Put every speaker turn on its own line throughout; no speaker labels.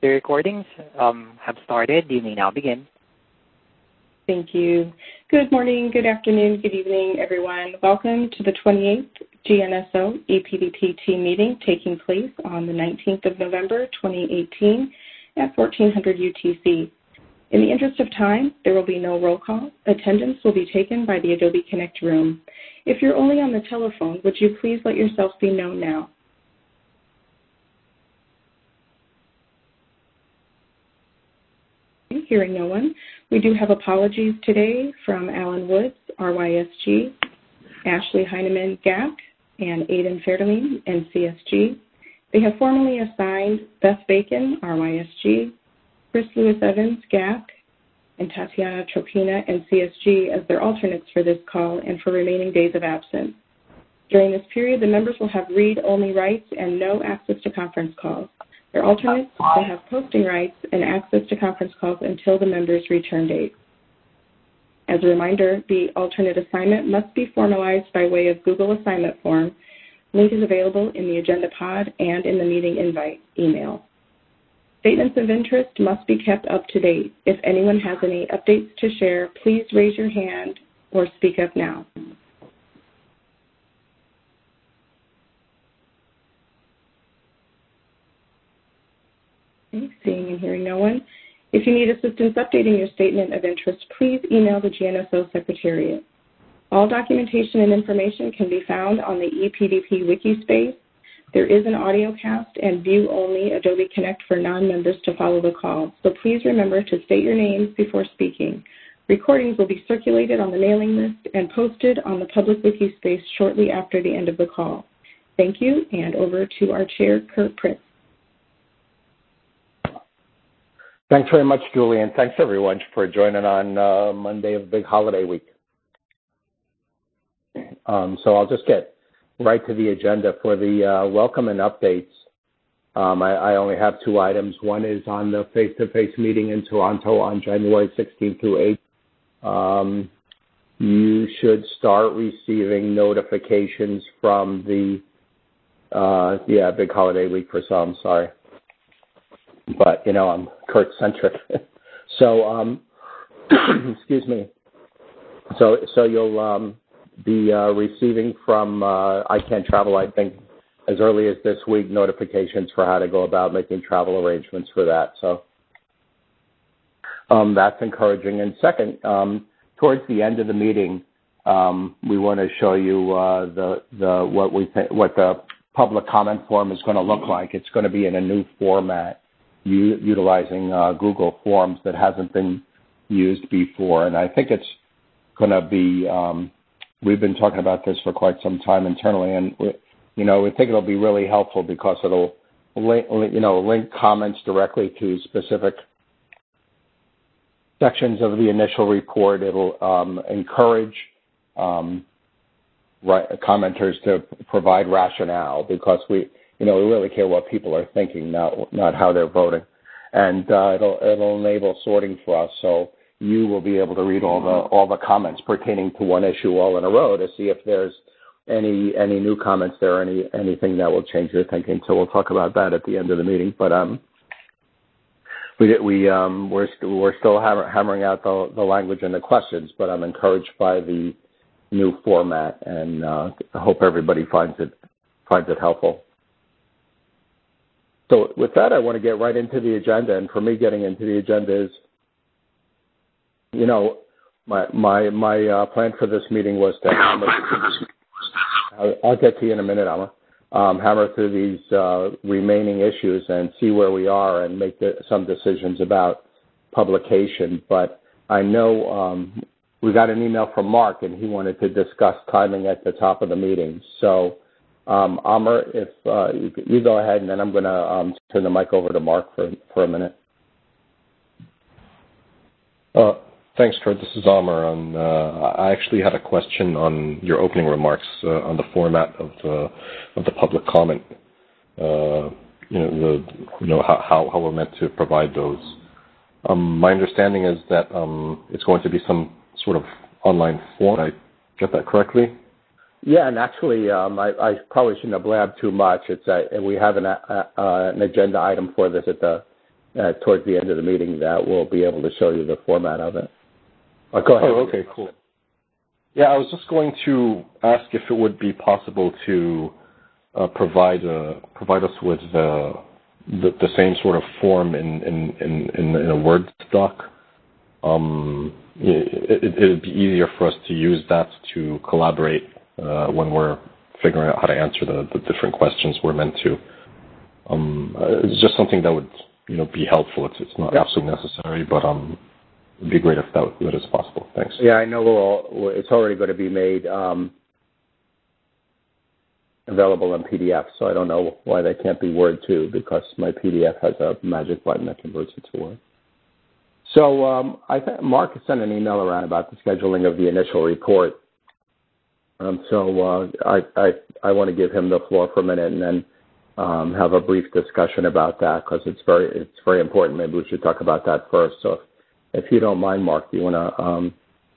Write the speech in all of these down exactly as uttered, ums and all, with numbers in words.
The recordings um, have started. You may now begin.
Thank you. Good morning, good afternoon, good evening, everyone. Welcome to the twenty-eighth G N S O E P D P team meeting taking place on the nineteenth of November, twenty eighteen at fourteen hundred U T C. In the interest of time, there will be no roll call. Attendance will be taken by the Adobe Connect room. If you're only on the telephone, would you please let yourself be known now? Hearing no one. We do have apologies today from Alan Woods, R Y S G, Ashley Heineman, G A C, and Aidan Fairdeline, N C S G. They have formally assigned Beth Bacon, R Y S G, Chris Lewis-Evans, G A C, and Tatiana Tropina, N C S G, as their alternates for this call and for remaining days of absence. During this period, the members will have read-only rights and no access to conference calls. Their alternates will have posting rights and access to conference calls until the member's return date. As a reminder, the alternate assignment must be formalized by way of Google assignment form. Link is available in the agenda pod and in the meeting invite email. Statements of interest must be kept up to date. If anyone has any updates to share, please raise your hand or speak up now. Okay, seeing and hearing no one. If you need assistance updating your statement of interest, please email the G N S O Secretariat. All documentation and information can be found on the E P D P wiki space. There is an audio cast and view-only Adobe Connect for non-members to follow the call, so please remember to state your names before speaking. Recordings will be circulated on the mailing list and posted on the public wiki space shortly after the end of the call. Thank you, and over to our chair, Kurt Pritz.
Thanks very much, Julie, and thanks everyone for joining on uh, Monday of big holiday week. Um, so I'll just get right to the agenda for the uh, welcome and updates. Um, I, I only have two items. One is on the face-to-face meeting in Toronto on January sixteenth through eighth. Um, you should start receiving notifications from the, uh, yeah, big holiday week for some, sorry. But, you know, I'm Kurt-centric. so, um, excuse me. So, so you'll um, be uh, receiving from uh, I Can't Travel, I think, as early as this week, notifications for how to go about making travel arrangements for that. So um, that's encouraging. And second, um, towards the end of the meeting, um, we want to show you uh, the the what we think what the public comment form is going to look like. It's going to be in a new format, U- utilizing uh, Google Forms that hasn't been used before. And I think it's going to be, um, we've been talking about this for quite some time internally, and, we, you know, we think it'll be really helpful because it'll, link, you know, link comments directly to specific sections of the initial report. It'll um, encourage um, right, commenters to provide rationale because we, you know, we really care what people are thinking, not not how they're voting, and uh, it'll it'll enable sorting for us. So you will be able to read all the all the comments pertaining to one issue all in a row to see if there's any any new comments there, any anything that will change your thinking. So we'll talk about that at the end of the meeting. But um, we we um we're st- we're still hammer- hammering out the the language and the questions. But I'm encouraged by the new format, and uh, I hope everybody finds it finds it helpful. So with that, I want to get right into the agenda. And for me, getting into the agenda is, you know, my my my uh, plan for this meeting was to hammer. I'll, I'll get to you in a minute, Amma. Um, hammer through these uh, remaining issues and see where we are and make the, some decisions about publication. But I know um, we got an email from Mark, and he wanted to discuss timing at the top of the meeting. So. Um, Amr, if uh, you, you go ahead, and then I'm going to um, turn the mic over to Mark for for a minute.
Uh, thanks, Kurt. This is Amr, and uh, I actually had a question on your opening remarks uh, on the format of the of the public comment. Uh, you know, the you know how how we're meant to provide those. Um, my understanding is that um, it's going to be some sort of online form. Did I get that correctly?
Yeah, and actually, um, I, I probably shouldn't have blabbed too much. It's a, we have an, uh, uh, an agenda item for this at the uh, towards the end of the meeting that we'll be able to show you the format of it. Uh, go ahead.
Oh, okay, cool. Yeah, I was just going to ask if it would be possible to uh, provide uh, provide us with the, the the same sort of form in in, in, in, in a Word doc. Um, it, it, it'd be easier for us to use that to collaborate uh, when we're figuring out how to answer the, the different questions we're meant to. Um, uh, it's just something that would, you know, be helpful. It's it's not
yeah.
absolutely necessary, but um, it'd be great if that, that is possible. Thanks.
Yeah, I know we're all, it's already going to be made um, available in P D F, so I don't know why they can't be Word too, because my P D F has a magic button that converts it to Word. So um, I think Mark sent an email around about the scheduling of the initial report. Um, so uh, I, I, I want to give him the floor for a minute and then um, have a brief discussion about that, because it's very it's very important. Maybe we should talk about that first. So if, if you don't mind, Mark, do you want to um,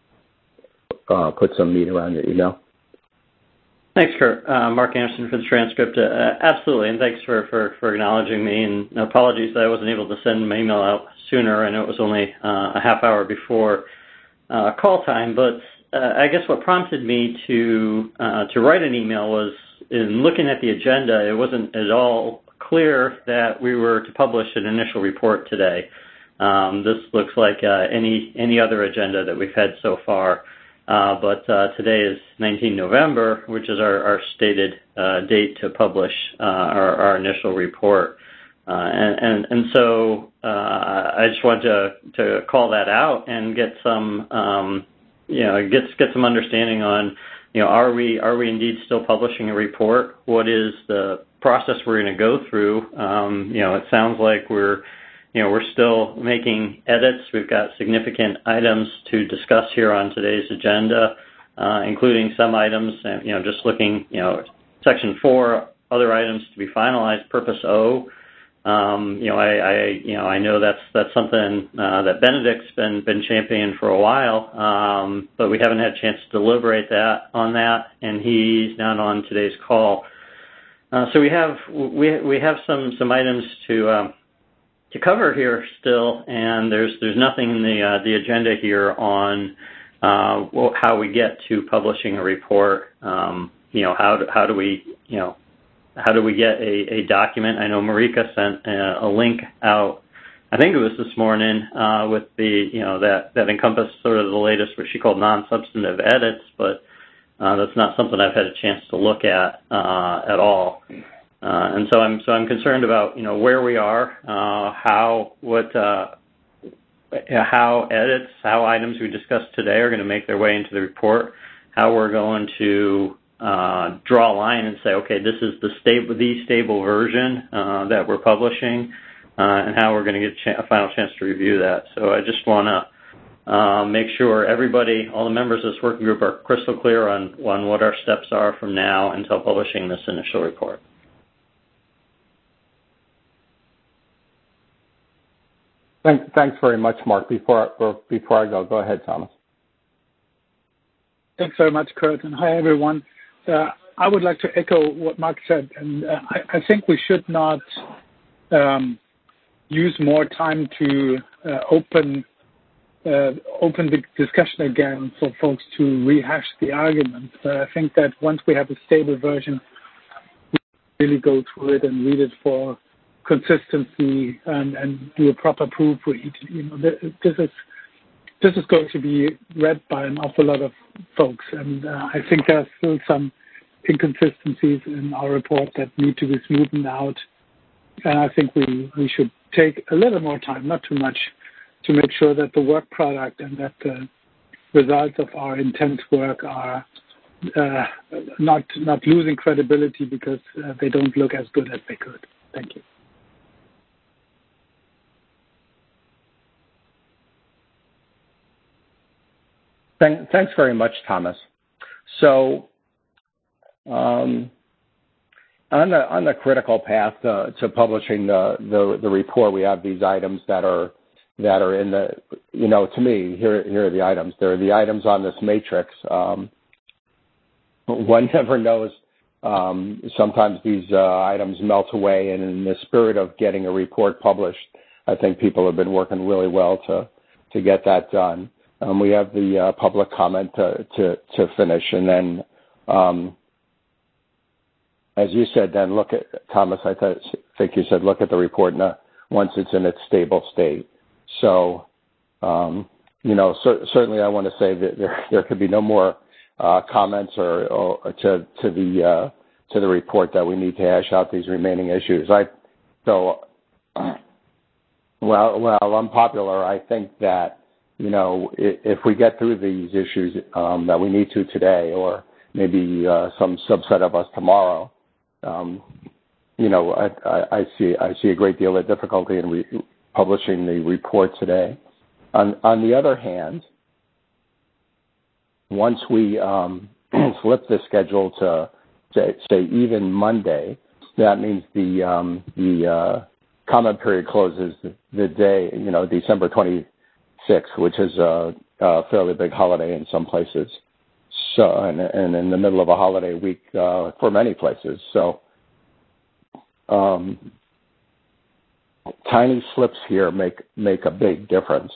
uh, put some meat around your email?
Thanks, Kurt. Uh, Mark Anderson for the transcript. Uh, absolutely, and thanks for, for, for acknowledging me. And apologies that I wasn't able to send my email out sooner. I know it was only uh, a half hour before uh, call time, but uh, I guess what prompted me to uh, to write an email was, in looking at the agenda, it wasn't at all clear that we were to publish an initial report today. Um, this looks like uh, any any other agenda that we've had so far. Uh, but uh, today is nineteenth November, which is our, our stated uh, date to publish uh, our, our initial report. Uh, and, and, and so uh, I just wanted to, to call that out and get some, um, you know, get get some understanding on, you know, are we are we indeed still publishing a report? What is the process we're going to go through? Um, you know, it sounds like we're You know, we're still making edits. We've got significant items to discuss here on today's agenda, uh, including some items, you know, just looking, you know, section four, other items to be finalized, purpose O. Um, you know, I, I, you know, I know that's that's something uh, that Benedict's been been championing for a while, um, but we haven't had a chance to deliberate that on that, and he's not on today's call. Uh, so we have we we have some some items to. Um, to cover here still, and there's there's nothing in the uh, the agenda here on uh, well, how we get to publishing a report. Um, you know, how do, how do we you know how do we get a, a document? I know Marika sent a, a link out. I think it was this morning uh, with the you know that that encompassed sort of the latest, what she called non-substantive edits, but uh, that's not something I've had a chance to look at uh, at all. Uh, and so I'm so I'm concerned about you know where we are, uh, how what uh, how edits, how items we discussed today are going to make their way into the report, how we're going to uh, draw a line and say, okay, this is the stable the stable version uh, that we're publishing, uh, and how we're going to get a, ch- a final chance to review that. So I just want to uh, make sure everybody, all the members of this working group, are crystal clear on on what our steps are from now until publishing this initial report.
Thanks very much, Mark. Before before I go, go ahead, Thomas.
Thanks very much, Kurt, and hi, everyone. Uh, I would like to echo what Mark said, and uh, I, I think we should not um, use more time to uh, open uh, open the discussion again for folks to rehash the arguments. Uh, I think that once we have a stable version, we really go through it and read it for consistency and, and do a proper proofread. You know, this is this is going to be read by an awful lot of folks, and uh, I think there are still some inconsistencies in our report that need to be smoothened out. And I think we we should take a little more time, not too much, to make sure that the work product and that the results of our intense work are uh, not not losing credibility because uh, they don't look as good as they could. Thank you.
Thanks very much, Thomas. So, um, on the on the critical path to, to publishing the, the the report, we have these items that are that are in the you know to me here here are the items. There are the items on this matrix. Um, one never knows. Um, sometimes these uh, items melt away, and in the spirit of getting a report published, I think people have been working really well to to get that done. Um, we have the uh, public comment to, to, to finish, and then, um, as you said, then look at, Thomas, I th- think you said look at the report in a, once it's in its stable state. So, um, you know, cer- certainly I want to say that there, there could be no more uh, comments or, or to, to the uh, to the report that we need to hash out these remaining issues. I so, well, well, unpopular. I think that, you know, if we get through these issues um, that we need to today, or maybe uh, some subset of us tomorrow, um, you know, I, I, I see I see a great deal of difficulty in re- publishing the report today. On, on the other hand, once we um, flip the schedule to, to say even Monday, that means the um, the uh, comment period closes the, the day, you know, December twenty-sixth, which is a, a fairly big holiday in some places. So, and, and in the middle of a holiday week uh, for many places. So, um, tiny slips here make make a big difference.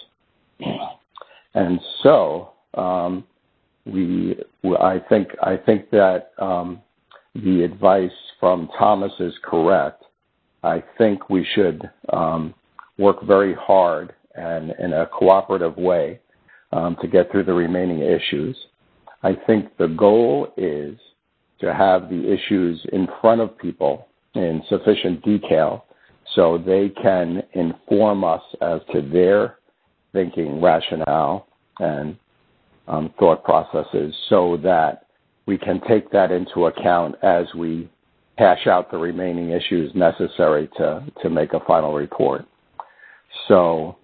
And so, um, we, I think, I think that um, the advice from Thomas is correct. I think we should um, work very hard and in a cooperative way um, to get through the remaining issues. I think the goal is to have the issues in front of people in sufficient detail so they can inform us as to their thinking, rationale, and um, thought processes, so that we can take that into account as we hash out the remaining issues necessary to, to make a final report. So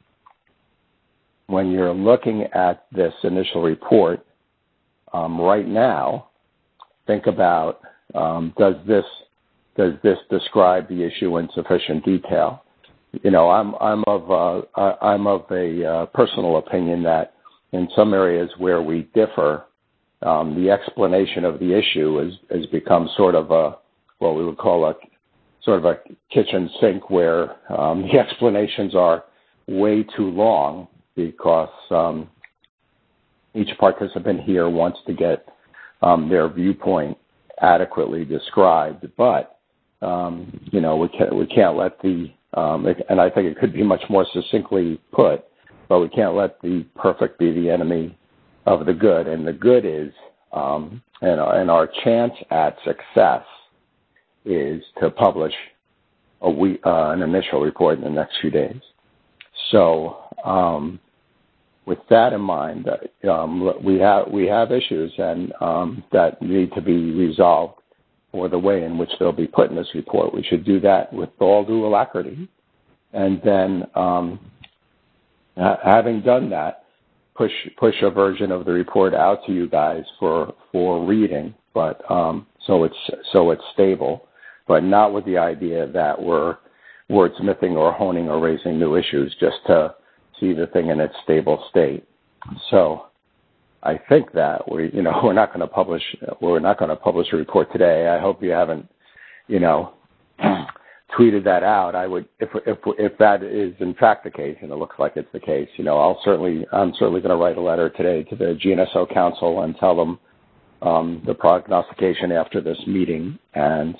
when you're looking at this initial report, um, right now, think about, um, does this does this describe the issue in sufficient detail? You know, I'm I'm of uh, I'm of a uh, personal opinion that in some areas where we differ, um, the explanation of the issue has has become sort of a what we would call a sort of a kitchen sink, where um, the explanations are way too long because um, each participant here wants to get um, their viewpoint adequately described, but um, you know we can't we can't let the Um, and I think it could be much more succinctly put, but we can't let the perfect be the enemy of the good. And the good is, um, and, and our chance at success is to publish a week, uh, an initial report in the next few days. So, um, with that in mind, um, we have we have issues and um, that need to be resolved, or the way in which they'll be put in this report. We should do that with all due alacrity. And then um, ha- having done that, push push a version of the report out to you guys for for reading, but um, so it's so it's stable, but not with the idea that we're wordsmithing or honing or raising new issues, just to see the thing in its stable state. So I think that we, you know, we're not going to publish, we're not going to publish a report today. I hope you haven't, you know, tweeted that out. I would, if if if that is in fact the case, and it looks like it's the case, you know, I'll certainly, I'm certainly going to write a letter today to the G N S O Council and tell them um, the prognostication after this meeting and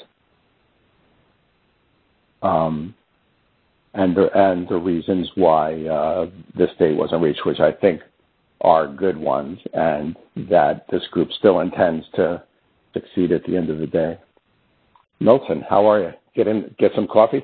um and the and the reasons why uh, this date wasn't reached, which I think are good ones, and that this group still intends to succeed at the end of the day. Milton, how are you? Get in, get some coffee?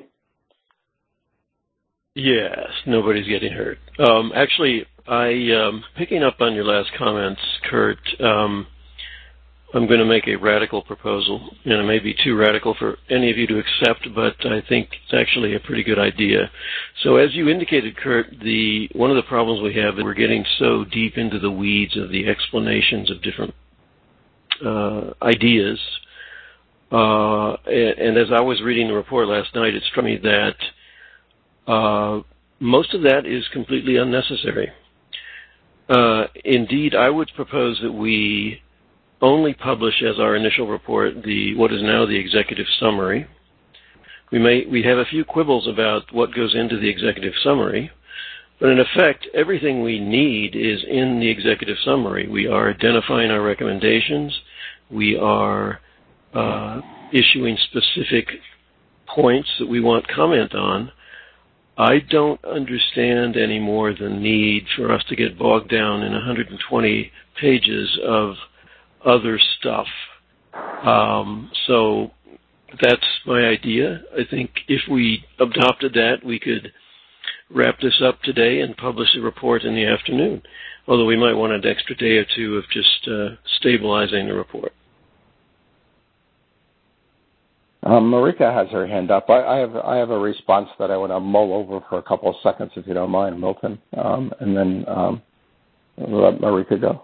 Yes, nobody's getting hurt. Um, actually, I um, picking up on your last comments, Kurt, um, I'm going to make a radical proposal, and it may be too radical for any of you to accept, but I think it's actually a pretty good idea. So as you indicated, Kurt, the one of the problems we have is we're getting so deep into the weeds of the explanations of different uh, ideas. Uh, and, and as I was reading the report last night, it struck me that uh, most of that is completely unnecessary. Uh, indeed, I would propose that we only publish as our initial report the what is now the executive summary, we may we have a few quibbles about what goes into the executive summary, but in effect, everything we need is in the executive summary. We are identifying our recommendations. We are uh, issuing specific points that we want comment on. I don't understand anymore the need for us to get bogged down in one hundred twenty pages of other stuff. Um, so that's my idea. I think if we adopted that, we could wrap this up today and publish the report in the afternoon, although we might want an extra day or two of just uh, stabilizing the report.
Um, Marika has her hand up. I, I have I have a response that I want to mull over for a couple of seconds, if you don't mind, Milton, um, and then um, let Marika go.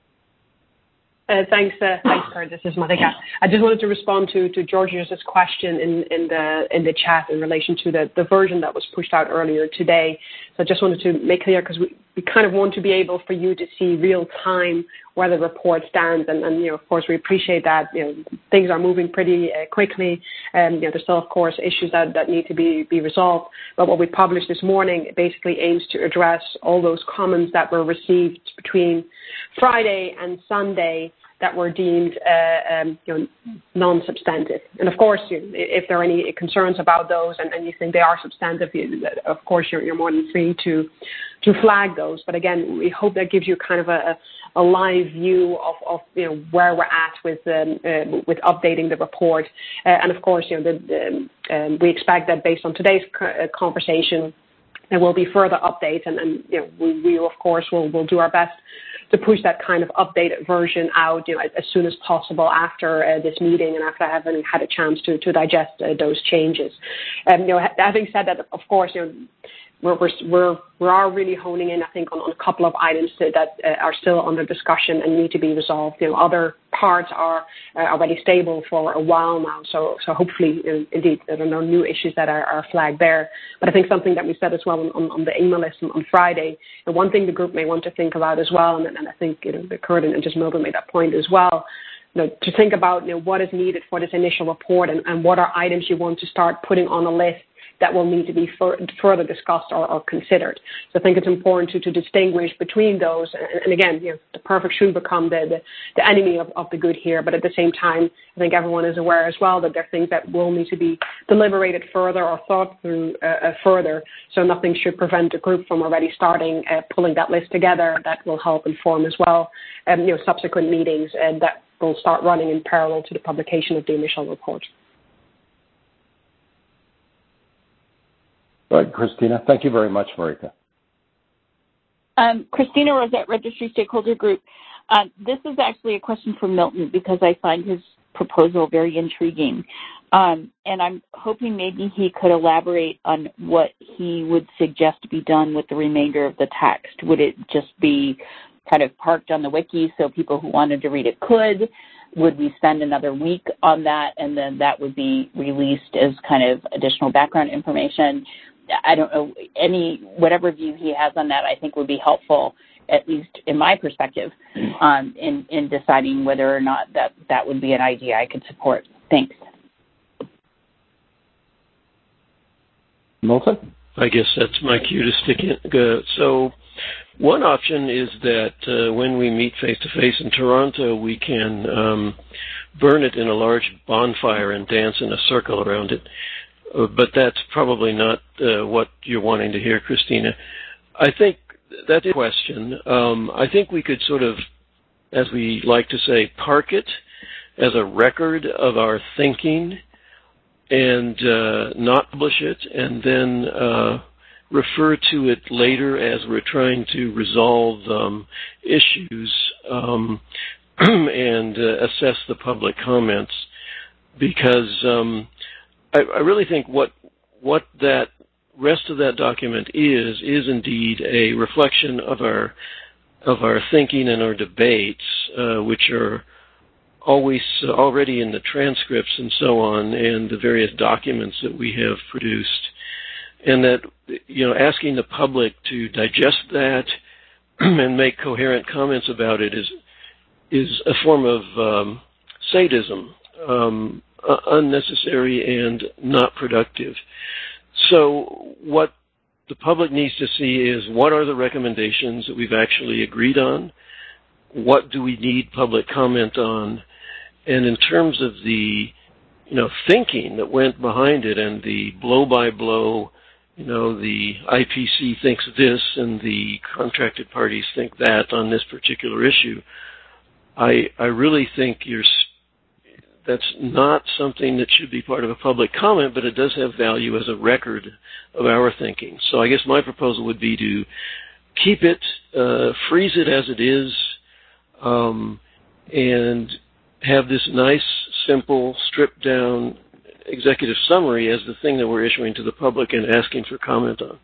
Uh, thanks, uh, thanks, Kurt. This is Marika. I just wanted to respond to to Georgios' question in, in the in the chat in relation to the, the version that was pushed out earlier today. So I just wanted to make clear, because we, we kind of want to be able for you to see real time where the report stands, and, and you know, of course, we appreciate that. You know, things are moving pretty uh, quickly, and you know, there's still, of course, issues that, that need to be be resolved. But what we published this morning basically aims to address all those comments that were received between Friday and Sunday that were deemed uh, um, you know, non-substantive. And of course, you, if there are any concerns about those and, and you think they are substantive, you, of course, you're, you're more than free to to flag those. But again, we hope that gives you kind of a, a live view of, of you know, where we're at with um, uh, with updating the report. Uh, and of course, you know, the, the, um, we expect that based on today's conversation, there will be further updates, and, and you know, we, we of course will will do our best to push that kind of updated version out, you know, as, as soon as possible after uh, this meeting and after having had a chance to to digest uh, those changes. Um, you know, ha- having said that, of course, you know, we're we're we're we are really honing in, I think, on, on a couple of items that, that uh, are still under discussion and need to be resolved. You know, other parts are uh, already stable for a while now, so so hopefully, uh, indeed, there are no new issues that are, are flagged there. But I think something that we said as well on, on the email list on, on Friday, and one thing the group may want to think about as well, and, and I think, you know, Kurt and just Milton made that point as well, you know, to think about, you know, what is needed for this initial report, and, and what are items you want to start putting on a list that will need to be fur- further discussed or, or considered. So I think it's important to, to distinguish between those. And, and again, you know, the perfect should become the, the, the enemy of, of the good here. But at the same time, I think everyone is aware as well that there are things that will need to be deliberated further or thought through uh, uh, further. So nothing should prevent the group from already starting uh, pulling that list together. That will help inform as well, um, you know, subsequent meetings uh, that will start running in parallel to the publication of the initial report.
Right, Christina. Thank you very much, Marika.
Um, Christina Rosette, Registry Stakeholder Group. Uh, this is actually a question for Milton, because I find his proposal very intriguing. Um, and I'm hoping maybe he could elaborate on what he would suggest to be done with the remainder of the text. Would it just be kind of parked on the wiki so people who wanted to read it could? Would we spend another week on that, and then that would be released as kind of additional background information? I don't know, any, whatever view he has on that, I think would be helpful, at least in my perspective, um, in, in deciding whether or not that, that would be an idea I could support. Thanks.
Milton?
I guess that's my cue to stick in. Uh, so one option is that uh, when we meet face-to-face in Toronto, we can um, burn it in a large bonfire and dance in a circle around it. Uh, but that's probably not uh, what you're wanting to hear, Christina. I think that's a question. Um, I think we could sort of, as we like to say, park it as a record of our thinking and uh, not publish it, and then uh, refer to it later as we're trying to resolve um, issues um, and uh, assess the public comments, because um, I, I really think what what that rest of that document is is indeed a reflection of our of our thinking and our debates, uh, which are always uh, already in the transcripts and so on, and the various documents that we have produced, and that, you know, asking the public to digest that and make coherent comments about it is is a form of um, sadism. Um, uh, unnecessary and not productive. So what the public needs to see is what are the recommendations that we've actually agreed on? What do we need public comment on? And in terms of the, you know, thinking that went behind it and the blow-by-blow, you know, the I P C thinks this and the contracted parties think that on this particular issue, I I really think you're that's not something that should be part of a public comment, but it does have value as a record of our thinking. So I guess my proposal would be to keep it, uh, freeze it as it is, um, and have this nice, simple, stripped down executive summary as the thing that we're issuing to the public and asking for comment on.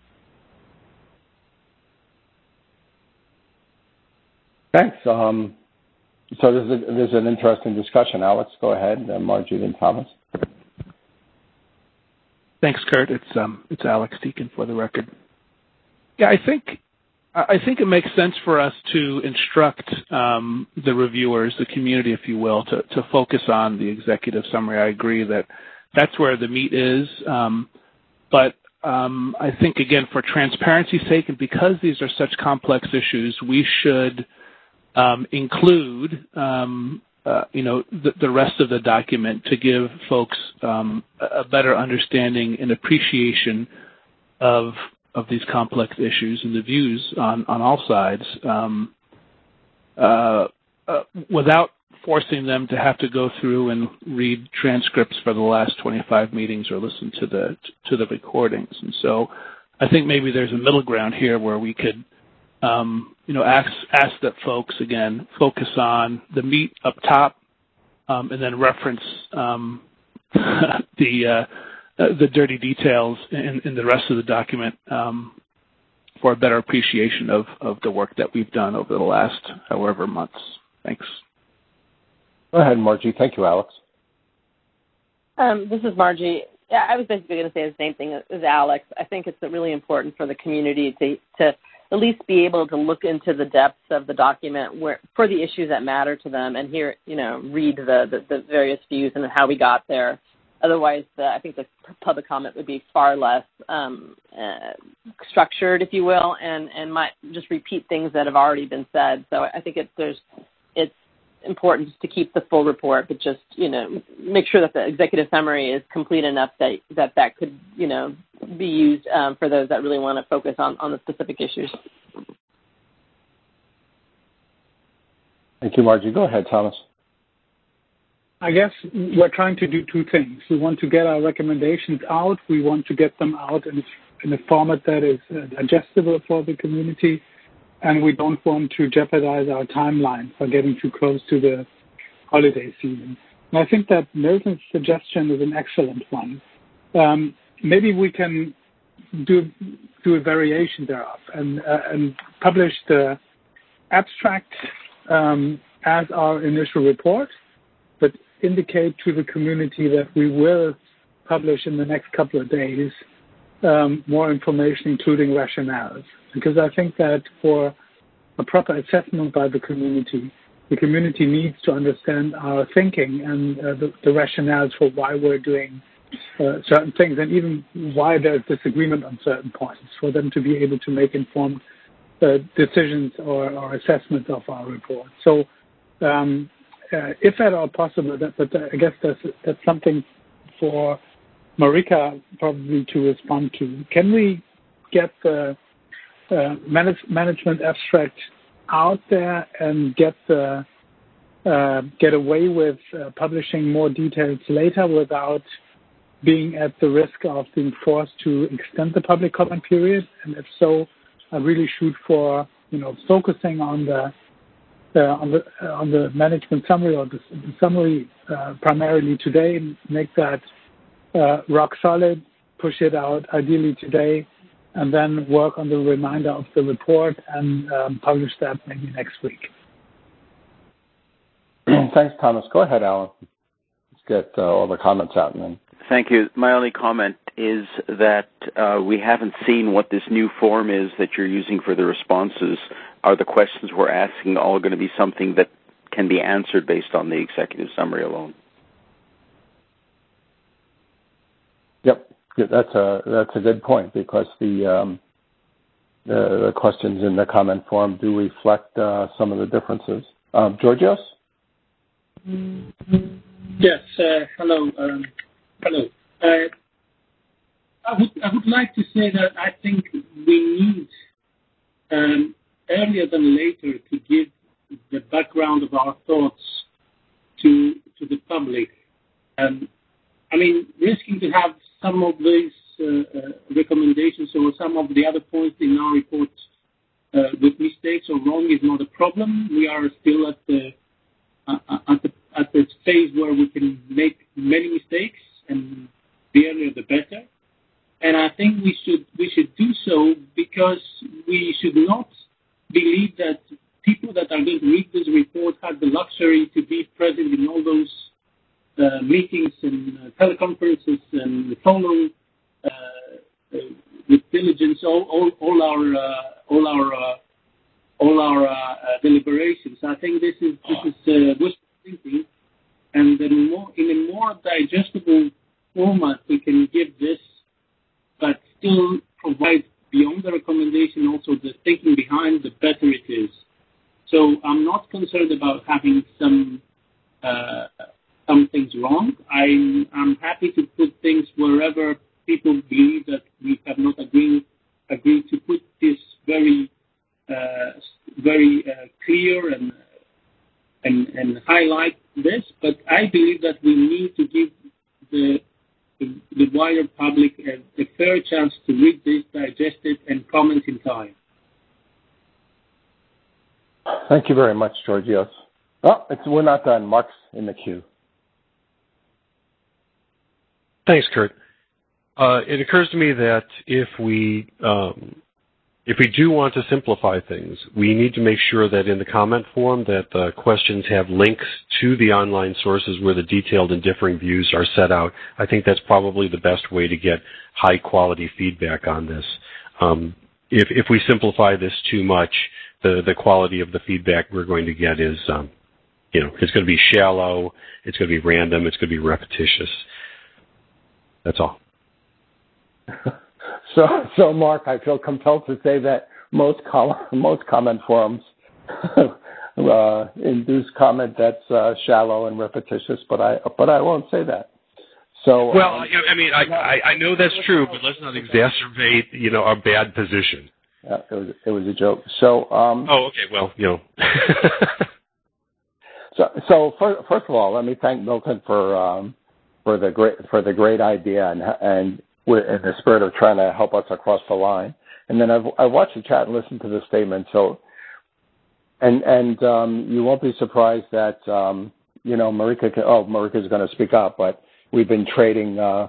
Thanks. Um, so there's, a, there's an interesting discussion. Alex, go ahead. And Margie, then Thomas.
Thanks, Kurt. It's um, it's Alex Deacon for the record. Yeah, I think I think it makes sense for us to instruct um, the reviewers, the community, if you will, to, to focus on the executive summary. I agree that that's where the meat is. Um, but um, I think, again, for transparency's sake and because these are such complex issues, we should um, include, um, uh, you know, the, the rest of the document to give folks um, a better understanding and appreciation of of these complex issues and the views on, on all sides um, uh, uh, without forcing them to have to go through and read transcripts for the last twenty-five meetings or listen to the to the recordings. And so I think maybe there's a middle ground here where we could, um, you know, ask, ask that folks, again, focus on the meat up top um, and then reference um, the uh, Uh, the dirty details in, in the rest of the document um, for a better appreciation of, of the work that we've done over the last however months. Thanks.
Go ahead, Margie. Thank you, Alex.
Um, this is Margie. Yeah, I was basically going to say the same thing as Alex. I think it's really important for the community to, to at least be able to look into the depths of the document where, for the issues that matter to them and hear, you know, read the, the, the various views and how we got there. Otherwise, uh, I think the public comment would be far less um, uh, structured, if you will, and, and might just repeat things that have already been said. So I think it, there's, it's important to keep the full report, but just, you know, make sure that the executive summary is complete enough that that, that could, you know, be used um, for those that really want to focus on, on the specific issues.
Thank you, Margie. Go ahead, Thomas.
I guess we're trying to do two things. We want to get our recommendations out. We want to get them out in a, in a format that is uh, digestible for the community. And we don't want to jeopardize our timeline for getting too close to the holiday season. And I think that Milton's suggestion is an excellent one. Um, maybe we can do do a variation thereof and, uh, and publish the abstract um, as our initial report, but indicate to the community that we will publish in the next couple of days um, more information, including rationales. Because I think that for a proper assessment by the community, the community needs to understand our thinking and uh, the, the rationales for why we're doing uh, certain things and even why there's disagreement on certain points, for them to be able to make informed uh, decisions or, or assessments of our report. So um, Uh, if at all possible, that, but I guess that's, that's something for Marika probably to respond to. Can we get the uh, manage, management abstract out there and get the, uh, get away with uh, publishing more details later without being at the risk of being forced to extend the public comment period? And if so, I really shoot for, you know, focusing on the Uh, on the uh, on the management summary or the, the summary uh, primarily today, make that uh, rock solid, push it out ideally today, and then work on the remainder of the report and um, publish that maybe next week.
Thanks, Thomas. Go ahead, Alan. Let's get uh, all the comments out. And then.
Thank you. My only comment is that uh, we haven't seen what this new form is that you're using for the responses. Are the questions we're asking all going to be something that can be answered based on the executive summary alone?
Yep, that's a that's a good point because the um, the, the questions in the comment form do reflect uh, some of the differences. Um, Georgios?
Yes. Uh, hello. Um, hello. Uh, I would I would like to say that I think we need um, earlier than later to give the background of our thoughts to to the public. Um, I mean, risking to have some of these uh, uh, recommendations or some of the other points in our report uh, with mistakes or wrong is not a problem. We are still at the uh, at the at the phase where we can make many mistakes, and the earlier the better. And I think we should we should do so because we should not believe that people that are going to read this report have the luxury to be present in all those uh, meetings and uh, teleconferences and follow uh, uh, with diligence all, all, all our uh, all our uh, all our uh, uh, deliberations. I think this is this is uh, wishful thinking, and in more in a more digestible format we can give this, but still provide beyond the recommendation also the thinking behind, the better it is. So I'm not concerned about having some uh, some things wrong. I'm, I'm happy to put things wherever people believe that we have not agreed agreed to put this very uh, very uh, clear and and and highlight this. But I believe that we need to give the the, the wider public a, a fair chance to read this, digest it, and comment in time.
Thank you very much, Georgios. Oh, it's, we're not done. Mark's in the queue.
Thanks, Kurt. Uh, it occurs to me that if we um, if we do want to simplify things, we need to make sure that in the comment form that the questions have links to the online sources where the detailed and differing views are set out. I think that's probably the best way to get high quality feedback on this. Um, if if we simplify this too much, the the quality of the feedback we're going to get is, um, you know, it's going to be shallow, it's going to be random, it's going to be repetitious. That's all.
So, so Mark, I feel compelled to say that most com- most comment forums uh, induce comment that's uh, shallow and repetitious, but I but I won't say that. So,
well,
um,
I mean, I, I I know that's true, but let's not exacerbate, you know, our bad position.
Yeah, it was it was a joke. So. Um,
oh, okay. Well, you know.
so, so for, first of all, let me thank Milton for um, for the great for the great idea and and. in the spirit of trying to help us across the line. And then I've, I watched the chat and listened to the statement. So, and and um, you won't be surprised that, um, you know, Marika, can, oh, Marika's going to speak up, but we've been trading uh,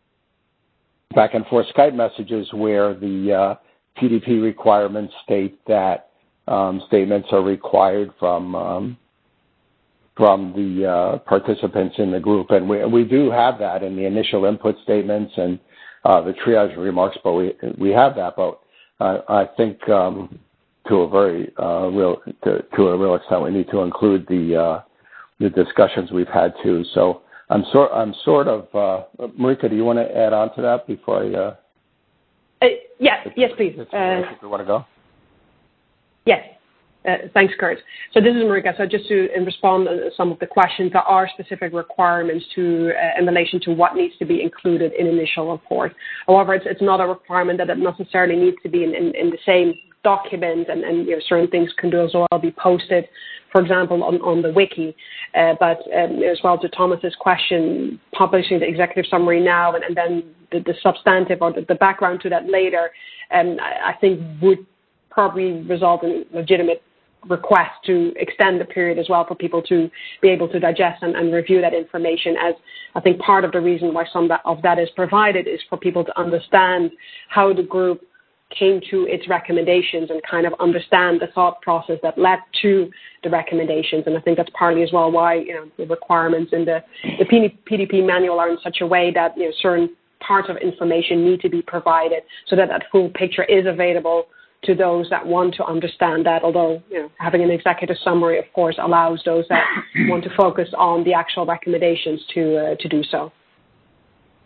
back and forth Skype messages where the uh, P D P requirements state that um, statements are required from um, from the uh, participants in the group. And we, we do have that in the initial input statements and Uh, the triage remarks, but we we have that. But uh, I think um, to a very uh, real to, to a real extent, we need to include the uh, the discussions we've had too. So I'm sort I'm sort of uh, Marika. Do you want to add on to that before I? Uh,
uh, yes, yes, please. Uh,
you want to go?
Yes. Uh, thanks, Kurt. So this is Marika. So just to in respond to some of the questions, there are specific requirements to uh, in relation to what needs to be included in initial report. However, it's, it's not a requirement that it necessarily needs to be in, in, in the same document, and, and you know, certain things can do as well be posted, for example, on, on the wiki. Uh, but um, as well to Thomas's question, publishing the executive summary now and, and then the, the substantive or the, the background to that later, um, I, I think would probably result in legitimate request to extend the period as well for people to be able to digest and, and review that information, as I think part of the reason why some of that is provided is for people to understand how the group came to its recommendations and kind of understand the thought process that led to the recommendations. And I think that's partly as well why, you know, the requirements in the, the P D P manual are in such a way that, you know, certain parts of information need to be provided so that that full picture is available to those that want to understand that, although, you know, having an executive summary, of course, allows those that want to focus on the actual recommendations to uh, to do so.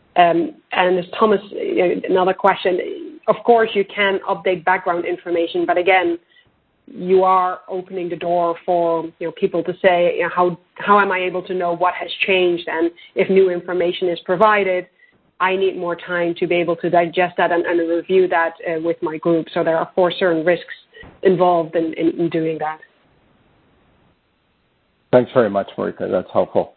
Um, and as Thomas, you know, another question, of course you can update background information, but again, you are opening the door for you know, people to say, you know, how, how am I able to know what has changed? And if new information is provided, I need more time to be able to digest that and, and review that uh, with my group. So there are, of course, certain risks involved in, in, in doing that.
Thanks very much, Marika. That's helpful.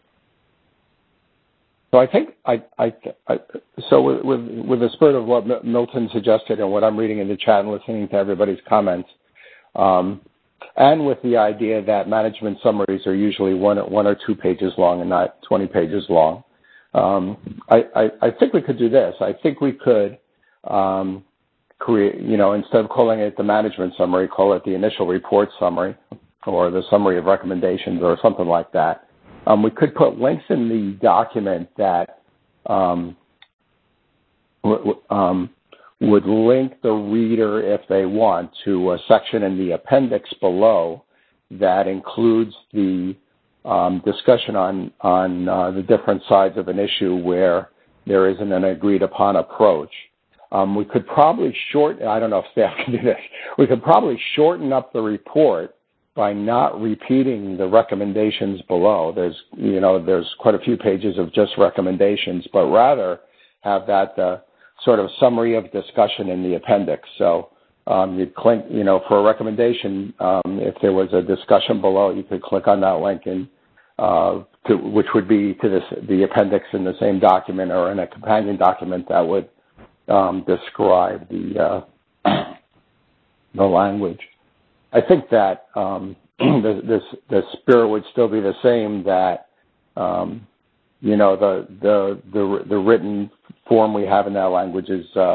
So I think I, I, I so with, with, with the spirit of what Milton suggested and what I'm reading in the chat and listening to everybody's comments, um, and with the idea that management summaries are usually one, one or two pages long and not twenty pages long, um, I, I, I think we could do this. I think we could um, create, you know, instead of calling it the management summary, call it the initial report summary or the summary of recommendations or something like that. Um, we could put links in the document that um, w- um, would link the reader, if they want, to a section in the appendix below that includes the um, discussion on, on uh, the different sides of an issue where there isn't an agreed-upon approach. Um, we could probably shorten, I don't know if staff can do this, we could probably shorten up the report by not repeating the recommendations below. There's, you know, there's quite a few pages of just recommendations, but rather have that uh, sort of summary of discussion in the appendix. So um, you'd click, you know, for a recommendation, um, if there was a discussion below, you could click on that link, and uh, to, which would be to this, the appendix in the same document or in a companion document that would um, describe the uh, the language. I think that um, the, this, the spirit would still be the same. That um, you know the, the the the written form we have in that language is uh,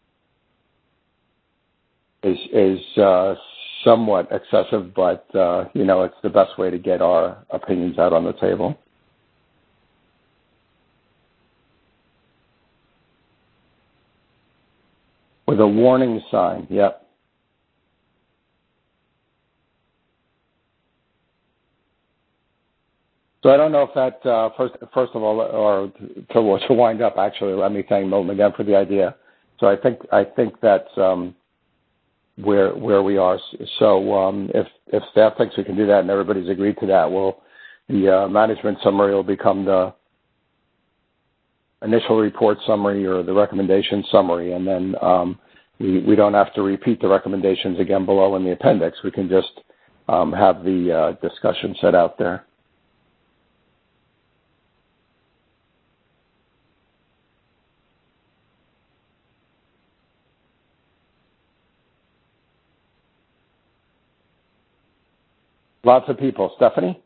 is is uh, somewhat excessive, but uh, you know it's the best way to get our opinions out on the table. With a warning sign. Yep. So I don't know if that, uh, first, first of all, or to, to wind up, actually, let me thank Milton again for the idea. So I think I think that's um, where where we are. So um, if if staff thinks we can do that and everybody's agreed to that, well, the uh, management summary will become the initial report summary or the recommendation summary, and then um, we we don't have to repeat the recommendations again below in the appendix. We can just um, have the uh, discussion set out there. Lots of people. Stephanie?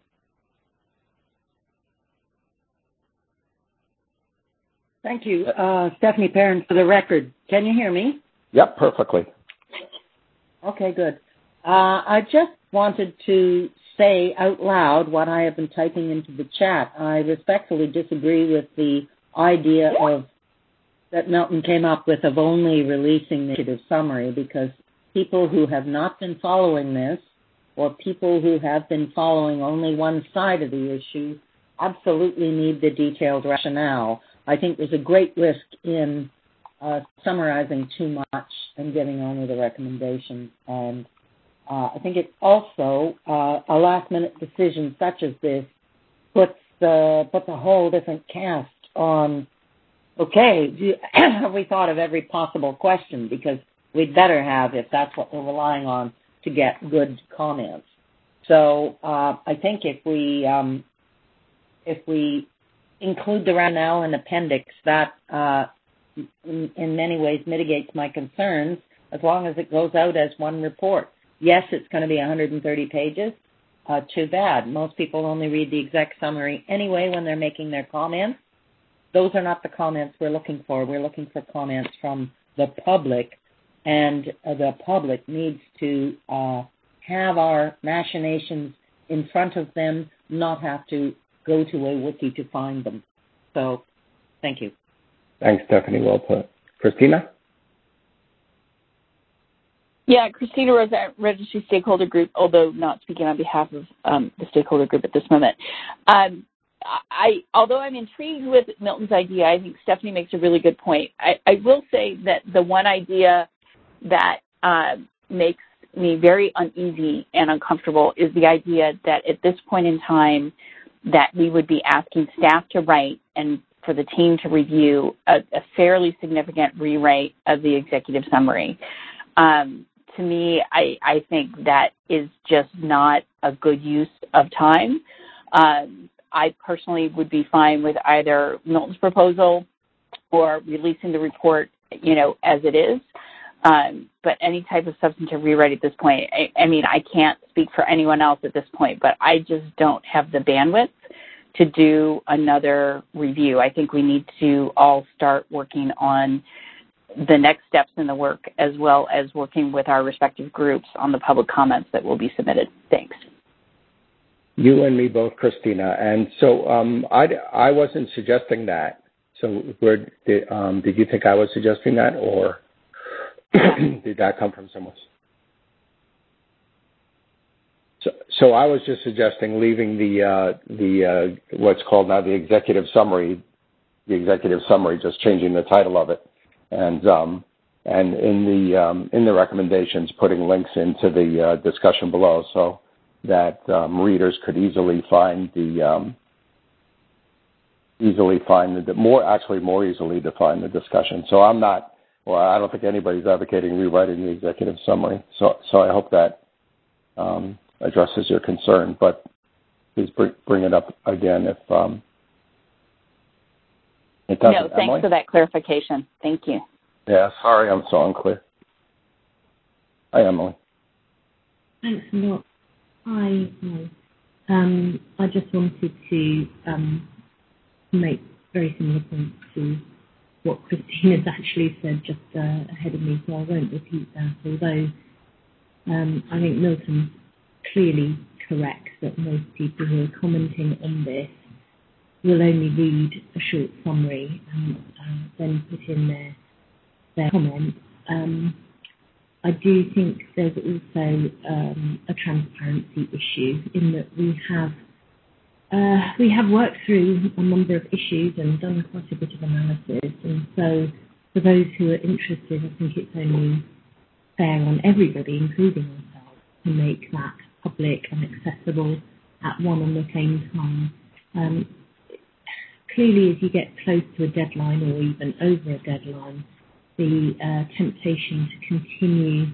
Thank you. Uh, Stephanie Perrin for the record. Can you hear me?
Yep, perfectly.
Okay, good. Uh, I just wanted to say out loud what I have been typing into the chat. I respectfully disagree with the idea of that Milton came up with of only releasing the initiative summary, because people who have not been following this or people who have been following only one side of the issue absolutely need the detailed rationale. I think there's a great risk in uh, summarizing too much and giving only the recommendations. And uh, I think it also, uh, a last-minute decision such as this puts, uh, puts a whole different cast on, okay, do you, have we thought of every possible question? Because we'd better have, if that's what we're relying on, to get good comments. So uh, I think if we um, if we include the rationale in appendix, that uh, in, in many ways mitigates my concerns, as long as it goes out as one report. Yes, it's going to be one hundred thirty pages. Uh, too bad. Most people only read the exec summary anyway when they're making their comments. Those are not the comments we're looking for. We're looking for comments from the public. And uh, the public needs to uh, have our machinations in front of them, not have to go to a wiki to find them. So, thank you.
Thanks, Stephanie. Well put. Christina?
Yeah, Christina Rosette, Registry Stakeholder Group, although not speaking on behalf of um, the stakeholder group at this moment. Um, I, although I'm intrigued with Milton's idea, I think Stephanie makes a really good point. I, I will say that the one idea that uh, makes me very uneasy and uncomfortable is the idea that at this point in time that we would be asking staff to write and for the team to review a, a fairly significant rewrite of the executive summary. Um, to me, I, I think that is just not a good use of time. Um, I personally would be fine with either Milton's proposal or releasing the report, you know, as it is. Um, but any type of substantive rewrite at this point, I, I mean, I can't speak for anyone else at this point, but I just don't have the bandwidth to do another review. I think we need to all start working on the next steps in the work as well as working with our respective groups on the public comments that will be submitted. Thanks.
You and me both, Christina. And so um, I, I wasn't suggesting that. So where did, um, did you think I was suggesting that, or did that come from someone else? So, so I was just suggesting leaving the uh, the uh, what's called now the executive summary, the executive summary, just changing the title of it, and um, and in the um, in the recommendations, putting links into the uh, discussion below, so that um, readers could easily find the um, easily find the more actually more easily define the discussion. So I'm not, well, I don't think anybody's advocating rewriting the executive summary. So so I hope that um, addresses your concern, but please bring, bring it up again if um, it doesn't.
No, thanks
Emily?
for that clarification. Thank you.
Yeah, sorry, I'm so unclear. Hi, Emily.
Thanks a lot. Hi. Hi. Um, I just wanted to um, make very similar points to what Christina's actually said just uh, ahead of me, so I won't repeat that, although um, I think Milton's clearly correct that most people who are commenting on this will only read a short summary and uh, then put in their, their comments. Um, I do think there's also um, a transparency issue in that we have uh, we have worked through a number of issues and done quite a bit of analysis, and so for those who are interested, I think it's only fair on everybody, including ourselves, to make that public and accessible at one and the same time. Um, clearly, as you get close to a deadline or even over a deadline, the uh, temptation to continue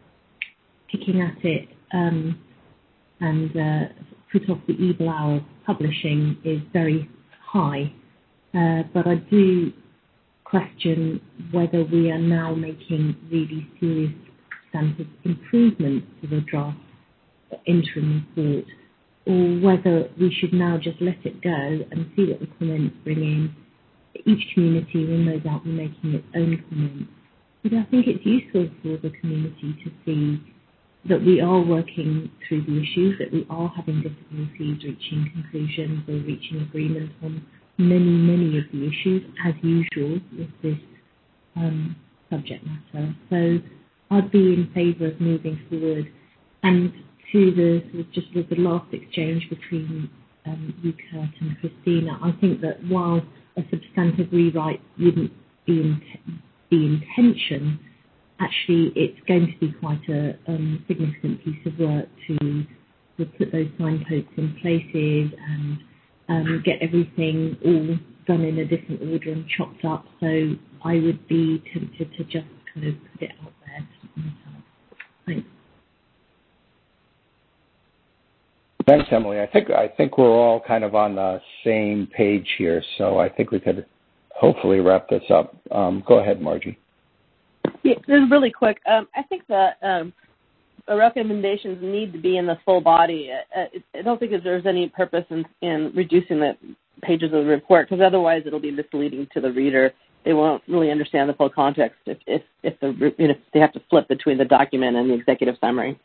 picking at it um, and uh, put off the evil hour of publishing is very high. Uh, but I do question whether we are now making really serious substantive improvements to the draft interim report, or whether we should now just let it go and see what the comments bring in. Each community will no doubt be making its own comments. But I think it's useful for the community to see that we are working through the issues, that we are having difficulties reaching conclusions or reaching agreement on many, many of the issues, as usual with this um, subject matter. So I'd be in favour of moving forward. And to the sort of just with the last exchange between um, you, Kurt, and Christina, I think that while a substantive rewrite wouldn't be in the intention, actually it's going to be quite a um, significant piece of work to, to put those signposts in places and um, get everything all done in a different order and chopped up. So I would be tempted to just kind of put it out there myself. Thanks.
Thanks, Emily. I think I think we're all kind of on the same page here, so I think we could hopefully wrap this up. Um, go ahead, Margie.
Yeah, this is really quick. Um, I think that um, the recommendations need to be in the full body. I, I don't think that there's any purpose in, in reducing the pages of the report, because otherwise it'll be misleading to the reader. They won't really understand the full context if if, if, the, you know, if they have to flip between the document and the executive summary.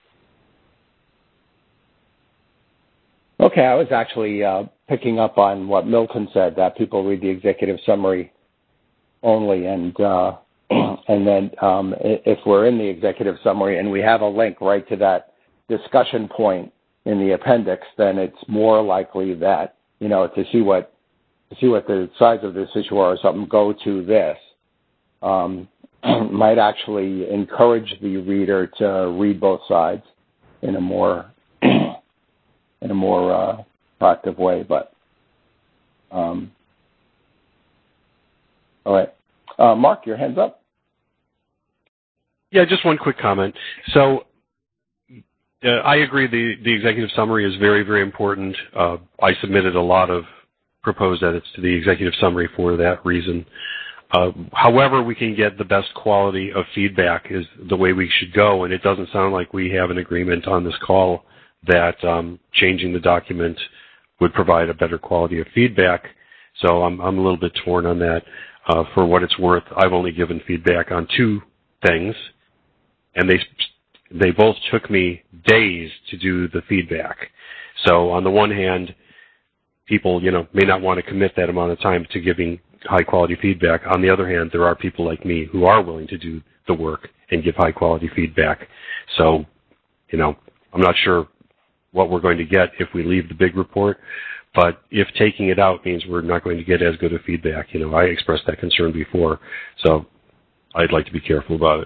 Okay, I was actually uh, picking up on what Milton said, that people read the executive summary only, and uh, and then um, if we're in the executive summary and we have a link right to that discussion point in the appendix, then it's more likely that you know, to see what to see what the size of this issue are or something, go to this. Um, might actually encourage the reader to read both sides in a more in a more uh, proactive way. But um, all right, uh, Mark, your hand's up.
Yeah, just one quick comment. So uh, I agree the, the executive summary is very, very important. Uh, I submitted a lot of proposed edits to the executive summary for that reason. Uh, however we can get the best quality of feedback is the way we should go, and it doesn't sound like we have an agreement on this call that um, changing the document would provide a better quality of feedback. So I'm, I'm a little bit torn on that. Uh, for what it's worth, I've only given feedback on two things, and they they both took me days to do the feedback. So on the one hand, people, you know, may not want to commit that amount of time to giving high quality feedback. On the other hand, there are people like me who are willing to do the work and give high quality feedback. So, you know, I'm not sure what we're going to get if we leave the big report, but if taking it out means we're not going to get as good a feedback, you know, I expressed that concern before, so I'd like to be careful about it.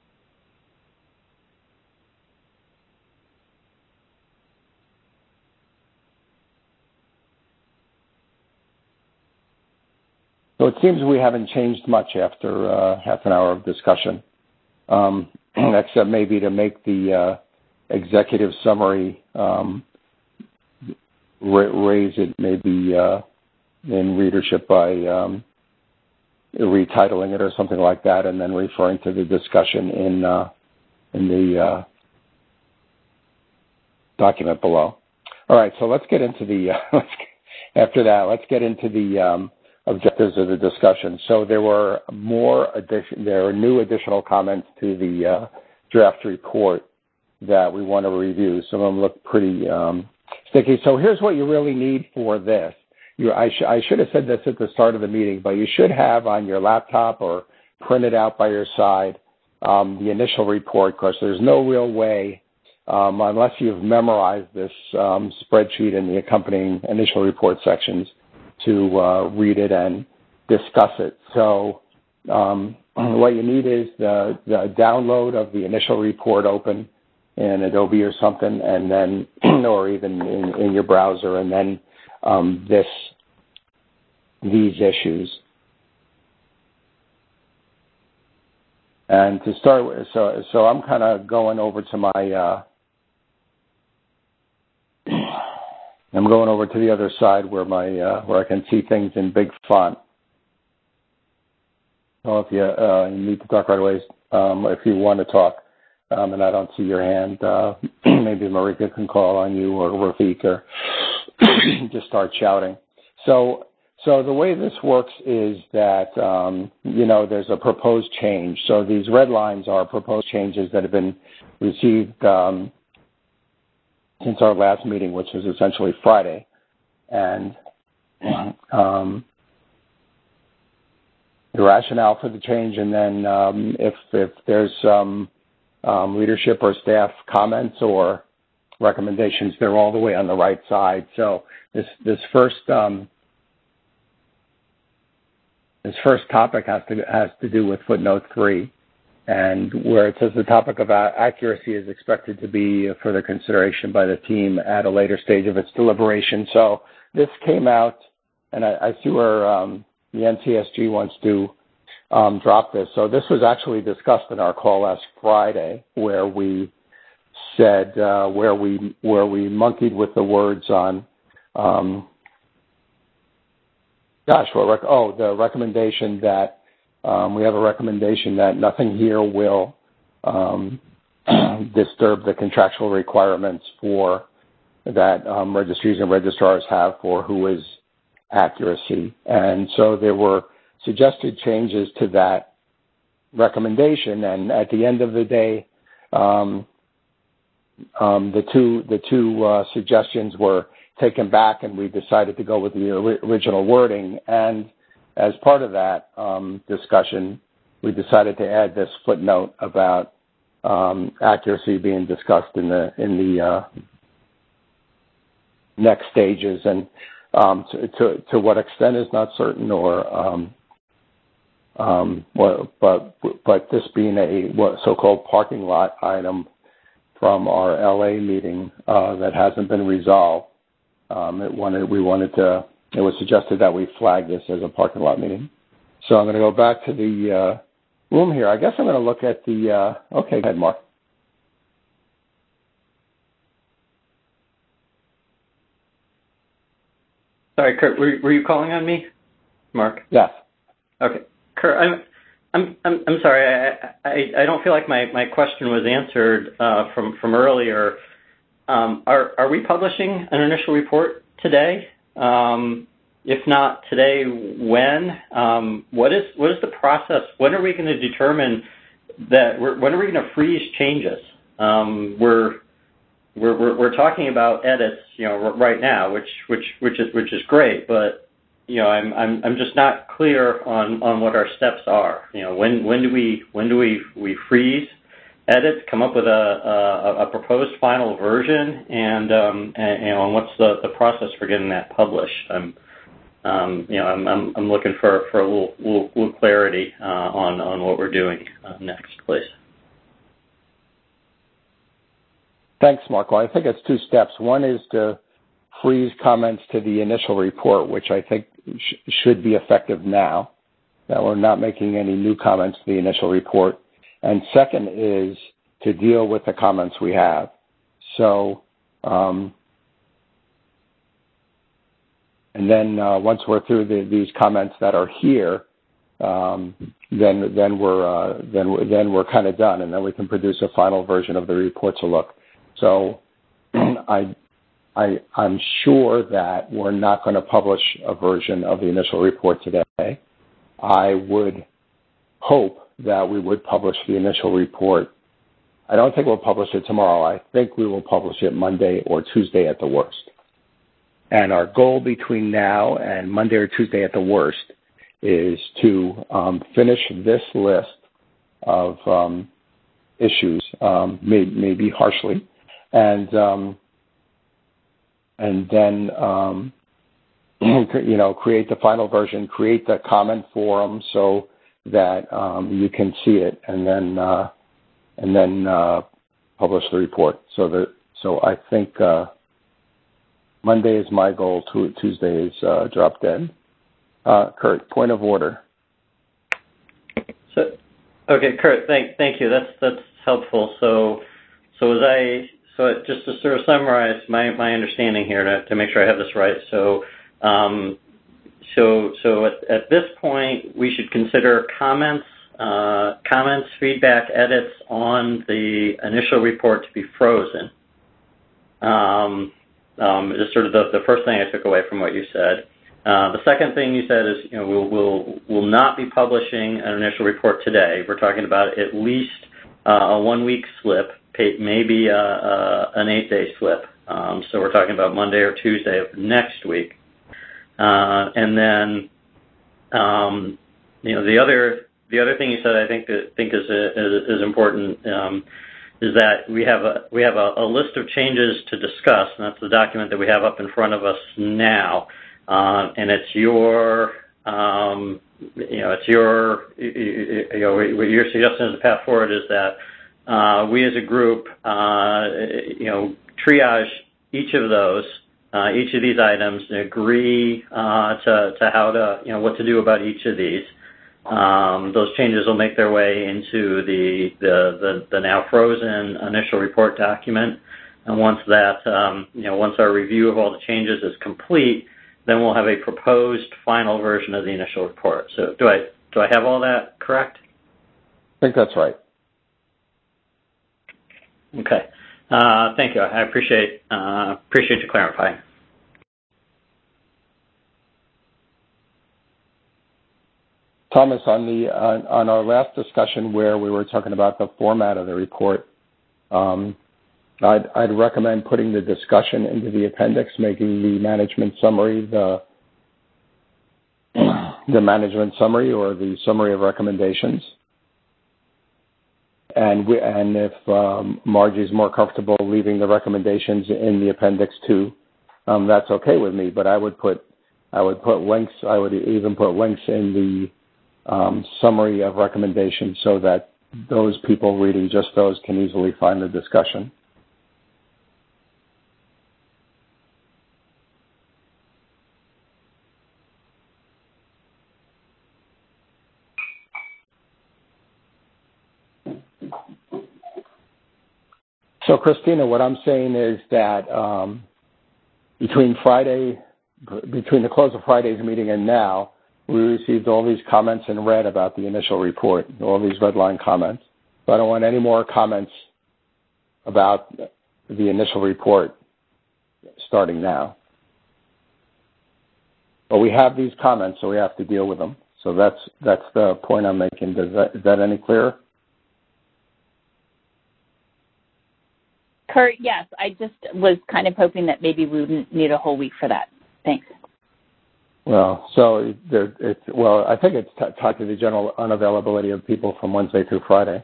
So it seems we haven't changed much after uh, half an hour of discussion, um, except maybe to make the uh, executive summary, um, ra- raise it maybe uh, in readership by um, retitling it or something like that, and then referring to the discussion in uh, in the uh, document below. All right, so let's get into the uh, let's, after that. Let's get into the um, objectives of the discussion. So there were more addition, there are new additional comments to the uh, draft report that we want to review. Some of them look pretty um, sticky. So here's what you really need for this. You, I, sh- I should have said this at the start of the meeting, but you should have on your laptop or printed out by your side um, the initial report, because there's no real way, um, unless you've memorized this um, spreadsheet and the accompanying initial report sections, to uh, read it and discuss it. So um, what you need is the, the download of the initial report open in Adobe or something, and then, or even in, in your browser, and then um, this, these issues. And to start with, so, so I'm kind of going over to my, uh, I'm going over to the other side where my uh, where I can see things in big font. Well, if you, uh, you need to talk right away, um, if you want to talk, um, and I don't see your hand, uh, maybe Marika can call on you or Rafiq, or just start shouting. So, so the way this works is that um, you know, there's a proposed change. So these red lines are proposed changes that have been received Um, since our last meeting, which was essentially Friday. And um, the rationale for the change, and then um, if, if there's some um, leadership or staff comments or recommendations, they're all the way on the right side. So this, this first um, this first topic has to, has to do with footnote three, and where it says the topic of accuracy is expected to be further consideration by the team at a later stage of its deliberation. So this came out, and I, I see where um, the N C S G wants to um, drop this. So this was actually discussed in our call last Friday, where we said, uh, where we where we monkeyed with the words on, um, gosh, what rec- oh, the recommendation that Um, we have a recommendation that nothing here will um, disturb the contractual requirements for that um, registries and registrars have for who is accuracy. And so there were suggested changes to that recommendation. And at the end of the day, um, um, the two the two uh, suggestions were taken back, and we decided to go with the original wording. And as part of that um, discussion, we decided to add this footnote about um, accuracy being discussed in the in the uh, next stages. And Um, to, to to what extent is not certain, or um, um, well, but but this being a what so-called parking lot item from our L A meeting uh, that hasn't been resolved, um, it wanted we wanted to. It was suggested that we flag this as a parking lot meeting. So I'm going to go back to the uh, room here. I guess I'm going to look at the. Uh, okay, go ahead, Mark.
Sorry, Kurt, were, were you calling on me, Mark?
Yes.
Okay, Kurt, I'm, I'm, I'm, I'm sorry. I, I, I don't feel like my, my question was answered uh, from from earlier. Um, are are we publishing an initial report today? Um, if not today, when? Um, what is what is the process? When are we going to determine that? We're, when are we going to freeze changes? Um, we're We're, we're we're talking about edits, you know, right now, which which which is which is great, but you know, I'm I'm I'm just not clear on, on what our steps are. You know, when when do we when do we, we freeze edits, come up with a a, a proposed final version, and um and, you know, and what's the, the process for getting that published? I'm um you know I'm I'm, I'm looking for, for a little little, little clarity uh, on on what we're doing uh, next, please.
Thanks, Mark. Well, I think it's two steps. One is to freeze comments to the initial report, which I think sh- should be effective now, that we're not making any new comments to the initial report. And second is to deal with the comments we have. So, um, and then uh, once we're through the, these comments that are here, um, then then we're uh, then then we're kind of done, and then we can produce a final version of the report to look. So I, I, I'm sure that we're not going to publish a version of the initial report today. I would hope that we would publish the initial report. I don't think we'll publish it tomorrow. I think we will publish it Monday or Tuesday at the worst. And our goal between now and Monday or Tuesday at the worst is to um, finish this list of um, issues, um, may, maybe harshly, and um, and then um, you know, create the final version, create the comment forum so that um, you can see it, and then uh, and then uh, publish the report. So that so I think uh, Monday is my goal. Tuesday is uh, drop dead. Uh, Kurt, point of order.
So, okay, Kurt, thank thank you. That's that's helpful. So so as I So just to sort of summarize my, my understanding here to, to make sure I have this right. So um, so so at, at this point, we should consider comments, uh, comments, feedback, edits on the initial report to be frozen. Um, um, is sort of the, the first thing I took away from what you said. Uh, the second thing you said is, you know, we'll, we'll, we'll not be publishing an initial report today. We're talking about at least uh, a one-week slip, maybe a, a, an eight-day slip. Um, so we're talking about Monday or Tuesday of next week. Uh, and then, um, you know, the other the other thing you said, I think that think is is, is important, um, is that we have a we have a, a list of changes to discuss, and that's the document that we have up in front of us now. Uh, and it's your, um, you know, it's your, you know, what you're suggesting as a path forward is that uh, we as a group, uh, you know, triage each of those, uh, each of these items, and agree uh, to, to how to, you know, what to do about each of these. Um, those changes will make their way into the, the, the, the now frozen initial report document. And once that, um, you know, once our review of all the changes is complete, then we'll have a proposed final version of the initial report. So do I do I have all that correct?
I think that's right.
Okay. Uh, thank you. I appreciate uh, appreciate you clarifying.
Thomas, on the uh, on our last discussion where we were talking about the format of the report, um, I'd, I'd recommend putting the discussion into the appendix, making the management summary the the management summary or the summary of recommendations. And we, and if um, Margie's more comfortable leaving the recommendations in the appendix too, um, that's okay with me. But I would put I would put links. I would even put links in the um, summary of recommendations so that those people reading just those can easily find the discussion. So, Christina, what I'm saying is that um, between Friday, between the close of Friday's meeting and now, we received all these comments and read about the initial report, all these red line comments. So I don't want any more comments about the initial report starting now. But we have these comments, so we have to deal with them. So that's that's the point I'm making. Does that, is that any clearer?
Kurt, yes. I just was kind of hoping that maybe we wouldn't need a whole week for that. Thanks.
Well, so there, it's well. I think it's t- tied to the general unavailability of people from Wednesday through Friday.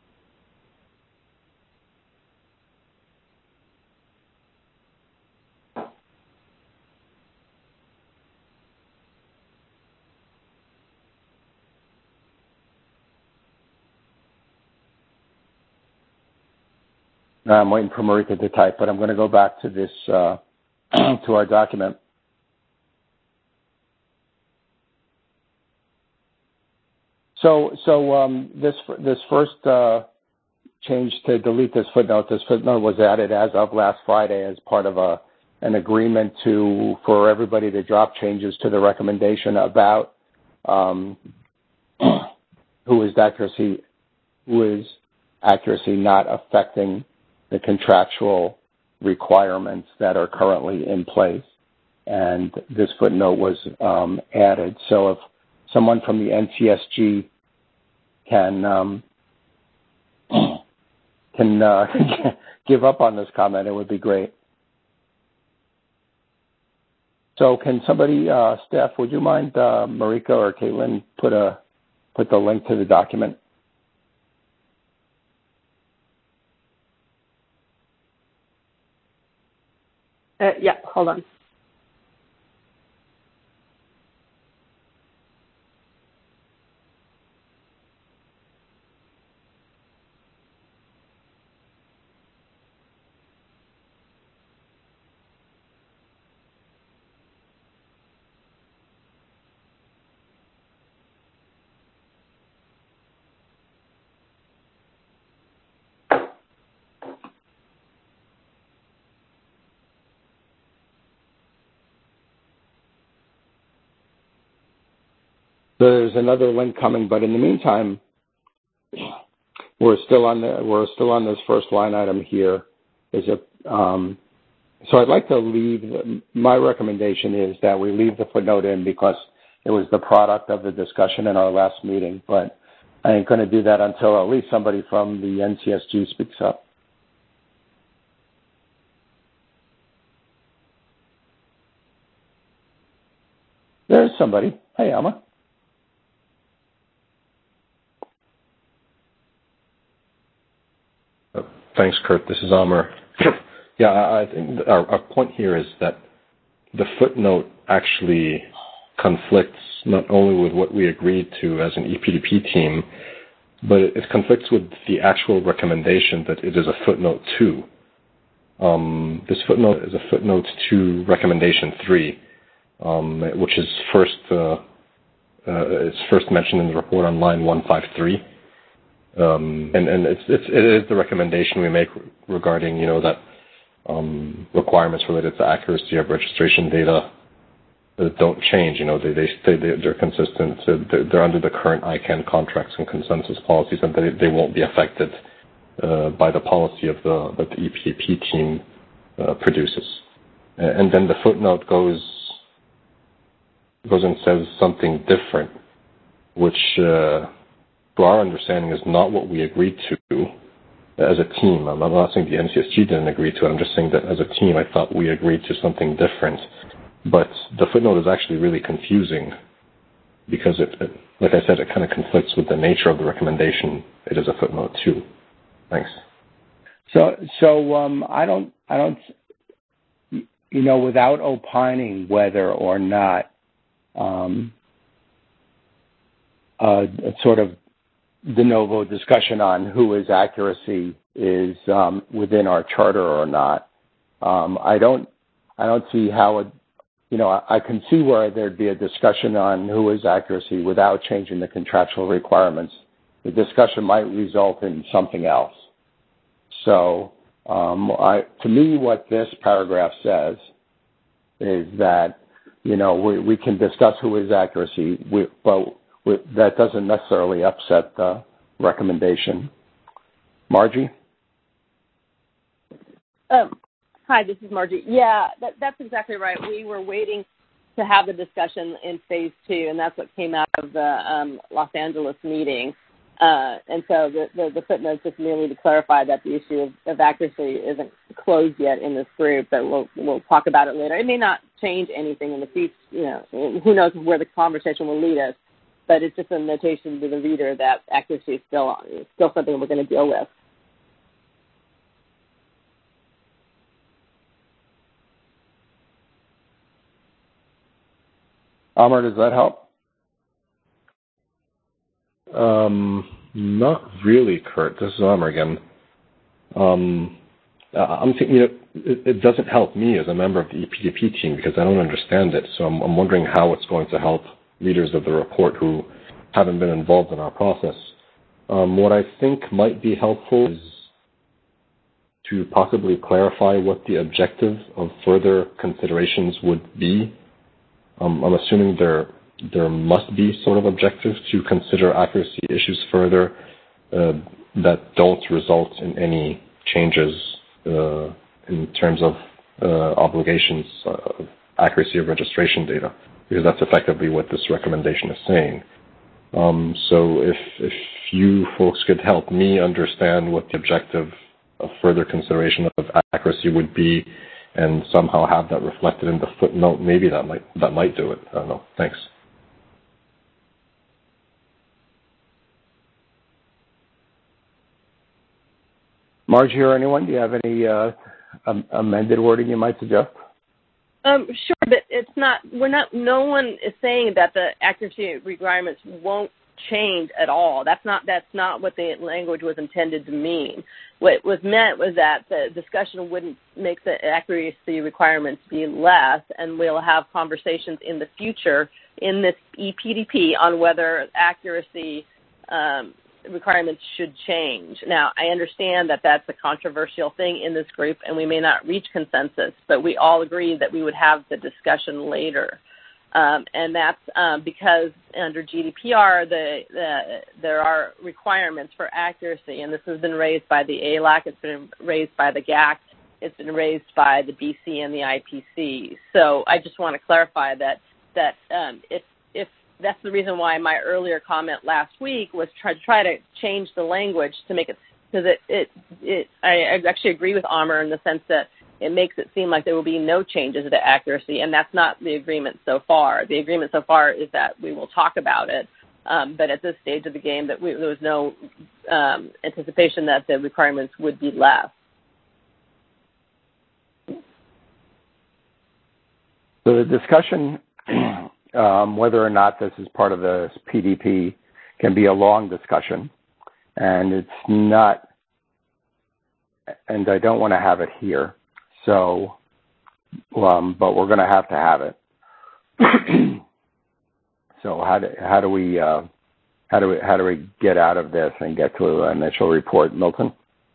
Now I'm waiting for Marika to type, but I'm going to go back to this uh, to our document. So, so um, this this first uh, change to delete this footnote. This footnote was added as of last Friday as part of a an agreement to for everybody to drop changes to the recommendation about um, who is accuracy who is accuracy not affecting the contractual requirements that are currently in place. And this footnote was um, added. So if someone from the N C S G can um, can uh, give up on this comment, it would be great. So can somebody, uh, Steph, would you mind, uh, Marika or Caitlin, put a put the link to the document?
Uh, yeah, hold on.
So there's another link coming, but in the meantime, we're still on the we're still on this first line item here. Is a um, so I'd like to leave. My recommendation is that we leave the footnote in because it was the product of the discussion in our last meeting. But I ain't going to do that until at least somebody from the N C S G speaks up. There's somebody. Hey, Alma.
Thanks, Kurt. This is Amr. Yeah, I think our, our point here is that the footnote actually conflicts not only with what we agreed to as an E P D P team, but it, it conflicts with the actual recommendation that it is a footnote to. Um, this footnote is a footnote to recommendation three, um, which is first uh, uh, it's first mentioned in the report on line one fifty-three. Um, and and it's, it's, it is the recommendation we make regarding, you know, that um, requirements related to accuracy of registration data uh, don't change. You know, they they stay they're consistent. They're, they're under the current I CANN contracts and consensus policies, and they they won't be affected uh, by the policy of the that the E P D P team uh, produces. And then the footnote goes goes and says something different, which. Uh, To our understanding, is not what we agreed to as a team. I'm not saying the N C S G didn't agree to it. I'm just saying that as a team, I thought we agreed to something different. But the footnote is actually really confusing because, it, it like I said, it kind of conflicts with the nature of the recommendation. It is a footnote too. Thanks.
So, so um, I don't, I don't, you know, without opining whether or not um, a, a sort of de novo discussion on who is accuracy is um, within our charter or not, um, I don't, I don't see how it. You know, I, I can see where there'd be a discussion on who is accuracy without changing the contractual requirements. The discussion might result in something else. So, um, I, to me, what this paragraph says is that, you know, we, we can discuss who is accuracy, we, but we, that doesn't necessarily upset the recommendation. Margie?
Um, hi, this is Margie. Yeah, that, that's exactly right. We were waiting to have the discussion in phase two, and that's what came out of the um, Los Angeles meeting. Uh, and so the, the, the footnotes just merely to clarify that the issue of, of accuracy isn't closed yet in this group, but we'll, we'll talk about it later. It may not change anything in the future, you know, who knows where the conversation will lead us, but it's just a notation to the reader that accuracy is still, still something we're going to deal with.
Amar, does that help?
Um, not really, Kurt. This is Amar again. Um, I'm thinking, you know, it, it doesn't help me as a member of the E P D P team because I don't understand it. So I'm, I'm wondering how it's going to help readers of the report who haven't been involved in our process. Um, what I think might be helpful is to possibly clarify what the objective of further considerations would be. Um, I'm assuming there there must be sort of objectives to consider accuracy issues further uh, that don't result in any changes uh, in terms of uh, obligations of accuracy of registration data, because that's effectively what this recommendation is saying. Um, so if if you folks could help me understand what the objective of further consideration of accuracy would be, and somehow have that reflected in the footnote, maybe that might that might do it. I don't know. Thanks.
Margie or anyone, do you have any uh, um, amended wording you might suggest?
Um, sure, but it's not. We're not. No one is saying that the accuracy requirements won't change at all. That's not. That's not what the language was intended to mean. What was meant was that the discussion wouldn't make the accuracy requirements be less, and we'll have conversations in the future in this E P D P on whether accuracy um, requirements should change. Now, I understand that that's a controversial thing in this group, and we may not reach consensus, but we all agree that we would have the discussion later. Um, and that's um, because under G D P R, the, the, there are requirements for accuracy, and this has been raised by the A L A C, it's been raised by the G A C, it's been raised by the B C and the I P C. So I just want to clarify that that um, if if that's the reason why my earlier comment last week was try to try to change the language to make it, because it, it, it I actually agree with Amar in the sense that it makes it seem like there will be no changes to accuracy, and that's not the agreement so far. The agreement so far is that we will talk about it, um, but at this stage of the game, that we, there was no um, anticipation that the requirements would be less.
So the discussion, um, whether or not this is part of the P D P, can be a long discussion, and it's not, and I don't want to have it here. So, um, but we're going to have to have it. So how do how do we uh, how do we how do we get out of this and get to an initial report, Milton?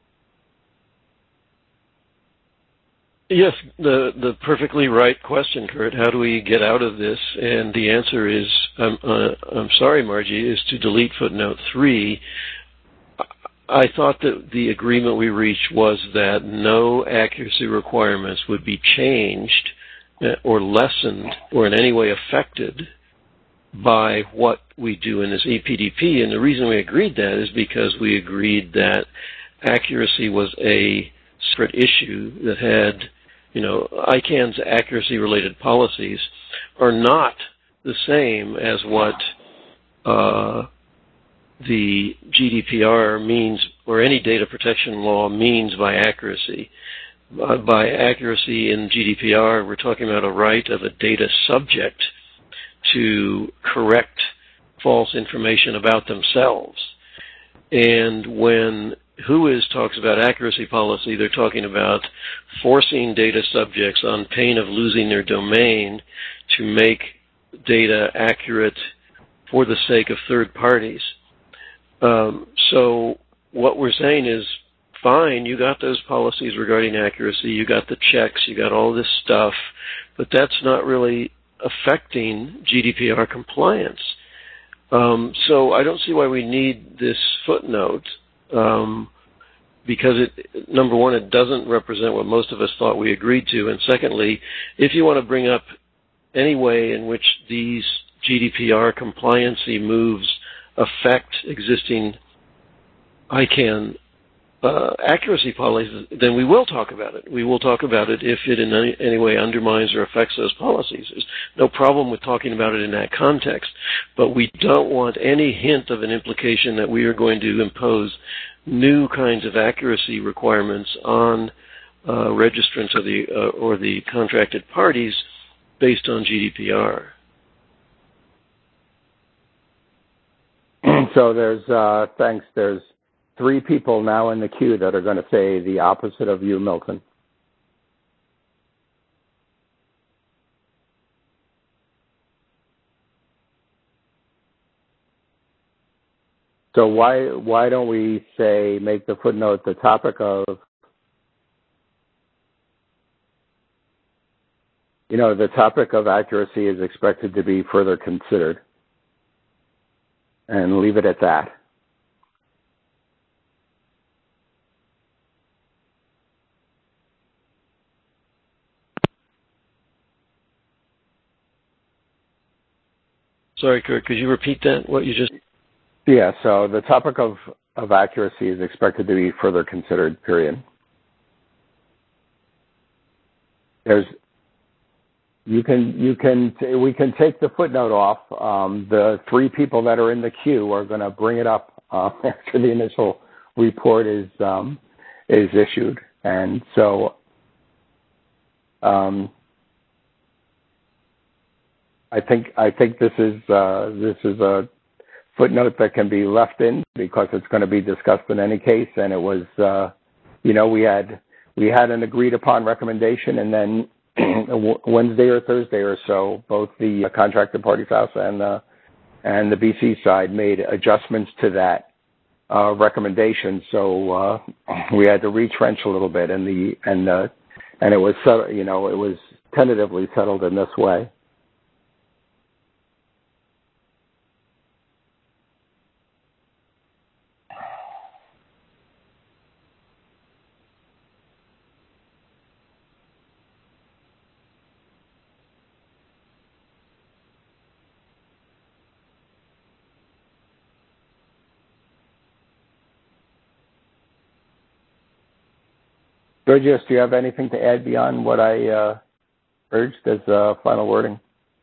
Yes, the the perfectly right question, Kurt. How do we get out of this? And the answer is, um, uh, I'm sorry, Margie, is to delete footnote three. I thought that the agreement we reached was that no accuracy requirements would be changed or lessened or in any way affected by what we do in this E P D P. And the reason we agreed that is because we agreed that accuracy was a separate issue that had, you know, I CANN's accuracy-related policies are not the same as what uh, the G D P R means, or any data protection law means by accuracy. uh, by accuracy in G D P R, we're talking about a right of a data subject to correct false information about themselves. And when W H O I S talks about accuracy policy, they're talking about forcing data subjects on pain of losing their domain to make data accurate for the sake of third parties. Um, so what we're saying is, fine, you got those policies regarding accuracy, you got the checks, you got all this stuff, but that's not really affecting G D P R compliance. Um, so I don't see why we need this footnote, um, because it, number one, it doesn't represent what most of us thought we agreed to, and secondly, if you want to bring up any way in which these G D P R compliancy moves affect existing I CANN uh, accuracy policies, then we will talk about it. We will talk about it if it in any, any way undermines or affects those policies. There's no problem with talking about it in that context, but we don't want any hint of an implication that we are going to impose new kinds of accuracy requirements on uh, registrants or the, uh, or the contracted parties based on G D P R.
So there's, uh, thanks, there's three people now in the queue that are going to say the opposite of you, Milton. So why why don't we say, make the footnote the topic of, you know, the topic of accuracy is expected to be further considered, and leave it at that.
Sorry, Kurt, could you repeat that, what you just...
Yeah, so the topic of, of accuracy is expected to be further considered, period. There's, you can, you can, we can take the footnote off. Um, the three people that are in the queue are going to bring it up uh, after the initial report is, um, is issued. And so, um, I think I think this is uh, this is a footnote that can be left in because it's going to be discussed in any case, and it was uh, you know we had we had an agreed upon recommendation, and then Wednesday or Thursday or so, both the contracted parties house and the and the B C side made adjustments to that uh, recommendation, so uh, we had to retrench a little bit, and the and uh, and it was you know it was tentatively settled in this way. Georgios, do you have anything to add beyond what I uh, urged as uh, final wording?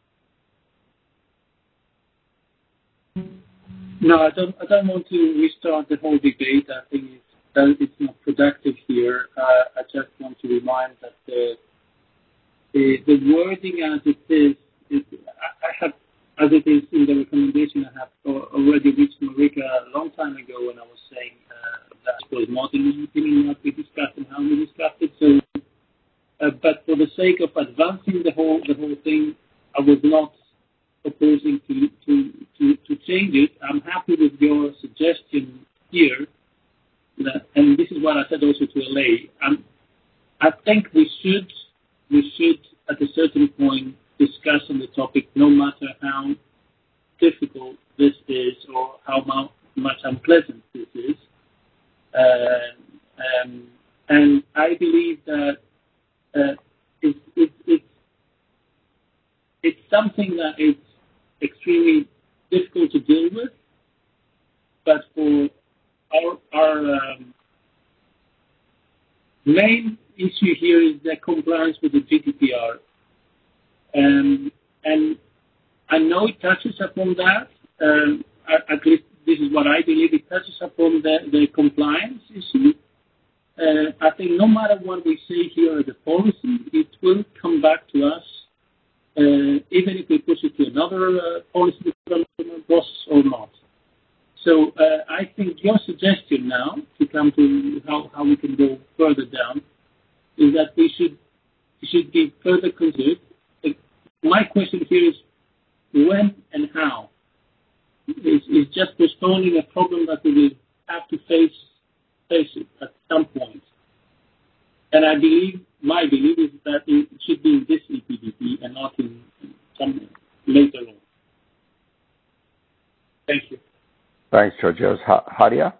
No, I don't. I don't want to restart the whole debate. I think it's, that it's not productive here. Uh, I just want to remind that the the, the wording as it is, is I, I have, as it is in the recommendation, I have already reached Marika a long time ago when I was saying uh, that was not in the opinion what we discussed and how we discussed it. So, uh, but for the sake of advancing the whole the whole thing, I was not proposing to, to, to, to change it. I'm happy with your suggestion here, that, and this is what I said also to Elaine. Um, I think we should, we should at a certain point discuss on the topic, no matter how difficult this is or how much unpleasant this is. Uh, um, and I believe that uh, it, it, it, it's something that is extremely difficult to deal with, but for our, our um, main issue here is the compliance with the G D P R. Um, and I know it touches upon that, um, at least this is what I believe, it touches upon the, the compliance issue. uh, I think no matter what we say here as a policy, it will come back to us, uh, even if we push it to another uh, policy development process or not. So uh, I think your suggestion now, to come to how, how we can go further down, is that we should should be further considered. My question here is when and how. Is is just postponing a problem that we will have to face face it at some point. And I believe, my belief is that it should be in this E P D P and not in some later on. Thank you.
Thanks, Georgios. Hadia?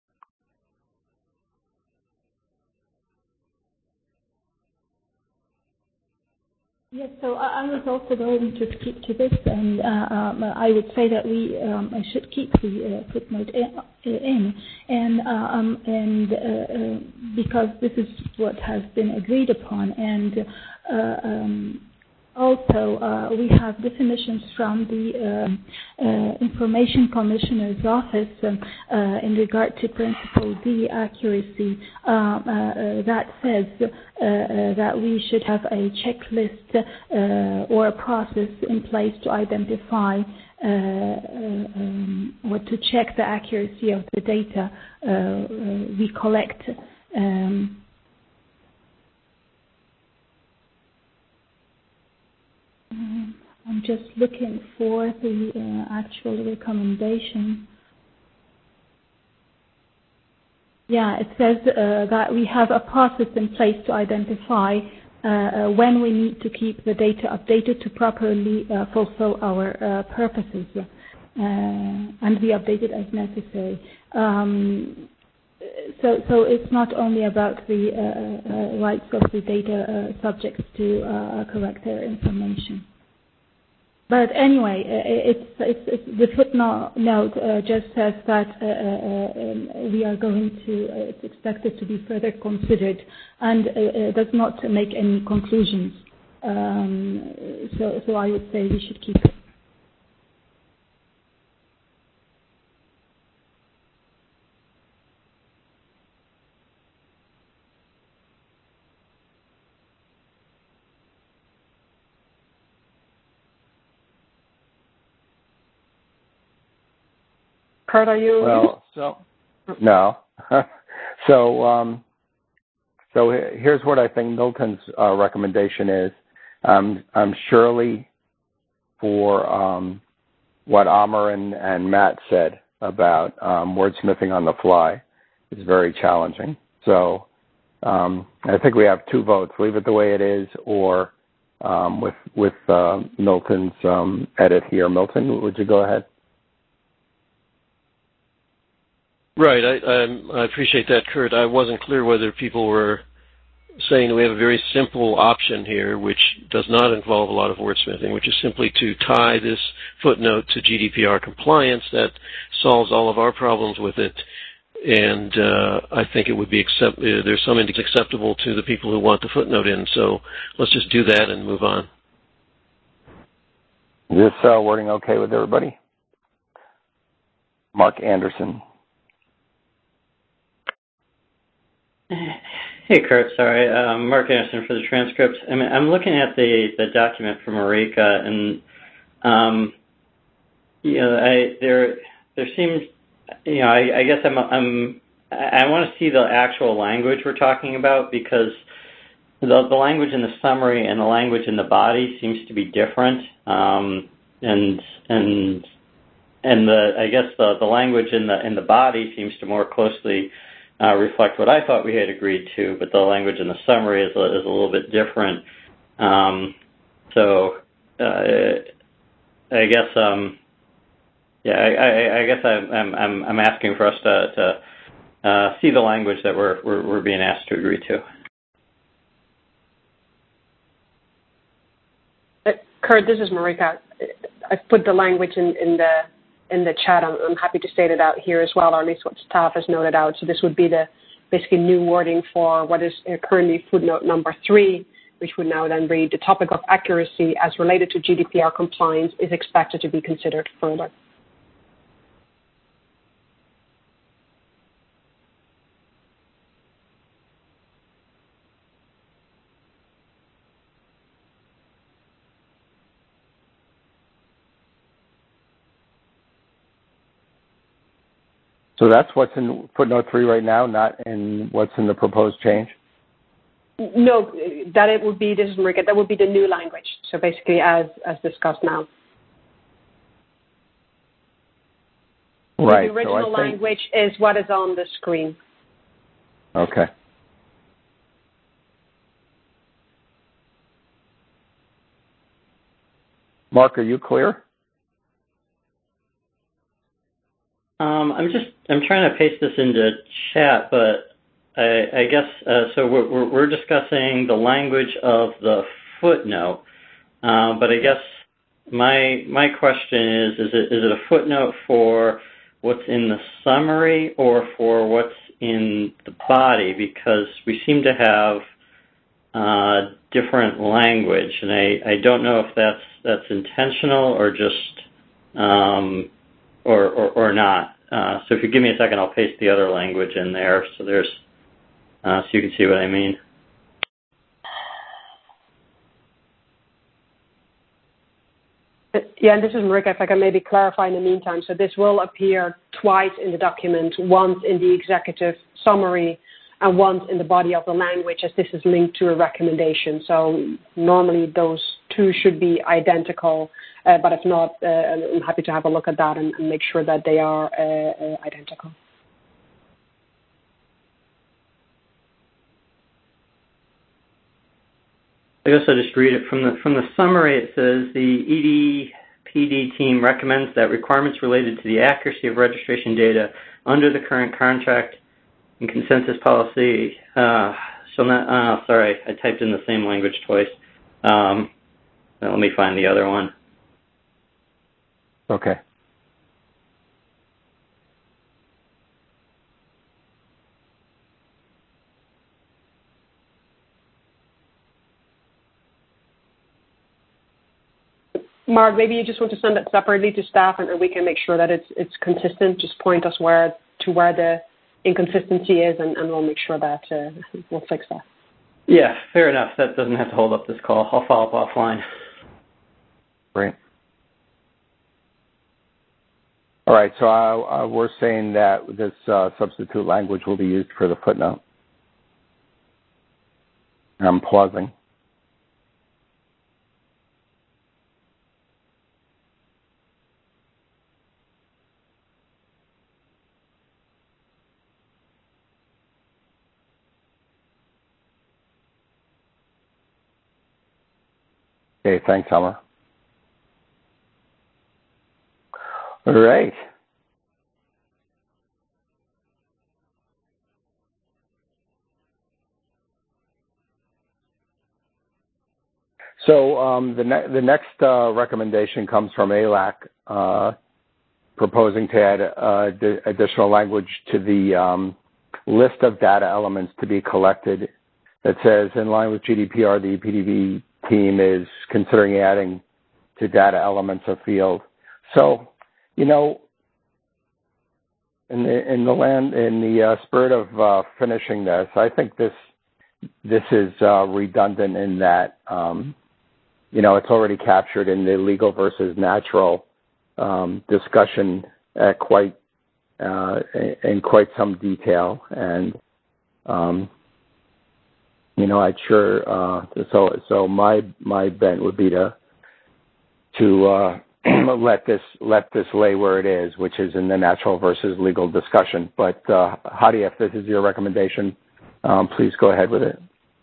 Yes, so I was also going to speak to this, and uh, um, I would say that we um, should keep the uh, footnote in, and uh, um, and uh, uh, because this is what has been agreed upon, and uh, um, also uh, we have definitions from the um, uh, Information Commissioner's Office um, uh, in regard to Principle D, accuracy, uh, uh, that says uh, uh, that we should have a checklist uh, or a process in place to identify uh, um, or to check the accuracy of the data uh, uh, we collect. Um, I'm just looking for the uh, actual recommendation. Yeah, it says uh, that we have a process in place to identify uh, uh, when we need to keep the data updated to properly uh, fulfill our uh, purposes uh, and be updated as necessary. Um, so, so it's not only about the uh, uh, rights of the data uh, subjects to uh, collect their information. But anyway, it's, it's, it's the footnote note uh, just says that uh, uh, um, we are going to, uh, it's expected to be further considered, and uh, uh, does not make any conclusions. Um, so, so I would say we should keep it.
Kurt, are you?
Well, so no. so, um, so here's what I think Milton's uh, recommendation is. Um, I'm surely for um, what Amr and, and Matt said about um, wordsmithing on the fly is very challenging. So um, I think we have two votes: leave it the way it is, or um, with with uh, Milton's um, edit here. Milton, would you go ahead?
Right. I, I, I appreciate that, Kurt. I wasn't clear whether people were saying we have a very simple option here, which does not involve a lot of wordsmithing, which is simply to tie this footnote to G D P R compliance that solves all of our problems with it. And uh, I think it would be accept- uh, there's some index acceptable to the people who want the footnote in. So let's just do that and move on.
Is this uh, wording okay with everybody? Mark Anderson.
Hey, Kurt. Sorry, um, Mark Anderson for the transcript. I mean, I'm looking at the, the document from Marika, and um, you know, I, there there seems, you know, I, I guess I'm I'm I want to see the actual language we're talking about, because the the language in the summary and the language in the body seems to be different, um, and and and the I guess the, the language in the in the body seems to more closely Uh, reflect what I thought we had agreed to, but the language in the summary is a, is a little bit different. Um, so uh, I guess, um, yeah, I, I, I guess I'm, I'm, I'm asking for us to, to uh, see the language that we're, we're, we're being asked to agree to.
Uh, Kurt, this is Marika. I've put the language in, in the in the chat. I'm, I'm happy to state it out here as well, or at least what staff has noted out. So this would be the basically new wording for what is currently footnote number three, which would now then read: the topic of accuracy as related to G D P R compliance is expected to be considered further.
So that's what's in footnote three right now, not in what's in the proposed change?
No, that it would be, this is Marika, that would be the new language. So basically as, as discussed now.
Right.
The original
so think...
language is what is on the screen.
Okay. Mark, are you clear?
Um, I'm just, I'm trying to paste this into chat, but I, I guess, uh, so we're, we're discussing the language of the footnote, uh, but I guess my, my question is, is it, is it a footnote for what's in the summary or for what's in the body? Because we seem to have uh, different language, and I, I don't know if that's, that's intentional or just, um, Or, or, or not. Uh, so if you give me a second, I'll paste the other language in there so there's uh, so you can see what I mean.
Yeah, and this is Marika, if I can maybe clarify in the meantime. So this will appear twice in the document, once in the executive summary and once in the body of the language, as this is linked to a recommendation. So normally those two should be identical, uh, but if not, uh, I'm happy to have a look at that and, and make sure that they are uh, uh, identical.
I guess I'll just read it from the from the summary. It says the E D P D team recommends that requirements related to the accuracy of registration data under the current contract and consensus policy. Uh, so not. Uh, sorry, I typed in the same language twice. Um, let me find the other one.
Okay.
Mark, maybe you just want to send it separately to staff, and, and we can make sure that it's it's consistent. Just point us where to where the inconsistency is, and, and we'll make sure that uh, we'll fix that.
Yeah, fair enough. That doesn't have to hold up this call. I'll follow up offline.
Great. All right, so uh, uh, we're saying that this uh, substitute language will be used for the footnote. I'm pausing. Okay, thanks, Elmer. All right. So um, the, ne- the next uh, recommendation comes from A L A C, uh, proposing to add uh, d- additional language to the um, list of data elements to be collected that says, in line with G D P R, the E P D B team is considering adding to data elements a field. So, you know, in the in the land in the uh, spirit of uh, finishing this, I think this this is uh, redundant in that. Um, You know, it's already captured in the legal versus natural um, discussion at quite uh, in quite some detail, and um, you know, I'd sure. Uh, so, so my my bent would be to to uh, let this let this lay where it is, which is in the natural versus legal discussion. But uh, Hadi, if this is your recommendation, um, please go ahead with it.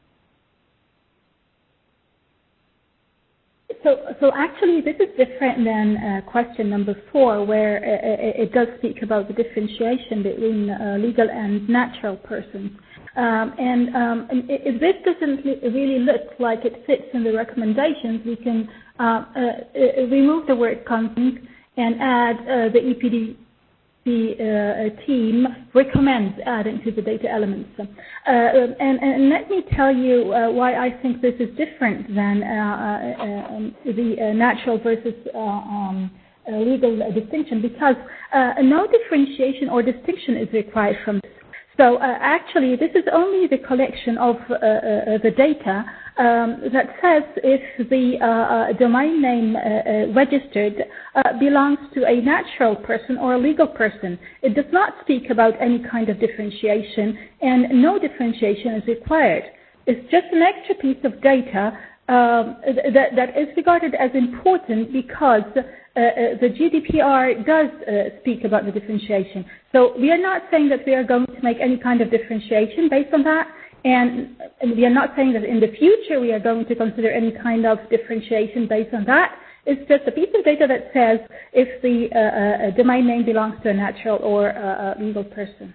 So, so actually, this is different than uh, question number four, where uh, it does speak about the differentiation between uh, legal and natural persons. Um, and um, if this doesn't really look like it fits in the recommendations, we can uh, uh, remove the word consent and add uh, the E P D B uh, team recommends adding to the data elements. Uh, and, and let me tell you uh, why I think this is different than uh, uh, um, the uh, natural versus uh, um, uh, legal distinction, because uh, no differentiation or distinction is required from this. So uh, actually, this is only the collection of uh, uh, the data um, that says if the uh, uh, domain name uh, uh, registered uh, belongs to a natural person or a legal person. It does not speak about any kind of differentiation, and no differentiation is required. It's just an extra piece of data um, that, that is regarded as important because Uh, uh, the G D P R does uh, speak about the differentiation. So we are not saying that we are going to make any kind of differentiation based on that, and, and we are not saying that in the future we are going to consider any kind of differentiation based on that. It's just a piece of data that says if the uh, uh, domain name belongs to a natural or uh, a legal person.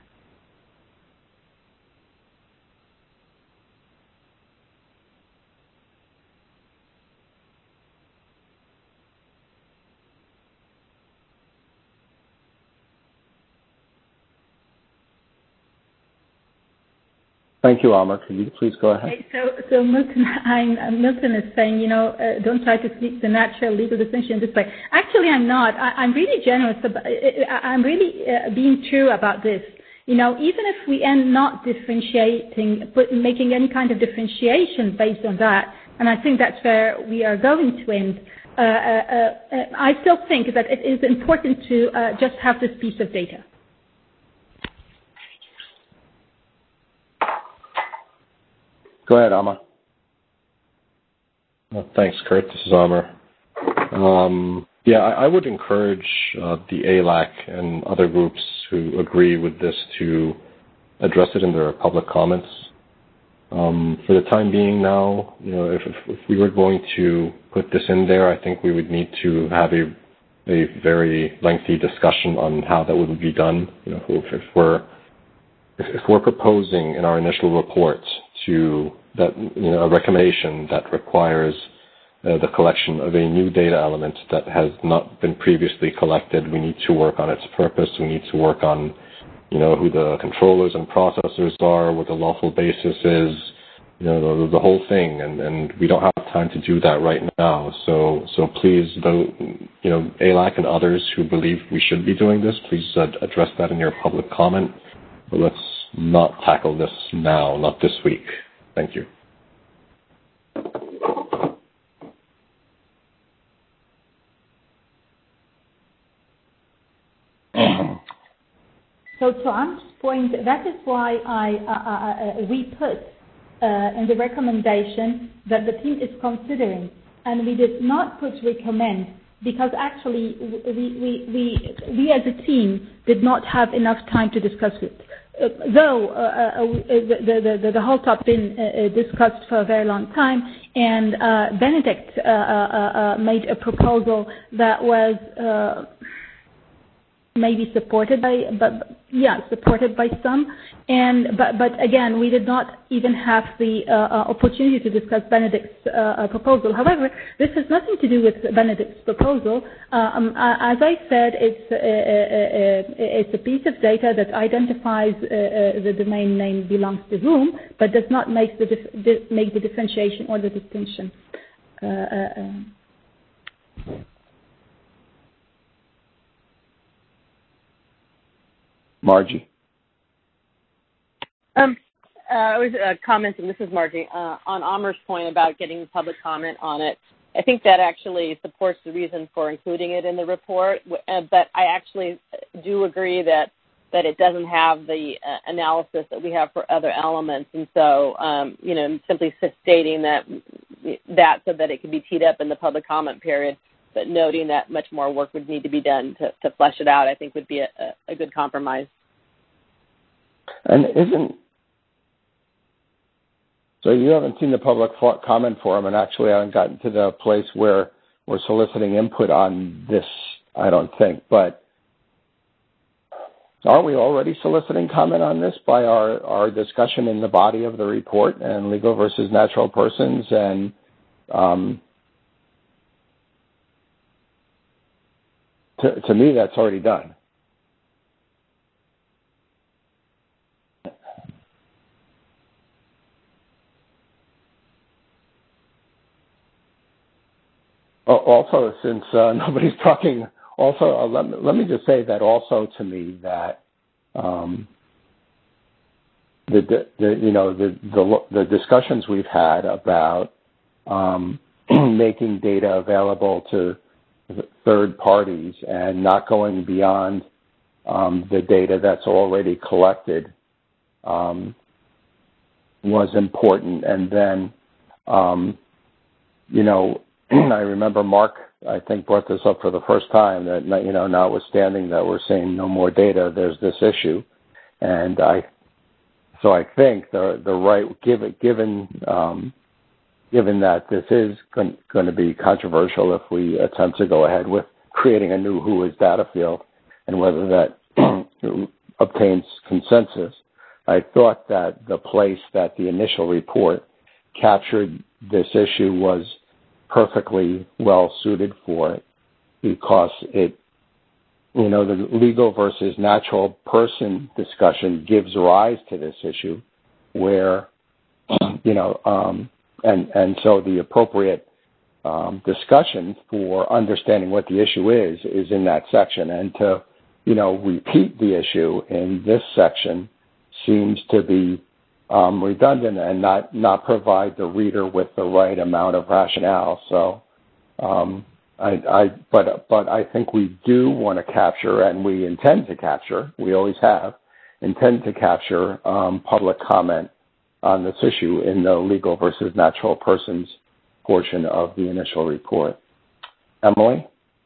Thank you, Amr. Could you please go ahead?
Okay, so, so Milton, I'm, Milton is saying, you know, uh, don't try to speak the natural legal distinction this way. Actually, I'm not. I, I'm really generous. About, I'm really uh, being true about this. You know, even if we end not differentiating, put, making any kind of differentiation based on that, and I think that's where we are going to end, uh, uh, uh, I still think that it is important to uh, just have this piece of data.
Go ahead, Amr.
Well, thanks, Kurt. This is Amr. Um, yeah, I, I would encourage uh, the A L A C and other groups who agree with this to address it in their public comments. Um, for the time being now, you know, if, if, if we were going to put this in there, I think we would need to have a a very lengthy discussion on how that would be done. You know, if, if we're if, if we're proposing in our initial report to that, you know, a recommendation that requires uh, the collection of a new data element that has not been previously collected, we need to work on its purpose. We need to work on, you know, who the controllers and processors are, what the lawful basis is, you know, the, the whole thing. And, and we don't have time to do that right now. So, so please, though, you know, A L A C and others who believe we should be doing this, please uh, address that in your public comment. But let's not tackle this now, not this week. Thank you.
So to Amr's point, that is why I, uh, uh, we put uh, in the recommendation that the team is considering, and we did not put recommend because actually we, we, we, we as a team did not have enough time to discuss it. Uh, though uh, uh, the, the, the, the whole topic been uh, discussed for a very long time, and uh, Benedict uh, uh, uh, made a proposal that was uh, maybe supported by, but yeah, supported by some, and but but again, we did not even have the uh, opportunity to discuss Benedict's uh, proposal. However, this has nothing to do with Benedict's proposal. Um, as I said, it's uh, uh, it's a piece of data that identifies uh, uh, the domain name belongs to whom, but does not make the dif- di- make the differentiation or the distinction. Uh, uh, uh.
Margie.
Um, uh, I was uh, commenting, this is Margie, uh, on Amr's point about getting public comment on it. I think that actually supports the reason for including it in the report, uh, but I actually do agree that, that it doesn't have the uh, analysis that we have for other elements. And so, um, you know, simply stating that, that so that it can be teed up in the public comment period, but noting that much more work would need to be done to, to flesh it out, I think would be a, a good compromise.
And isn't, so you haven't seen the public comment forum, and actually I haven't gotten to the place where we're soliciting input on this, I don't think, but aren't we already soliciting comment on this by our, our discussion in the body of the report and legal versus natural persons? And um, to, to me, that's already done. Also, since uh, nobody's talking, also uh, let, me, let me just say that also to me that um, the, the you know the, the the discussions we've had about um, making data available to third parties and not going beyond um, the data that's already collected um, was important. And then, um, you know, I remember Mark, I think, brought this up for the first time, that, you know, notwithstanding that we're saying no more data, there's this issue. And I, so I think the the right, given, given, um, given that this is going, going to be controversial if we attempt to go ahead with creating a new Who is data field, and whether that obtains consensus, I thought that the place that the initial report captured this issue was perfectly well suited for it, because it, you know, the legal versus natural person discussion gives rise to this issue where, you know, um, and, and so the appropriate um, discussion for understanding what the issue is, is in that section. And to, you know, repeat the issue in this section seems to be um, redundant and not, not provide the reader with the right amount of rationale. So, um, I, I, but, but I think we do want to capture, and we intend to capture, we always have, intend to capture um, public comment on this issue in the legal versus natural persons portion of the initial report. Emily?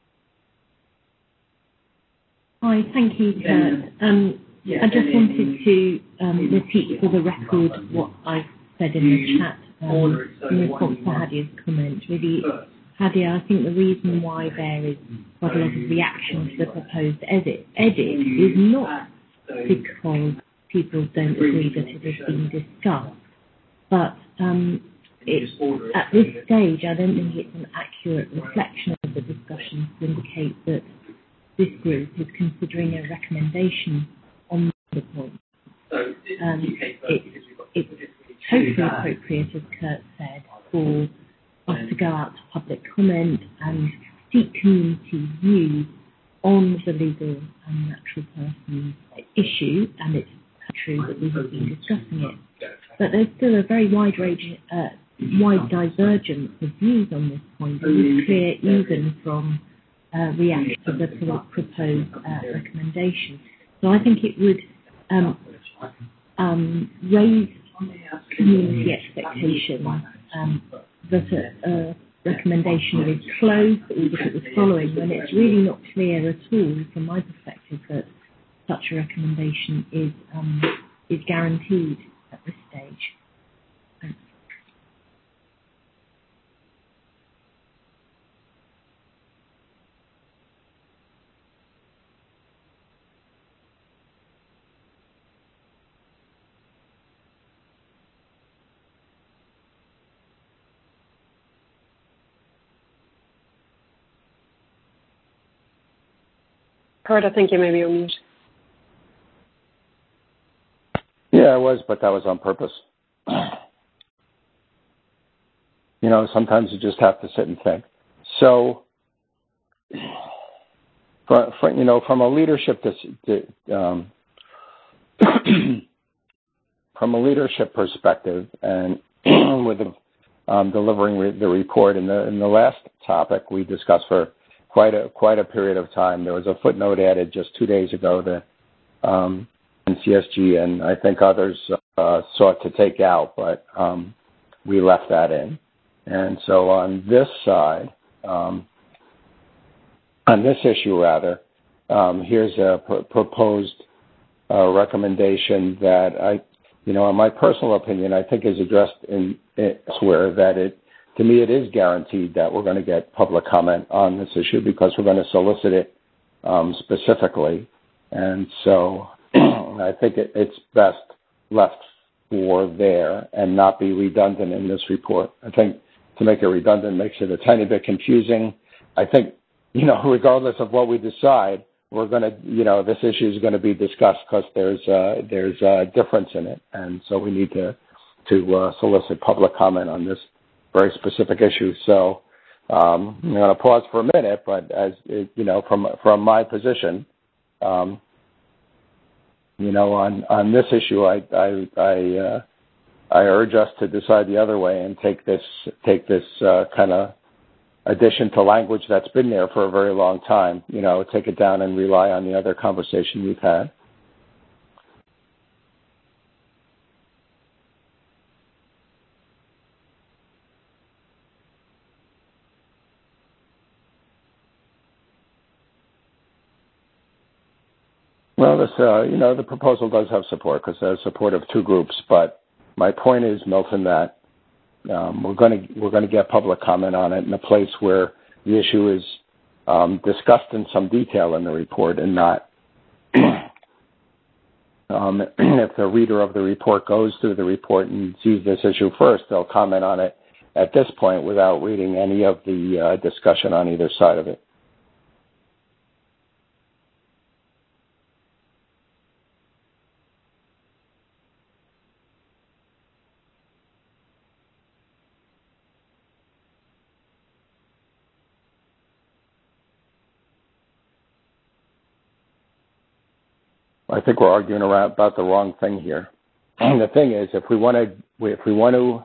Hi, thank you, Kurt. Um, I just wanted to um, repeat for the record what I said in the chat um, in response to Hadia's comment. Really, Hadia, I think the reason why there is quite a lot of reaction to the proposed edit, edit is not because people don't agree that it has been discussed, but um, it, at this stage, I don't think it's an accurate reflection of the discussion to indicate that this group is considering a recommendation on the point. Um, it, it's totally appropriate, as Kurt said, for us to go out to public comment and seek community views on the legal and natural person issue, and it's true that we have been discussing it. But there's still a very wide range, uh, wide divergence of views on this point. It is clear even from uh, reaction to the proposed uh, recommendation. So I think it would um, um, raise community expectations um, that a, a recommendation is closed, or that it was following, when it's really not clear at all, from my perspective, that such a recommendation is um, is guaranteed at this stage. Thanks.
Kurt, I think you may be on mute.
Yeah, I was, but that was on purpose. You know, sometimes you just have to sit and think. So, for, for, you know, from a leadership, um, from a leadership perspective, and with the, um, delivering re- the report in the in the last topic we discussed for quite a quite a period of time, there was a footnote added just two days ago that um, C S G and I think others uh, sought to take out, but um, we left that in. And so on this side, um, on this issue rather, um, here's a pr- proposed uh, recommendation that I, you know, in my personal opinion, I think is addressed in elsewhere, that it, to me, it is guaranteed that we're going to get public comment on this issue because we're going to solicit it um, specifically. And so I think it, it's best left for there and not be redundant in this report. I think to make it redundant makes it a tiny bit confusing. I think, you know, regardless of what we decide, we're going to, you know, this issue is going to be discussed because there's uh, there's a difference in it, and so we need to to uh, solicit public comment on this very specific issue. So um, I'm going to pause for a minute, but as you know, from from my position, um, you know, on, on this issue, I I I, uh, I urge us to decide the other way and take this take this uh, kind of addition to language that's been there for a very long time. You know, take it down and rely on the other conversation we've had. Well, this, uh, you know, the proposal does have support because there's support of two groups. But my point is, Milton, that um, we're going to we're going to get public comment on it in a place where the issue is um, discussed in some detail in the report, and not um, if the reader of the report goes through the report and sees this issue first, they'll comment on it at this point without reading any of the uh, discussion on either side of it. I think we're arguing around about the wrong thing here. And the thing is, if we want to, if we want to,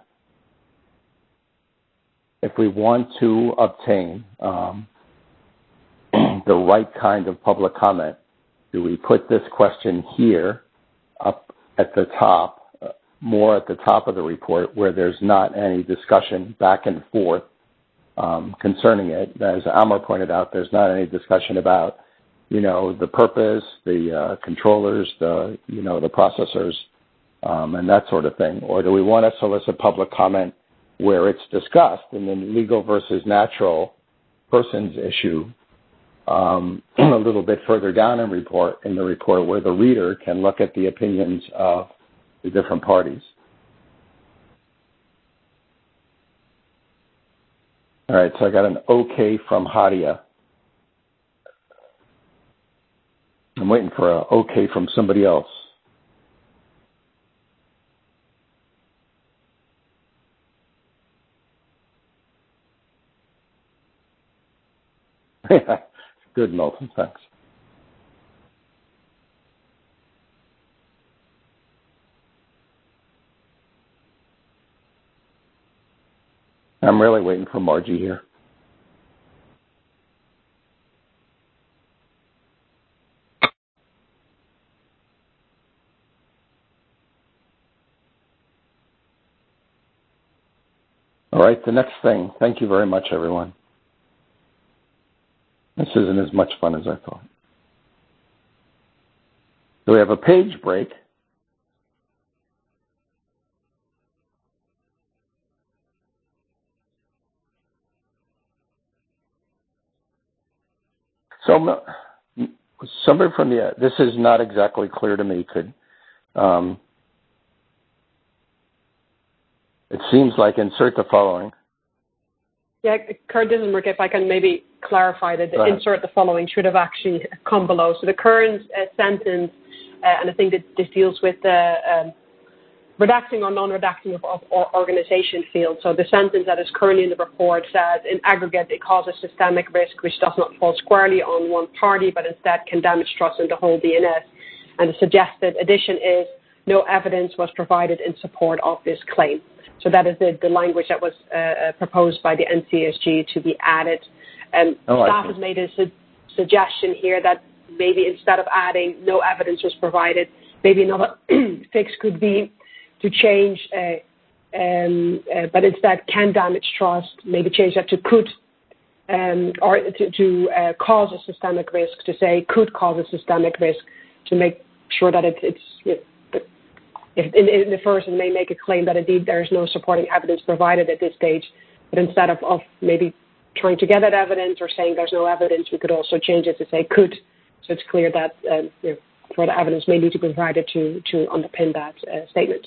if we want to obtain um, the right kind of public comment, do we put this question here, up at the top, uh, more at the top of the report, where there's not any discussion back and forth um, concerning it? As Amar pointed out, there's not any discussion about, you know, the purpose, the uh, controllers, the, you know, the processors, um, and that sort of thing? Or do we want to solicit public comment where it's discussed in the legal versus natural persons issue um, a little bit further down in report in the report, where the reader can look at the opinions of the different parties? All right, so I got an okay from Hadia. I'm waiting for a okay from somebody else. Good, Milton. Thanks. I'm really waiting for Margie here. All right, the next thing. Thank you very much, everyone. This isn't as much fun as I thought. So we have a page break. So somebody from the, this is not exactly clear to me, could, um, it seems like insert the following.
Yeah, Kurt, this is Mark. If I can maybe clarify that the insert the following should have actually come below. So the current uh, sentence, uh, and I think that this deals with the um, redacting or non-redacting of, of or organization field. So the sentence that is currently in the report says, in aggregate, it causes systemic risk which does not fall squarely on one party, but instead can damage trust in the whole D N S. And the suggested addition is, no evidence was provided in support of this claim. So that is the, the language that was uh, proposed by the N C S G to be added. Um,
oh,
staff has made a su- suggestion here that maybe instead of adding no evidence was provided, maybe another fix could be to change, uh, um, uh, but instead can damage trust, maybe change that to could, um, or to, to uh, cause a systemic risk, to say could cause a systemic risk, to make sure that it, it's, you know, if in, in the first, it may make a claim that indeed there is no supporting evidence provided at this stage, but instead of, of maybe trying to get that evidence or saying there's no evidence, we could also change it to say could, so it's clear that um, you know, further evidence may need to be provided to, to underpin that uh, statement.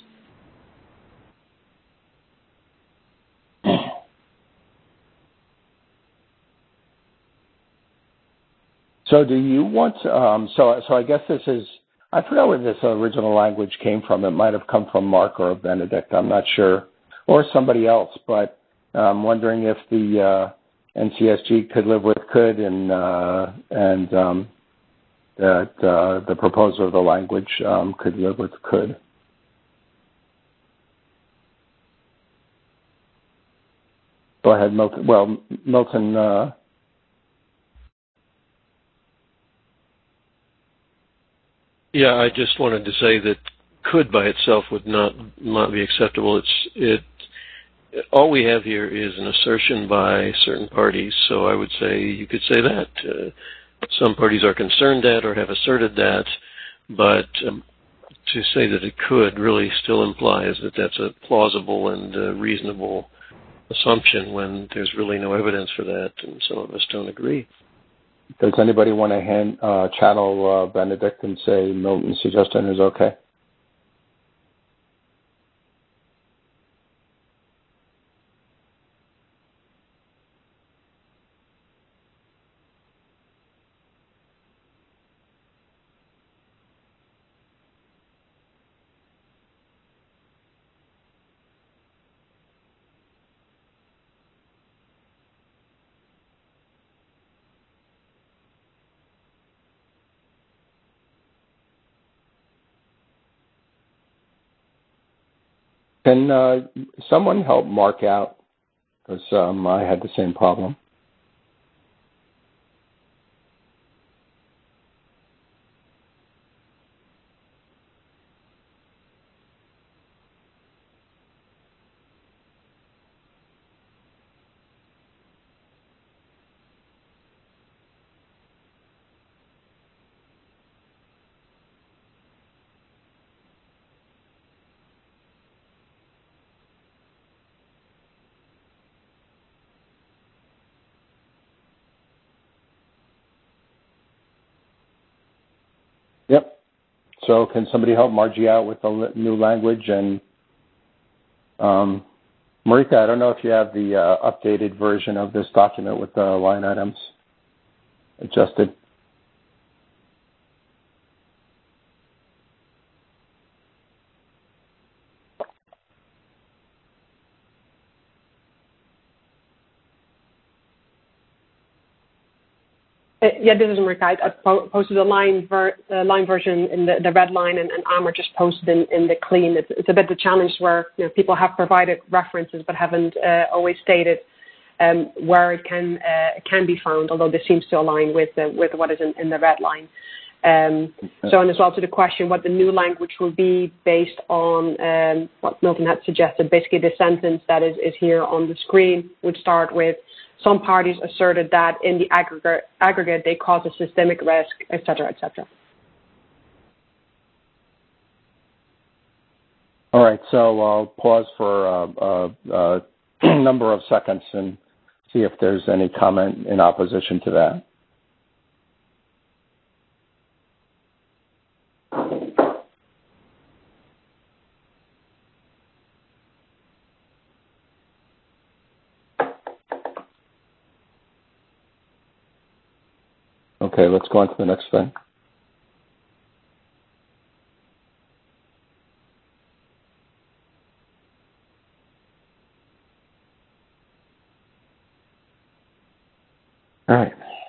So do you want, um, so so I guess this is, I forgot where this original language came from. It might have come from Mark or Benedict, I'm not sure, or somebody else, but I'm wondering if the uh, N C S G could live with could and, uh, and um, that uh, the proposer of the language um, could live with could. Go ahead, Milton. Well, Milton. Uh,
yeah, I just wanted to say that could by itself would not not be acceptable. It's it. All we have here is an assertion by certain parties. So I would say you could say that uh, some parties are concerned that or have asserted that, but um, to say that it could really still implies that that's a plausible and uh, reasonable assumption when there's really no evidence for that, and some of us don't agree.
Does anybody want to hand, uh, channel uh, Benedict and say Milton's suggestion is okay? Can uh, someone help Mark out? Because um, I had the same problem. Yep. So can somebody help Margie out with the new language? And um, Marika, I don't know if you have the uh, updated version of this document with the line items adjusted.
Yeah, this is Marika. I, I po- posted a line ver- uh, line version in the, the red line, and, and Amr just posted in, in the clean. It's, it's a bit of a challenge where you know, people have provided references but haven't uh, always stated um, where it can uh, can be found, although this seems to align with uh, with what is in, in the red line. Um, so, and as well to the question what the new language will be based on um, what Milton had suggested, basically the sentence that is, is here on the screen would start with, some parties asserted that in the aggregate, aggregate they cause a systemic risk, et cetera, et cetera.
All right, so I'll pause for a, a, a number of seconds and see if there's any comment in opposition to that. Okay, let's go on to the next thing. All right.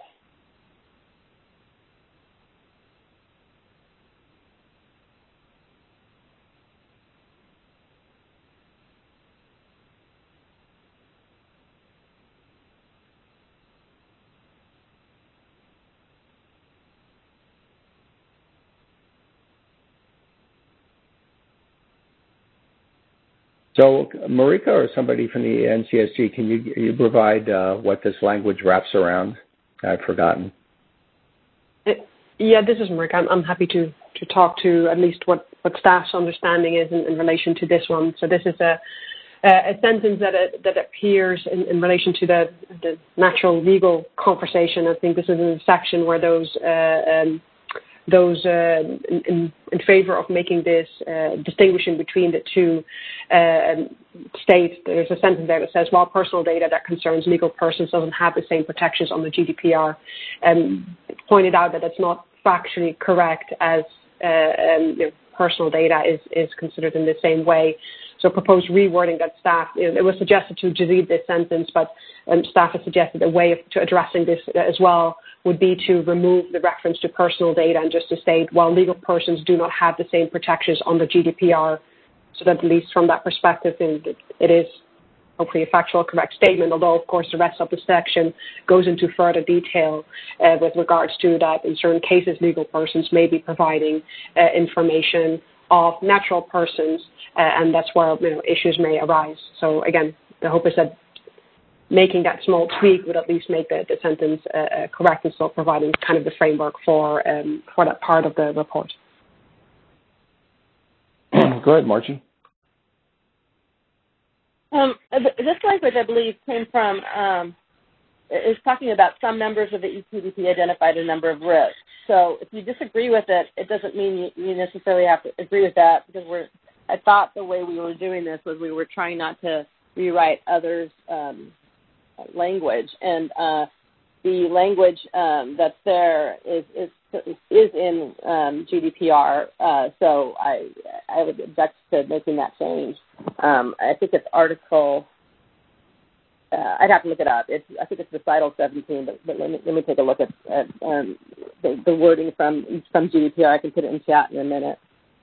So, Marika or somebody from the N C S G, can you, you provide uh, what this language wraps around? I've forgotten.
Yeah, this is Marika. I'm, I'm happy to, to talk to at least what, what staff's understanding is in, in relation to this one. So this is a, a sentence that uh, that appears in, in relation to the, the natural legal conversation. I think this is in a section where those uh, um, those uh, in, in, in favor of making this uh, distinguishing between the two uh, state, there's a sentence there that says, while personal data that concerns legal persons doesn't have the same protections on the G D P R, um, pointed out that it's not factually correct as uh, um, you know, personal data is, is considered in the same way. So proposed rewording that staff, you know, it was suggested to delete this sentence, but um, staff has suggested a way of to addressing this as well would be to remove the reference to personal data and just to state, while legal persons do not have the same protections under G D P R, so that at least from that perspective, it, it is hopefully a factual correct statement, although of course the rest of the section goes into further detail uh, with regards to that in certain cases legal persons may be providing uh, information of natural persons, uh, and that's where you know, issues may arise. So again, the hope is that making that small tweak would at least make the, the sentence uh, uh, correct and still providing kind of the framework for um, for that part of the report.
Go ahead, Margie.
Um, this language, I believe, came from, um, is talking about some members of the E P D P identified a number of risks. So if you disagree with it, it doesn't mean you, you necessarily have to agree with that, because we're, I thought the way we were doing this was we were trying not to rewrite others' um, language. And uh, the language um, that's there is, is, is in um, G D P R, uh, so I, I would object to making that change. Um, I think it's Article, uh, I'd have to look it up. It's, I think it's recital seventeen, but, but let, me, let me take a look at, at um, the, the wording from, from G D P R. I can put it in chat in a minute.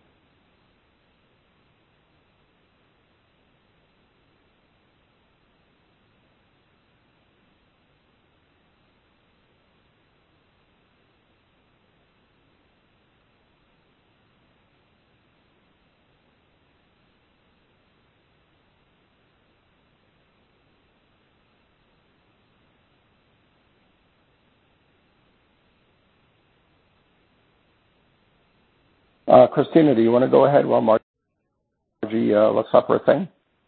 Uh, Christina, do you want to go ahead while Margie uh, looks up her thing?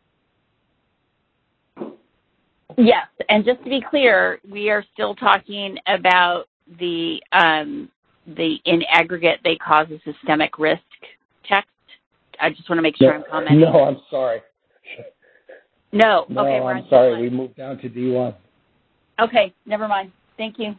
Yes, and just to be clear, we are still talking about the um, the in aggregate they cause a systemic risk text. I just want to make sure
no,
I'm commenting.
No, I'm sorry.
No,
no
okay, we're
I'm
on
sorry.
D one.
We moved down to D one.
Okay, never mind. Thank you.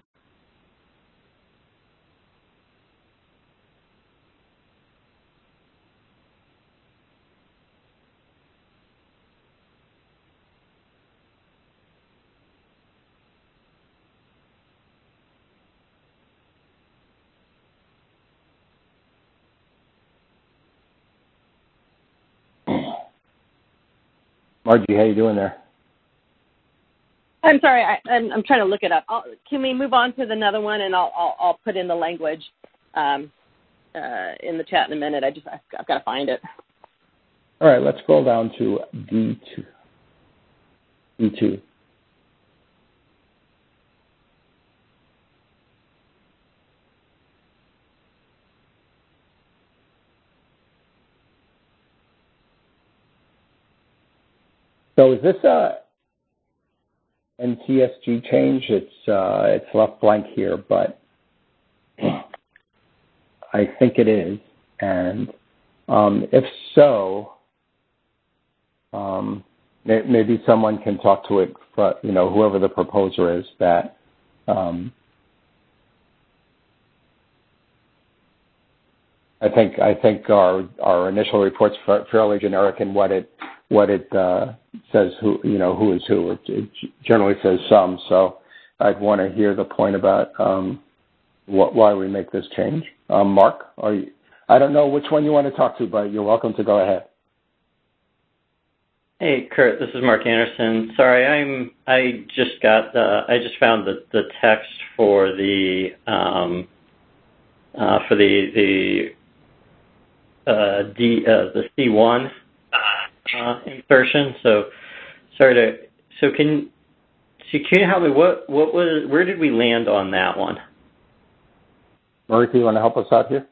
Margie, how you doing there?
I'm sorry, I, I'm, I'm trying to look it up. I'll, can we move on to another one, and I'll, I'll, I'll put in the language um, uh, in the chat in a minute. I just, I've, I've got to find it.
All right, let's scroll down to D two. D two. So is this a N T S G change? It's uh, it's left blank here, but I think it is. And um, if so, um, maybe someone can talk to it. For, you know, whoever the proposer is, that um, I think I think our our initial report's fairly generic in what it what it uh, says. Who you know who is who. It, it generally says some. So I'd want to hear the point about um, what, why we make this change. Um, Mark, are you, I don't know which one you want to talk to, but you're welcome to go ahead.
Hey, Kurt, this is Mark Anderson. Sorry, I'm. I just got. The, I just found the the text for the um, uh, for the the uh, D uh, the C one uh, insertion. So sorry to. So can so can you help me? What what was? Where did we land on that one?
Mark, do you want to help us out here?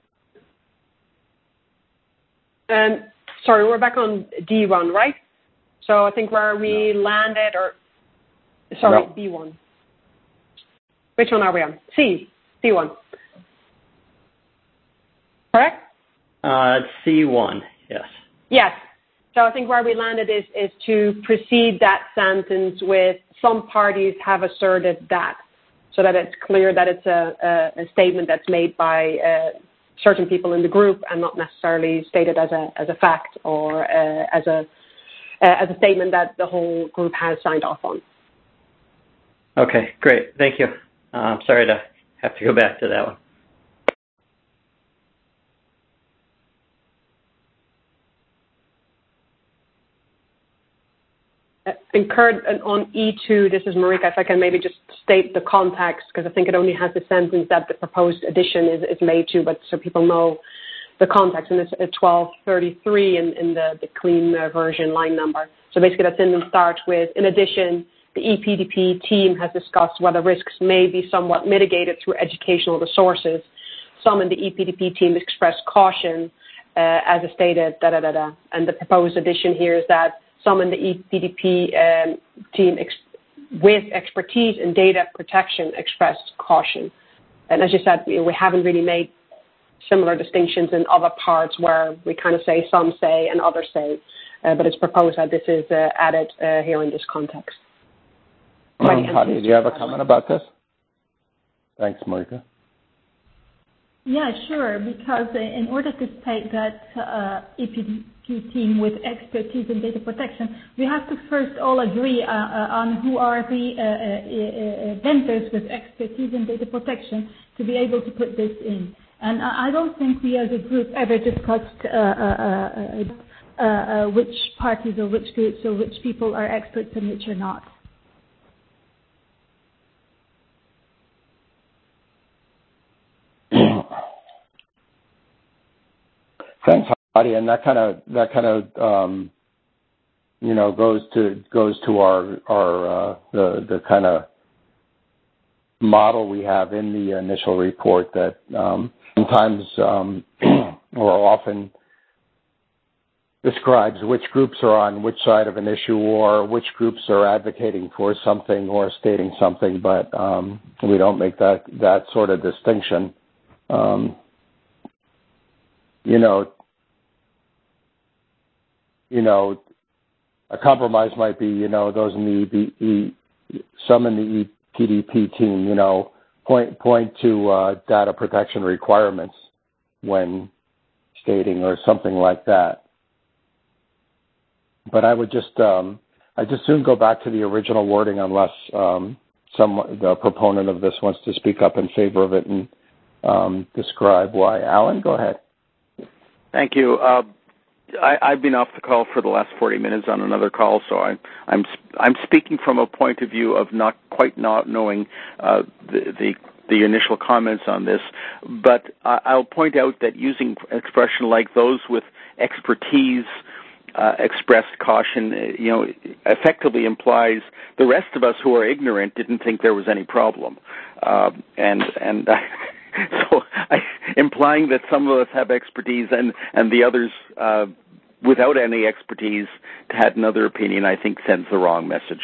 Um, sorry, we're back on D one, right? So I think where we no. landed, or sorry, no. B one. Which one are we on? C, C one. Correct?
Uh, C one, yes.
Yes. So I think where we landed is, is to precede that sentence with some parties have asserted that, so that it's clear that it's a, a, a statement that's made by uh, certain people in the group and not necessarily stated as a as a fact or uh, as a uh, as a statement that the whole group has signed off on.
Okay, great. Thank you. Uh, I'm sorry to have to go back to that one.
And Kurt, on E two, this is Marika, if I can maybe just state the context, because I think it only has the sentence that the proposed addition is, is made to, but so people know the context, and it's at twelve thirty-three in, in the, the clean uh, version line number. So basically that sentence starts with, in addition, the E P D P team has discussed whether risks may be somewhat mitigated through educational resources. Some in the E P D P team expressed caution, uh, as stated, da da da da. And the proposed addition here is that some in the E P D P um, team ex- with expertise in data protection expressed caution. And as you said, we, we haven't really made similar distinctions in other parts where we kind of say some say and others say, uh, but it's proposed that this is uh, added uh, here in this context.
Um, Hadi, do you have a comment about this? Thanks, Marika.
Yeah, sure, because uh, in order to state that uh, E P D P team with expertise in data protection, we have to first all agree uh, uh, on who are the uh, uh, uh, vendors with expertise in data protection to be able to put this in. And I don't think we as a group ever discussed uh, uh, uh, uh, which parties or which groups or which people are experts and which are not.
Thanks, Hadi, and that kind of that kind of um, you know goes to goes to our our uh, the the kind of model we have in the initial report that um, sometimes um, or often describes which groups are on which side of an issue or which groups are advocating for something or stating something, but um, we don't make that that sort of distinction. Um, you know, you know, a compromise might be, you know, those in the E B, e, some in the E P D P team, you know, point point to uh, data protection requirements when stating or something like that. But I would just, um, I just soon go back to the original wording unless um, some the proponent of this wants to speak up in favor of it and um, describe why. Alan, go ahead.
Thank you. Uh, I, I've been off the call for the last forty minutes on another call, so I, I'm I'm speaking from a point of view of not quite not knowing uh, the, the the initial comments on this. But I, I'll point out that using expression like those with expertise uh, expressed caution, you know, effectively implies the rest of us who are ignorant didn't think there was any problem, uh, and and. I, So, I, implying that some of us have expertise and, and the others, uh, without any expertise, had another opinion, I think sends the wrong message.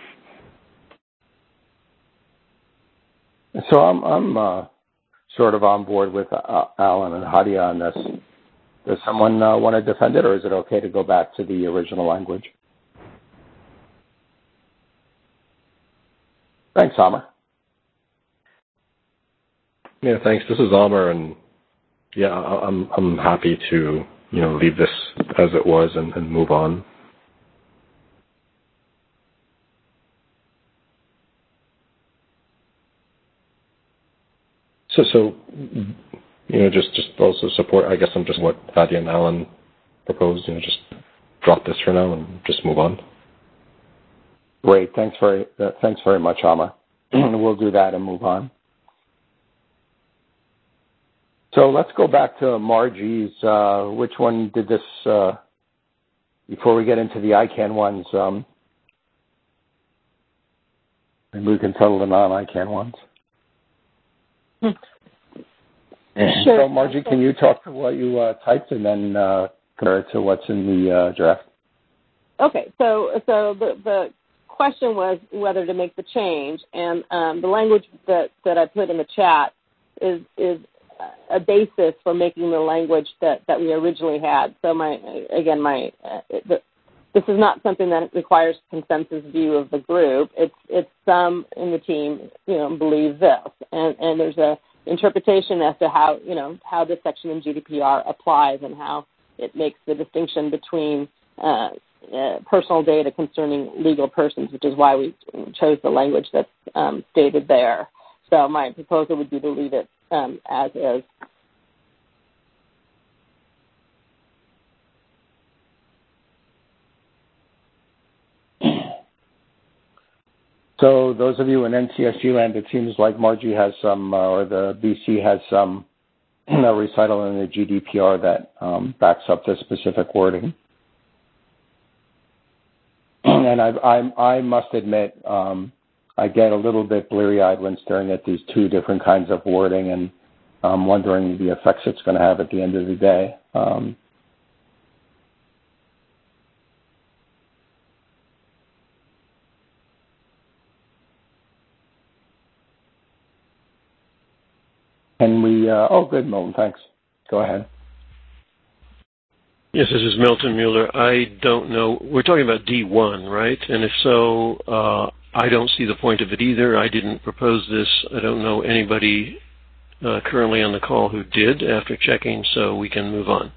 So I'm, I'm uh, sort of on board with uh, Alan and Hadi on this. Does someone uh, want to defend it, or is it okay to go back to the original language? Thanks, Amr.
Yeah, thanks. This is Amr, and yeah, I'm I'm happy to you know leave this as it was and, and move on. So so you know just just also support. I guess I'm just what Hadi and Alan proposed. You know, just drop this for now and just move on.
Great. Thanks very uh, thanks very much, Amr. We'll do that and move on. So let's go back to Margie's. Uh, which one did this, uh, before we get into the I CANN ones, um, and we can settle the non-I CANN ones.
Sure.
So Margie, can you talk to what you uh, typed and then uh, compare it to what's in the uh, draft?
Okay, so so the, the question was whether to make the change, and um, the language that, that I put in the chat is is a basis for making the language that, that we originally had. So my, again, my, uh, the, this is not something that requires consensus view of the group. It's, it's some in the team, you know, believe this. And, and there's a interpretation as to how, you know, how this section in G D P R applies and how it makes the distinction between uh, uh, personal data concerning legal persons, which is why we chose the language that's um, stated there. So my proposal would be to leave it um, as is.
So those of you in N C S G land, it seems like Margie has some, uh, or the B C has some a recital in the G D P R that um, backs up this specific wording. And I, I, I must admit, um, I get a little bit bleary-eyed when staring at these two different kinds of wording and um, wondering the effects it's going to have at the end of the day. Um, Can we, uh, oh, good, Milton, thanks. Go ahead.
Yes, this is Milton Mueller. I don't know. We're talking about D one, right? And if so, uh, I don't see the point of it either. I didn't propose this. I don't know anybody uh, currently on the call who did after checking, so we can move on.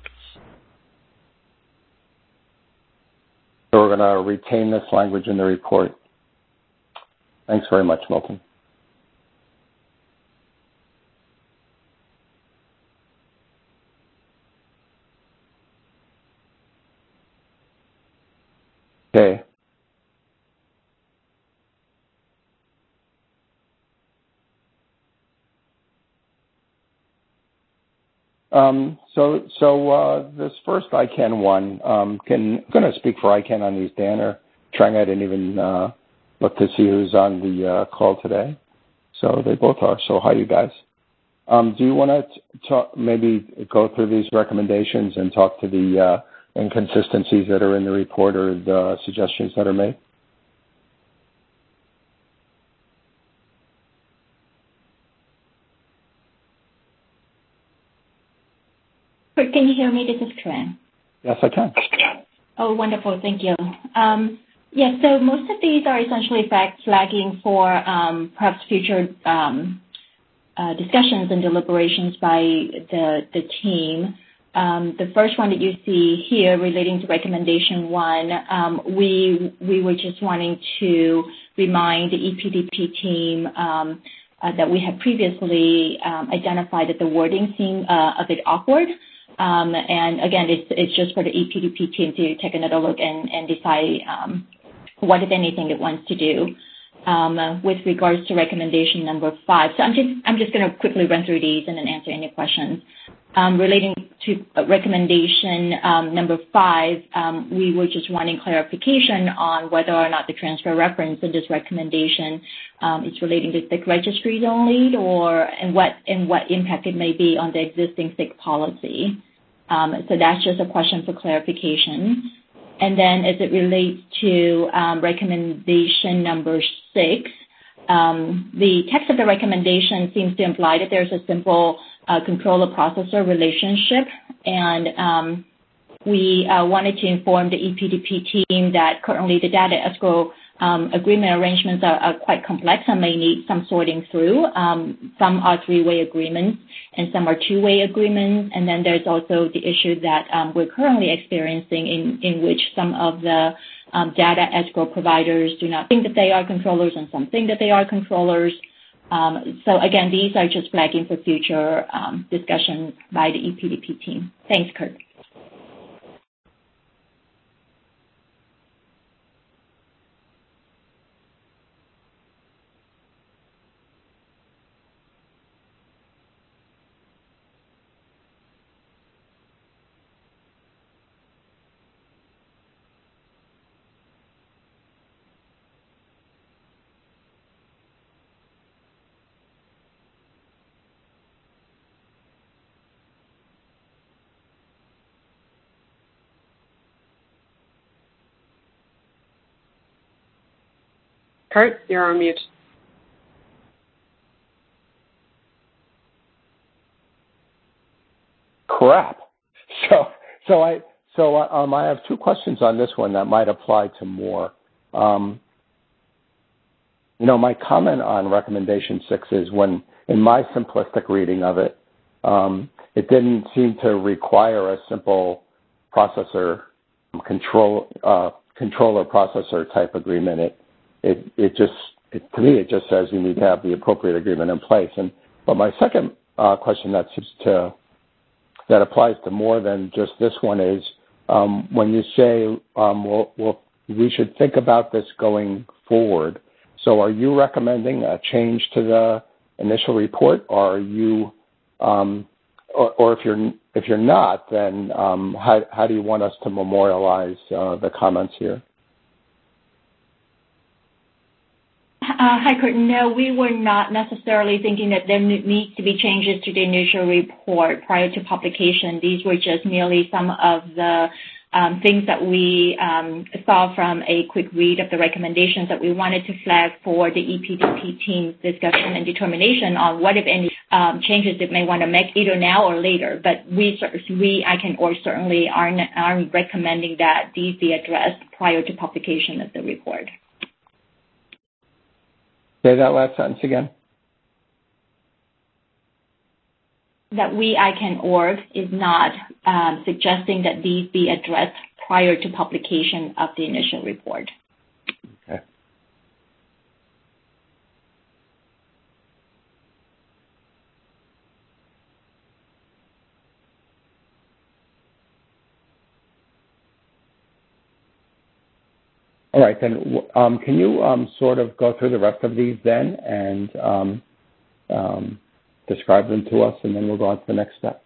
So we're going to retain this language in the report. Thanks very much, Milton. Okay. Um, so, so uh, this first I CANN one, um, can I'm going to speak for I CANN on these, Dan or Trang. I didn't even uh, look to see who's on the uh, call today. So they both are. So hi, you guys. Um, do you want to talk, maybe go through these recommendations and talk to the uh, inconsistencies that are in the report or the suggestions that are made?
Can you hear me? This is Trang.
Yes, I can.
Oh, wonderful. Thank you. Um, yeah, so most of these are essentially fact flagging for um, perhaps future um, uh, discussions and deliberations by the, the team. Um, the first one that you see here relating to recommendation one, um, we, we were just wanting to remind the E P D P team um, uh, that we had previously um, identified that the wording seemed uh, a bit awkward. Um, and again, it's, it's just for the E P D P team to take another look and, and decide um, what, if anything, it wants to do. Um, uh, with regards to recommendation number five, so I'm just I'm just going to quickly run through these and then answer any questions. Um, relating to recommendation um, number five, um, we were just wanting clarification on whether or not the transfer reference in this recommendation um, is relating to S I C registries only, or and what and what impact it may be on the existing S I C policy. Um, so that's just a question for clarification. And then as it relates to um, recommendation number six, um, the text of the recommendation seems to imply that there's a simple uh, controller-processor relationship, and um, we uh, wanted to inform the E P D P team that currently the data escrow um, agreement arrangements are, are quite complex and may need some sorting through. Um, some are three-way agreements and some are two-way agreements. And then there's also the issue that um, we're currently experiencing in, in which some of the um, data escrow providers do not think that they are controllers and some think that they are controllers. Um, so again, these are just flagging for future um, discussions by the E P D P team. Thanks, Kurt.
Kurt, you're on mute.
Crap. So, so I, so um, I have two questions on this one that might apply to more. Um, you know, my comment on recommendation six is when, in my simplistic reading of it, um, it didn't seem to require a simple processor control uh, controller processor type agreement. It it it just it, to me it just says you need to have the appropriate agreement in place. And but my second uh, question that seems to that applies to more than just this one is um, when you say um, well, well we should think about this going forward. So are you recommending a change to the initial report, or are you, um, or, or if you're if you're not, then um, how how do you want us to memorialize uh, the comments here?
Uh, hi, Kurt. No, we were not necessarily thinking that there needs to be changes to the initial report prior to publication. These were just merely some of the um, things that we um, saw from a quick read of the recommendations that we wanted to flag for the E P D P team's discussion and determination on what, if any, um, changes it may want to make either now or later. But we, we I can, or certainly aren't, aren't recommending that these be addressed prior to publication of the report.
Say that last sentence again.
That we, I C A N org, is not um, suggesting that these be addressed prior to publication of the initial report.
Okay. All right, then um, can you um, sort of go through the rest of these then and um, um, describe them to us, and then we'll go on to the next step.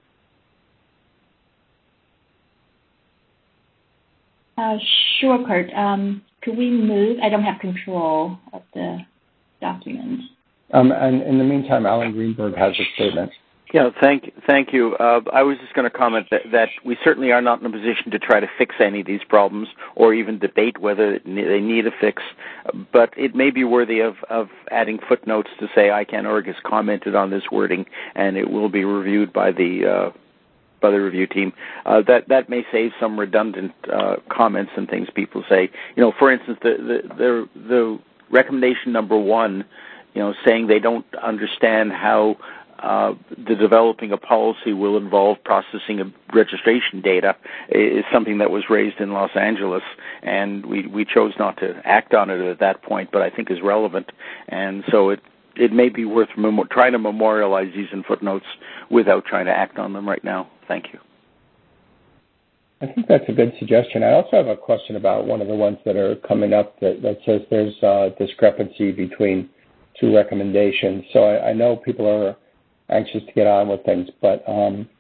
Uh, sure, Kurt. Um, could we move? I don't have control of the document.
Um, and in the meantime, Alan Greenberg has a statement.
Yeah, thank, thank you. Uh, I was just going to comment that, that we certainly are not in a position to try to fix any of these problems or even debate whether they need a fix, but it may be worthy of, of adding footnotes to say I C A N org has commented on this wording and it will be reviewed by the uh, by the review team. Uh, that that may save some redundant uh, comments and things people say. You know, for instance, the the the, the recommendation number one, you know, saying they don't understand how Uh, the developing a policy will involve processing of registration data is something that was raised in Los Angeles, and we, we chose not to act on it at that point, but I think is relevant. And so it, it may be worth mem- trying to memorialize these in footnotes without trying to act on them right now. Thank you.
I think that's a good suggestion. I also have a question about one of the ones that are coming up that, that says there's a discrepancy between two recommendations. So I, I know people are anxious to get on with things, but um,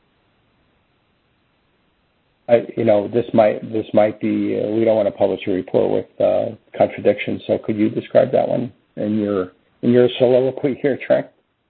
I, you know, this might this might be. Uh, we don't want to publish a report with uh, contradictions. So, could you describe that one in your in your soliloquy here, Trang?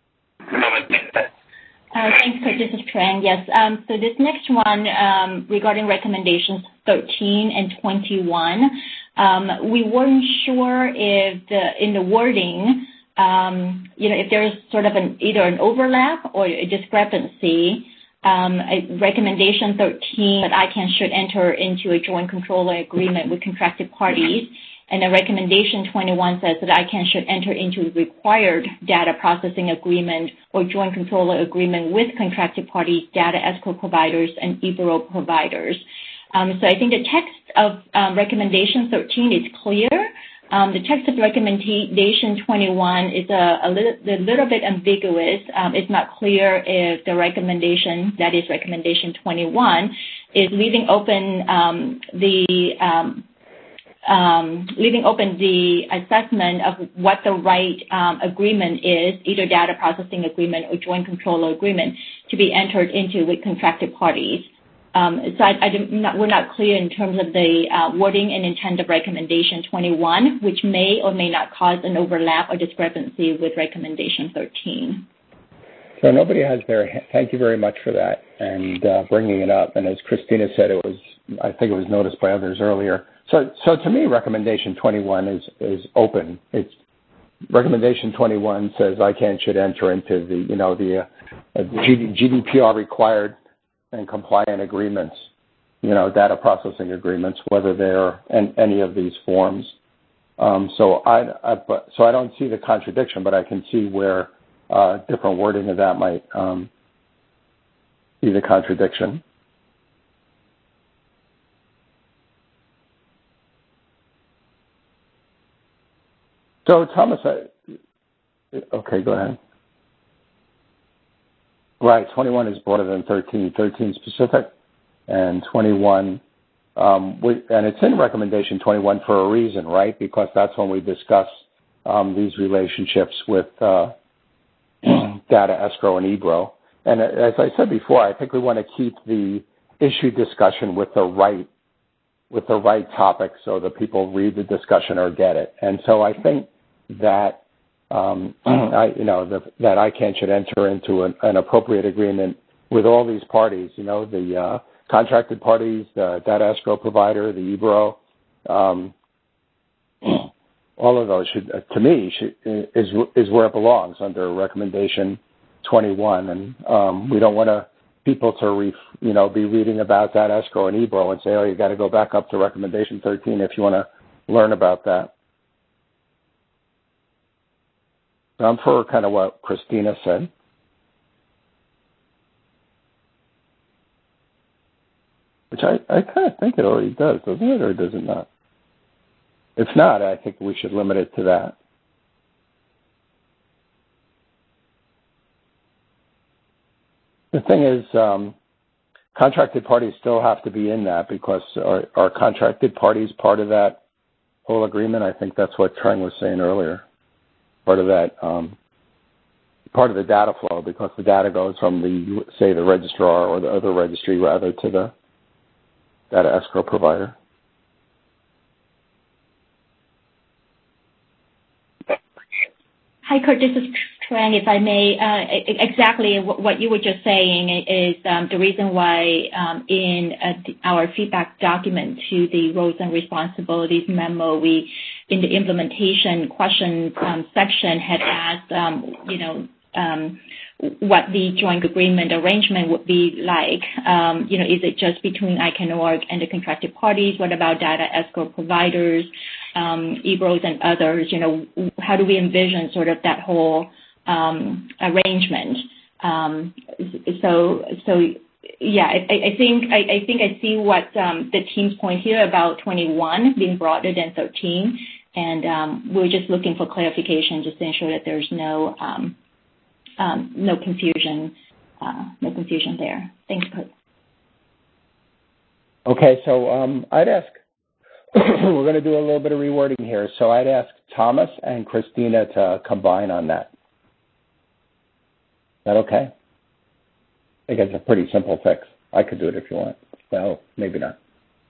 Uh, thanks, Kurt. This is Trang. Yes. Um, so this next one um, regarding recommendations thirteen and twenty-one, um, we weren't sure if the in the wording. Um, you know, if there's sort of an either an overlap or a discrepancy, um, a recommendation thirteen that I C A N should enter into a joint controller agreement with contracted parties, and the recommendation twenty-one says that I C A N should enter into a required data processing agreement or joint controller agreement with contracted parties, data escrow providers, and E B R O providers. Um, so I think the text of um, recommendation thirteen is clear. Um, the text of recommendation twenty-one is a, a, little, a little bit ambiguous. Um, it's not clear if the recommendation, that is recommendation twenty-one, is leaving open um, the um, um, leaving open the assessment of what the right um, agreement is, either data processing agreement or joint controller agreement, to be entered into with contracted parties. Um, so I, I not, we're not clear in terms of the uh, wording and intent of recommendation twenty-one, which may or may not cause an overlap or discrepancy with recommendation thirteen.
So nobody has their, thank you very much for that and uh, bringing it up. And as Christina said, it was, I think it was noticed by others earlier. So, so to me, recommendation twenty-one is, is open. It's recommendation twenty-one says I C A N should enter into the, you know, the uh, G D P R required and compliant agreements, you know, data processing agreements, whether they're in any of these forms. Um, so I, I, but, so I don't see the contradiction, but I can see where uh, different wording of that might um, be the contradiction. So, Thomas, I, okay, go ahead. Right, twenty-one is broader than thirteen. thirteen specific, and twenty-one, um, we, and it's in recommendation twenty-one for a reason, right? Because that's when we discuss um, these relationships with uh, data escrow and E B R O. And as I said before, I think we want to keep the issue discussion with the right with the right topic so that people read the discussion or get it. And so I think that um, I, you know, the, that I C A N should enter into an, an appropriate agreement with all these parties. You know, the uh, contracted parties, the data escrow provider, the E B R O. Um, all of those should, uh, to me, should, is is where it belongs under recommendation twenty-one, and um, we don't want to. people to, re, you know, be reading about that escrow and E B R O and say, oh, you got to go back up to recommendation thirteen if you want to learn about that. So I'm for kind of what Christina said. Which I, I kind of think it already does, doesn't it, or does it not? If not, I think we should limit it to that. The thing is, um, contracted parties still have to be in that because are, are contracted parties part of that whole agreement? I think that's what Trang was saying earlier. Part of that, um, part of the data flow, because the data goes from the, say, the registrar or the other registry rather to the data escrow provider.
Hi, Kurt. This is Trang. If I may, uh, exactly what you were just saying is um, the reason why um, in uh, our feedback document to the roles and responsibilities memo, we, in the implementation questions um, section, had asked, um, you know, um, what the joint agreement arrangement would be like. Um, you know, is it just between I C A N org and the contracted parties? What about data escrow providers, um, E B R Os and others? You know, how do we envision sort of that whole um, arrangement? Um, so, so yeah, I, I think I, I think I see what um, the team's point here about twenty-one being broader than thirteen, and um, we're just looking for clarification just to ensure that there's no um, Um, no confusion, uh, no confusion there. Thanks, Kurt.
Okay, so um, I'd ask, we're going to do a little bit of rewording here, so I'd ask Thomas and Christina to combine on that. Is that okay? I think it's a pretty simple fix. I could do it if you want. Well, maybe not.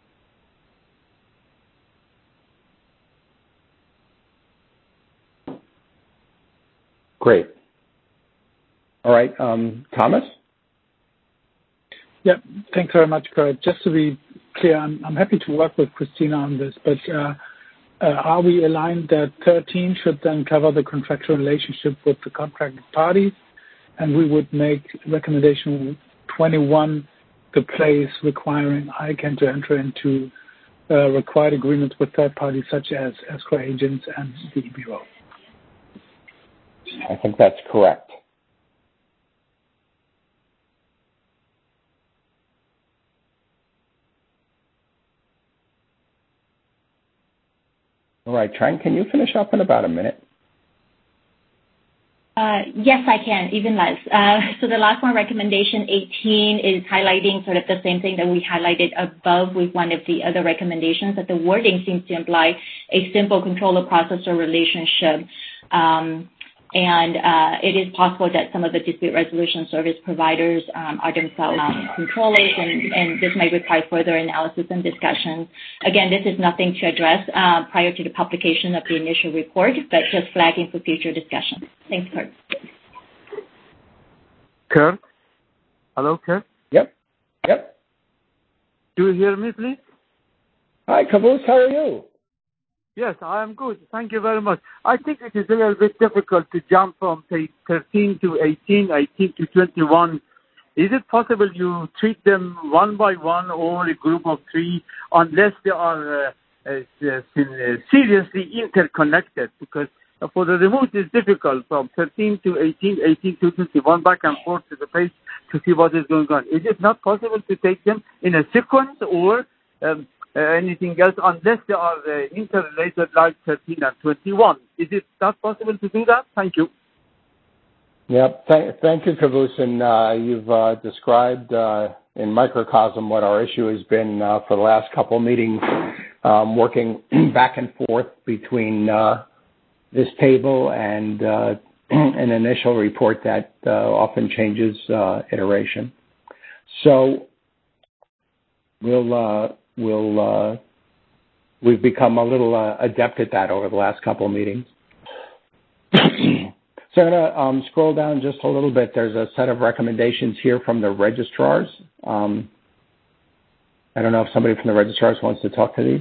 Great. All right, um, Thomas?
Yeah, thanks very much, Kurt. Just to be clear, I'm, I'm happy to work with Christina on this, but uh, uh, are we aligned that thirteen should then cover the contractual relationship with the contracted parties, and we would make recommendation twenty-one the place requiring I C A N to enter into uh, required agreements with third parties such as escrow agents and the E B R O?
I think that's correct. All right, Trang, can you finish up in about a minute?
Uh, yes, I can, even less. Uh, so the last one, recommendation eighteen, is highlighting sort of the same thing that we highlighted above with one of the other recommendations, that the wording seems to imply a simple controller-processor relationship. Um, and uh, it is possible that some of the dispute resolution service providers um, are themselves um, controllers, and, and this may require further analysis and discussion. Again, this is nothing to address uh, prior to the publication of the initial report, but just flagging for future discussion. Thanks, Kurt.
Kurt? Hello, Kurt?
Yep. Yep.
Do you hear me, please?
Hi, Caboose. How are you?
Yes, I am good. Thank you very much. I think it is a little bit difficult to jump from, say, thirteen to eighteen, eighteen to twenty-one. Is it possible you treat them one by one or a group of three unless they are uh, uh, seriously interconnected? Because for the remote, it's difficult from thirteen to eighteen, eighteen to twenty-one, back and forth to the page to see what is going on. Is it not possible to take them in a sequence or um, uh, anything else unless they are uh, interrelated like thirteen and twenty-one. Is it not possible to do that? Thank you.
Yep. Thank, thank you, Kavusin. Uh, you've uh, described uh, in microcosm what our issue has been uh, for the last couple of meetings, um, working back and forth between uh, this table and uh, an initial report that uh, often changes uh, iteration. So we'll uh, we'll uh, we've become a little uh, adept at that over the last couple of meetings. So I'm going to um, scroll down just a little bit. There's a set of recommendations here from the registrars. Um, I don't know if somebody from the registrars wants to talk to these.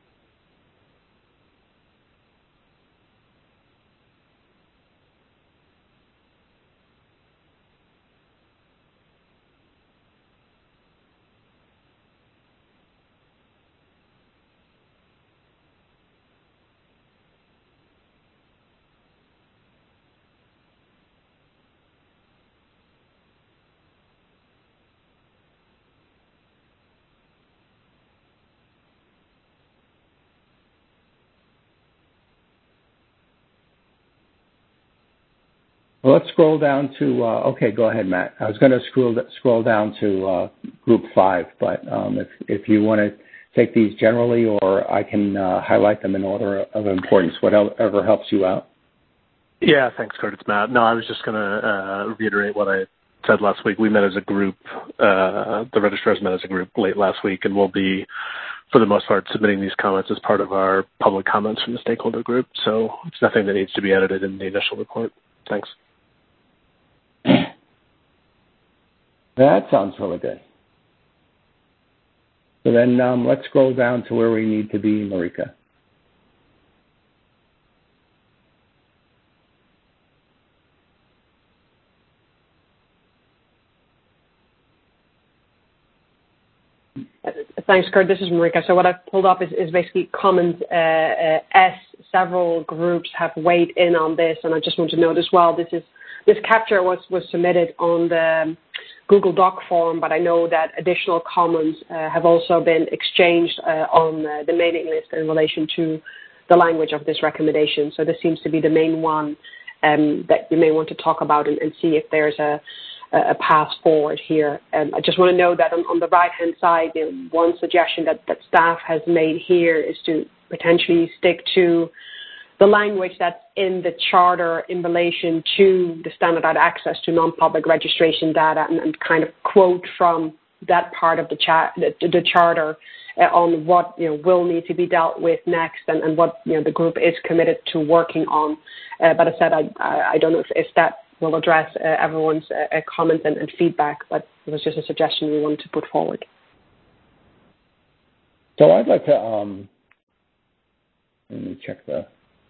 Well, let's scroll down to, uh, okay, go ahead, Matt. I was going to scroll, scroll down to uh, group five, but um, if, if you want to take these generally, or I can uh, highlight them in order of importance, whatever helps you out.
Yeah, thanks, Kurt. It's Matt. No, I was just going to uh, reiterate what I said last week. We met as a group, uh, the registrars met as a group late last week, and we'll be, for the most part, submitting these comments as part of our public comments from the stakeholder group. So it's nothing that needs to be edited in the initial report. Thanks.
That sounds really good. So then um, let's scroll down to where we need to be, Marika.
Thanks, Kurt. This is Marika. So what I've pulled up is, is basically comments uh, uh, S. Several groups have weighed in on this, and I just want to note as well, this is this capture was, was submitted on the Google Doc form, but I know that additional comments uh, have also been exchanged uh, on uh, the mailing list in relation to the language of this recommendation. So this seems to be the main one um, that you may want to talk about and, and see if there's a, a path forward here. Um, I just want to know that on, on the right-hand side, you know, one suggestion that, that staff has made here is to potentially stick to the language that's in the charter in relation to the standardized access to non-public registration data, and, and kind of quote from that part of the, cha- the, the charter uh, on what you know will need to be dealt with next, and, and what you know the group is committed to working on. Uh, but as I said, I, I don't know if, if that will address uh, everyone's uh, comments and, and feedback, but it was just a suggestion we wanted to put forward.
So I'd like to, um, let me check the,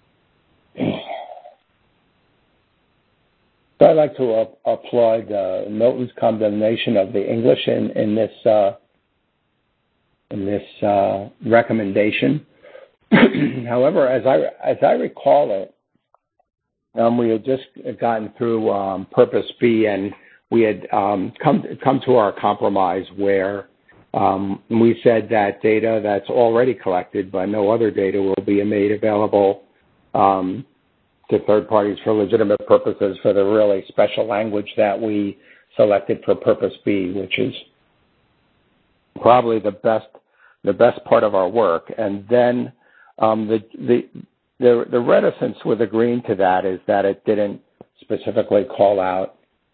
so I'd like to uh, applaud uh, Milton's condemnation of the English in, in this uh, in this uh, recommendation. However, as I as I recall it, um, we had just gotten through um, Purpose B, and we had um, come come to our compromise where um, we said that data that's already collected, but no other data, will be made available Um, to third parties for legitimate purposes for the really special language that we selected for Purpose B, which is probably the best the best part of our work. And then um, the, the the the reticence with agreeing to that is that it didn't specifically call out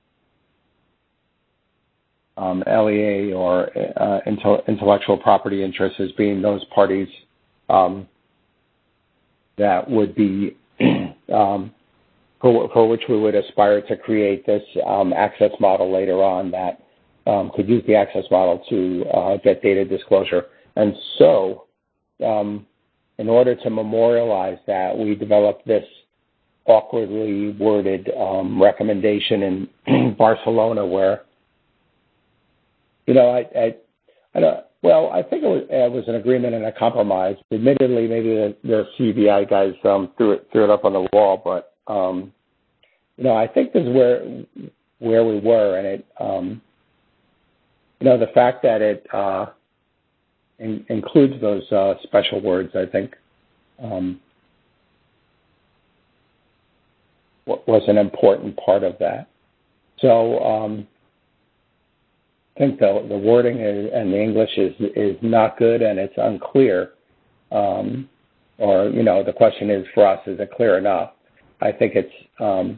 um, L E A or uh, intellectual property interests as being those parties um, that would be um, for, for which we would aspire to create this um, access model later on that um, could use the access model to uh, get data disclosure. And so um, in order to memorialize that, we developed this awkwardly worded um, recommendation in Barcelona where, you know, I, I, I don't, well, I think it was, it was an agreement and a compromise. Admittedly, maybe the, the C B I guys um, threw it threw it up on the wall, but um, you know, I think this is where where we were, and it, um, you know, the fact that it uh, in, includes those uh, special words, I think, um, was an important part of that. So um, I think the, the wording is, and the English is is not good and it's unclear. Um, or, you know, the question is for us, is it clear enough? I think it's um,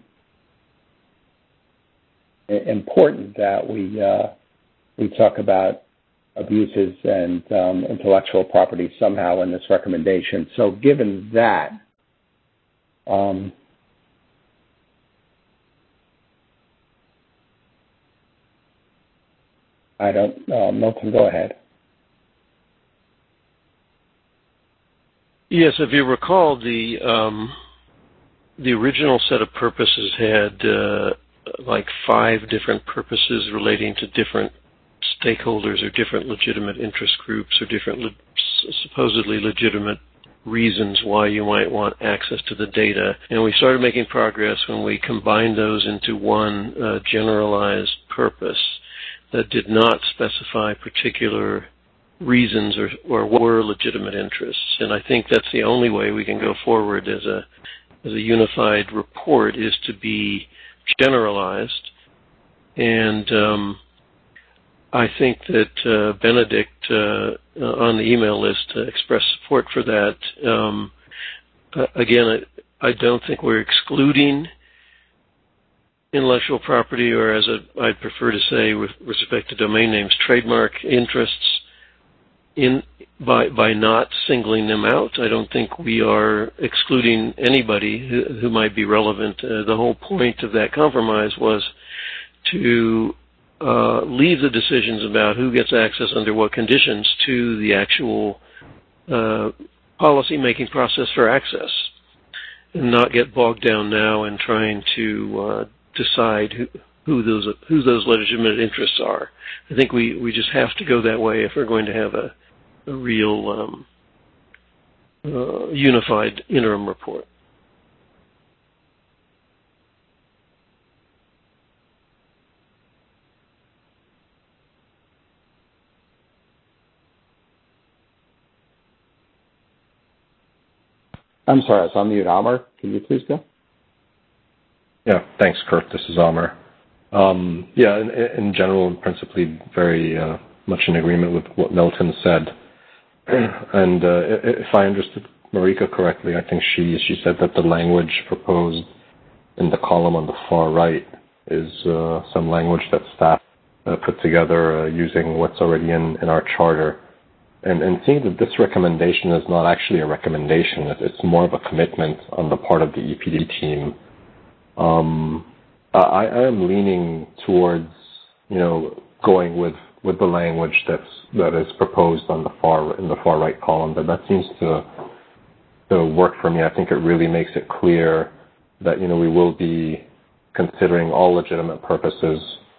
important that we uh, we talk about abuses and um, intellectual property somehow in this recommendation. So given that, um, I don't, uh, Milton, go ahead.
Yes, if you recall, the um, the original set of purposes had uh, like five different purposes relating to different stakeholders or different legitimate interest groups or different le- supposedly legitimate reasons why you might want access to the data. And we started making progress when we combined those into one uh, generalized purpose that did not specify particular reasons or, or what were legitimate interests. And I think that's the only way we can go forward as a as a unified report, is to be generalized. And um, I think that uh, Benedict uh, on the email list uh, expressed support for that. Um, uh, again, I, I don't think we're excluding intellectual property, or as a, I'd prefer to say with respect to domain names, trademark interests in by by not singling them out. I don't think we are excluding anybody who, who might be relevant. Uh, the whole point of that compromise was to uh, leave the decisions about who gets access under what conditions to the actual uh, policy-making process for access, and not get bogged down now in trying to uh, decide who, who those who those legitimate interests are. I think we, we just have to go that way if we're going to have a, a real um, uh, unified interim report.
I'm sorry, I was on mute. Amr, can you please go?
Yeah, thanks, Kurt. This is Amr. Um, yeah, in, in general, principally very uh, much in agreement with what Milton said. And uh, if I understood Marika correctly, I think she she said that the language proposed in the column on the far right is uh, some language that staff uh, put together uh, using what's already in, in our charter. And, and seeing that this recommendation is not actually a recommendation, it's more of a commitment on the part of the E P D team. Um, I, I am leaning towards, you know, going with, with the language that's that is proposed on the far in the far right column. But that seems to to work for me. I think it really makes it clear that, you know, we will be considering all legitimate purposes.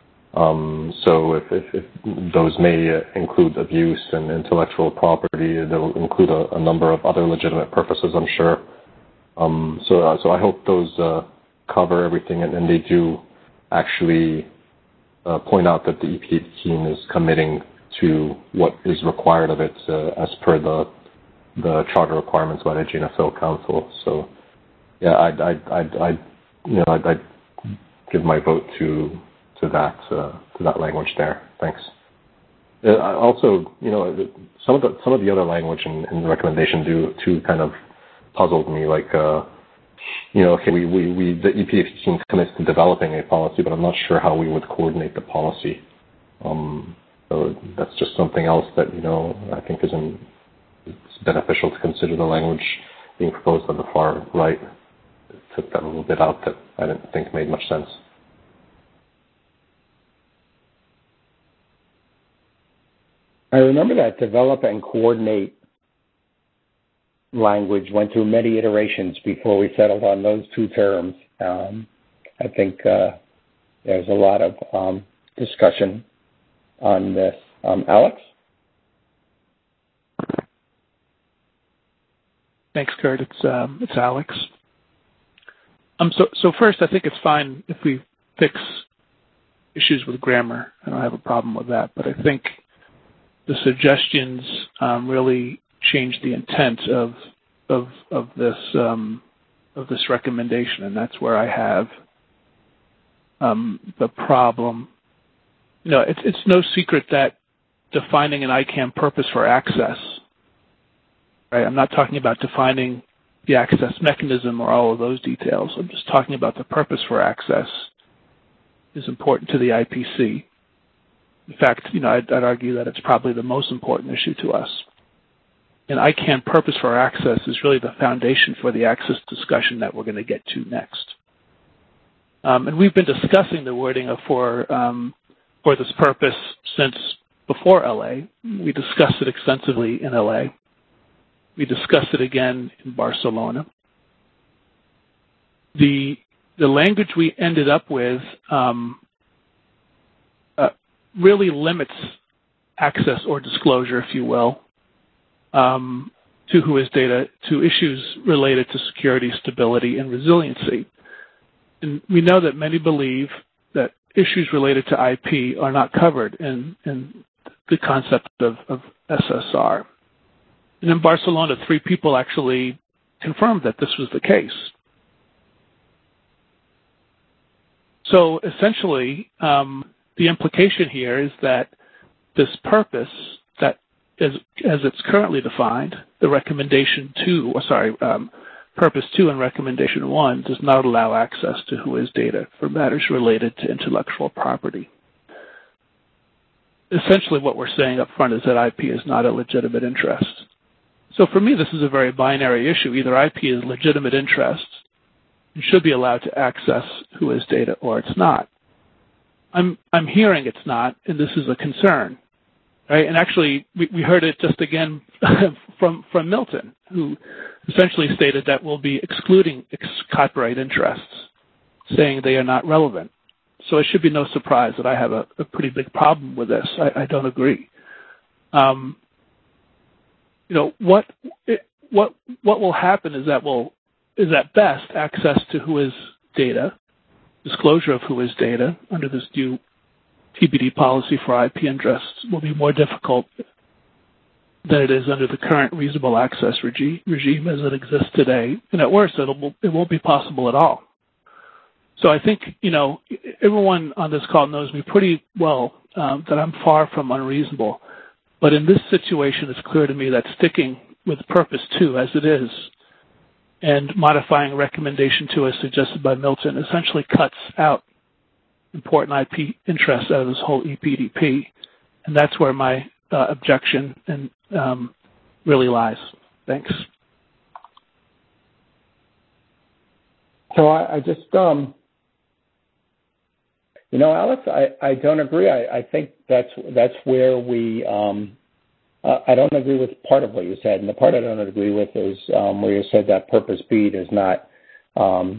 Um, so if, if, if those may include abuse and intellectual property, they'll include a, a number of other legitimate purposes, I'm sure. Um, so, uh, so I hope those uh, cover everything, and, and they do actually uh, point out that the E P D team is committing to what is required of it uh, as per the the charter requirements by the G N F L Council. So, yeah, I'd, I'd, I'd, I'd you know, I'd, I'd give my vote to. to that uh, to that language there. Thanks. Uh, also, you know, some of the some of the other language in, in the recommendation do too kind of puzzled me. Like, uh, you know, okay, we, we, we the E P D team commits to developing a policy, but I'm not sure how we would coordinate the policy. Um, so that's just something else that, you know, I think is in, it's beneficial to consider the language being proposed on the far right. It took that a little bit out that I didn't think made much sense.
I remember that develop and coordinate language went through many iterations before we settled on those two terms. Um, I think uh, there's a lot of um, discussion on this. Um, Alex?
Thanks, Kurt. It's um, it's Alex. Um, so so first, I think it's fine if we fix issues with grammar. I don't have a problem with that, but I think the suggestions um, really change the intent of of of this um, of this recommendation, and that's where I have um, the problem. You know, it's it's no secret that defining an I CANN purpose for access, right? I'm not talking about defining the access mechanism or all of those details. I'm just talking about the purpose for access is important to the I P C. In fact, you know, I'd, I'd argue that it's probably the most important issue to us. And I CANN purpose for access is really the foundation for the access discussion that we're going to get to next. Um, and we've been discussing the wording of for um, for this purpose since before L A. We discussed it extensively in L A. We discussed it again in Barcelona. The the language we ended up with um, uh, really limits access or disclosure, if you will, um, to WHOIS data to issues related to security, stability, and resiliency. And we know that many believe that issues related to I P are not covered in, in the concept of, of S S R. And in Barcelona, three people actually confirmed that this was the case. So essentially, um, the implication here is that this purpose, that as, as it's currently defined, the recommendation two, or sorry, um, purpose two and recommendation one does not allow access to WHOIS data for matters related to intellectual property. Essentially, what we're saying up front is that I P is not a legitimate interest. So for me, this is a very binary issue. Either I P is legitimate interest and should be allowed to access WHOIS data, or it's not. I'm I'm hearing it's not, and this is a concern, right? And actually, we, we heard it just again from from Milton, who essentially stated that we'll be excluding ex- copyright interests, saying they are not relevant. So it should be no surprise that I have a, a pretty big problem with this. I, I don't agree. Um, you know what it, what what will happen is that we'll is at best access to WHOIS data, disclosure of WHOIS data under this new T B D policy for I P interests will be more difficult than it is under the current reasonable access regi- regime as it exists today. And at worst, it'll, it won't be possible at all. So I think, you know, everyone on this call knows me pretty well um, that I'm far from unreasonable. But in this situation, it's clear to me that sticking with purpose two as it is and modifying recommendation two as suggested by Milton essentially cuts out important I P interests out of this whole E P D P. And that's where my uh, objection and um, really lies. Thanks.
So I, I just, um, you know, Alex, I, I don't agree. I, I think that's that's where we, um, uh, I don't agree with part of what you said. And the part I don't agree with is um, where you said that purpose B does not um,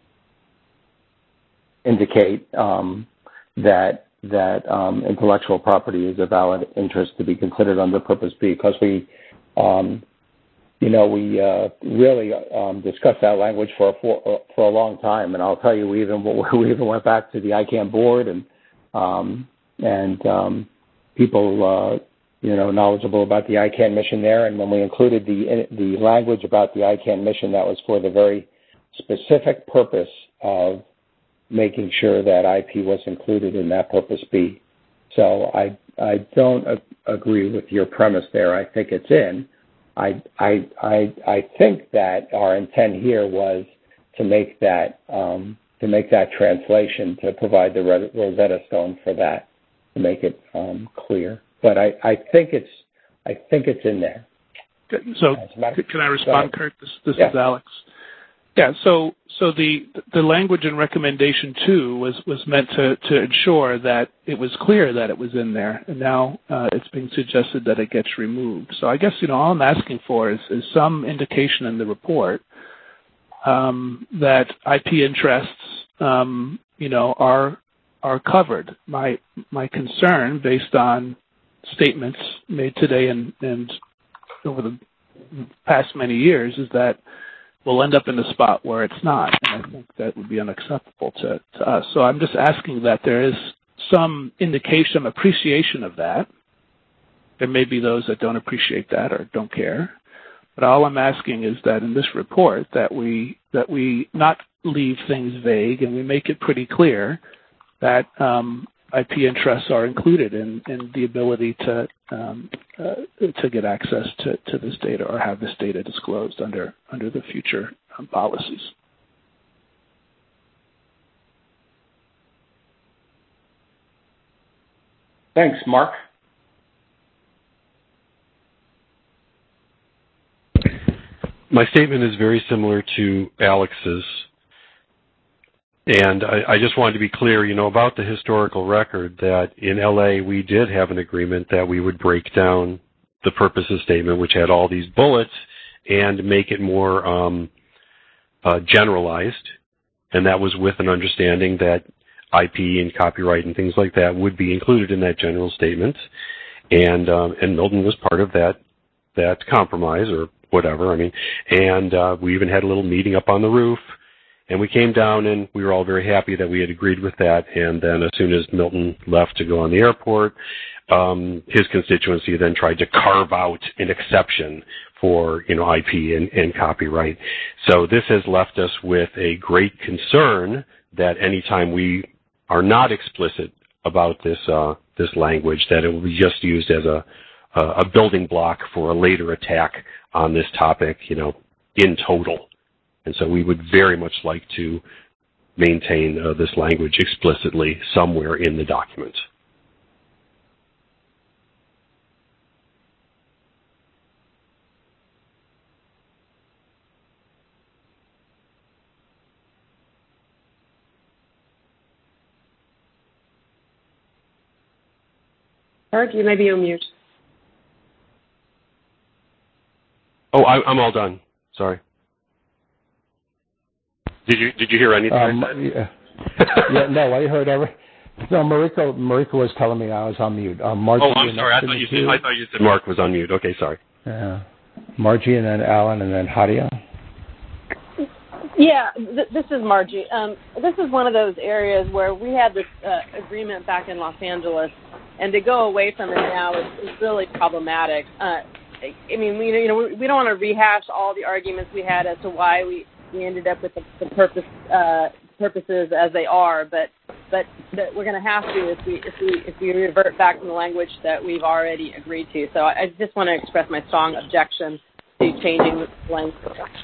indicate um, that that um, intellectual property is a valid interest to be considered under purpose B, because we, um, you know, we uh, really um, discussed that language for a, for, for a long time, and I'll tell you, we even we even went back to the I CANN board and um, and um, people, uh, you know, knowledgeable about the I CANN mission there, and when we included the the language about the I CANN mission, that was for the very specific purpose of making sure that I P was included in that purpose B. So I I don't a- agree with your premise there. I think it's in. I I I I think that our intent here was to make that um, to make that translation, to provide the Rosetta Stone for that, to make it um, clear. But I, I think it's I think it's in there.
So can I respond, Kurt? This, this yeah. is Alex. Yeah, so so the the language in recommendation two was, was meant to, to ensure that it was clear that it was in there, and now uh, it's being suggested that it gets removed. So I guess, you know, all I'm asking for is, is some indication in the report um, that I P interests, um, you know, are are covered. My my concern, based on statements made today and, and over the past many years, is that we'll end up in a spot where it's not, and I think that would be unacceptable to, to us. So I'm just asking that there is some indication, appreciation of that, There may be those that don't appreciate that or don't care. But all I'm asking is that in this report that we that we not leave things vague and we make it pretty clear that um, I P interests are included in, in the ability to um, uh, to get access to, to this data or have this data disclosed under under the future um, policies.
Thanks, Mark.
My statement is very similar to Alex's. And I, I just wanted to be clear, you know, about the historical record that in L A we did have an agreement that we would break down the purposes statement, which had all these bullets, and make it more um, uh, generalized. And that was with an understanding that I P and copyright and things like that would be included in that general statement. And um, and Milton was part of that that compromise or whatever. I mean, and uh, we even had a little meeting up on the roof. And we came down and we were all very happy that we had agreed with that. And then as soon as Milton left to go on the airport, um, his constituency then tried to carve out an exception for, you know, I P and, and copyright. So this has left us with a great concern that anytime we are not explicit about this, uh, this language, that it will be just used as a, a building block for a later attack on this topic, you know, in total. And so we would very much like to maintain uh, this language explicitly somewhere in the document.
Kurt, you may be on mute.
Oh, I, I'm all done. Sorry. Did you did you hear anything?
Um, yeah. yeah, no, I heard every. No, Mariko Mariko was telling me I was on mute. Um, Margie,
oh, I'm sorry. I thought you said I thought you said Mark was on mute. Okay, sorry.
Yeah, Margie and then Alan and then Hadia.
Yeah, th- this is Margie. Um, this is one of those areas where we had this uh, agreement back in Los Angeles, and to go away from it now is, is really problematic. Uh, I mean, we you know we don't want to rehash all the arguments we had as to why we. We ended up with the, the purpose uh, purposes as they are, but but that we're going to have to if we if we if we revert back to the language that we've already agreed to. So I just want to express my strong objection to changing the language.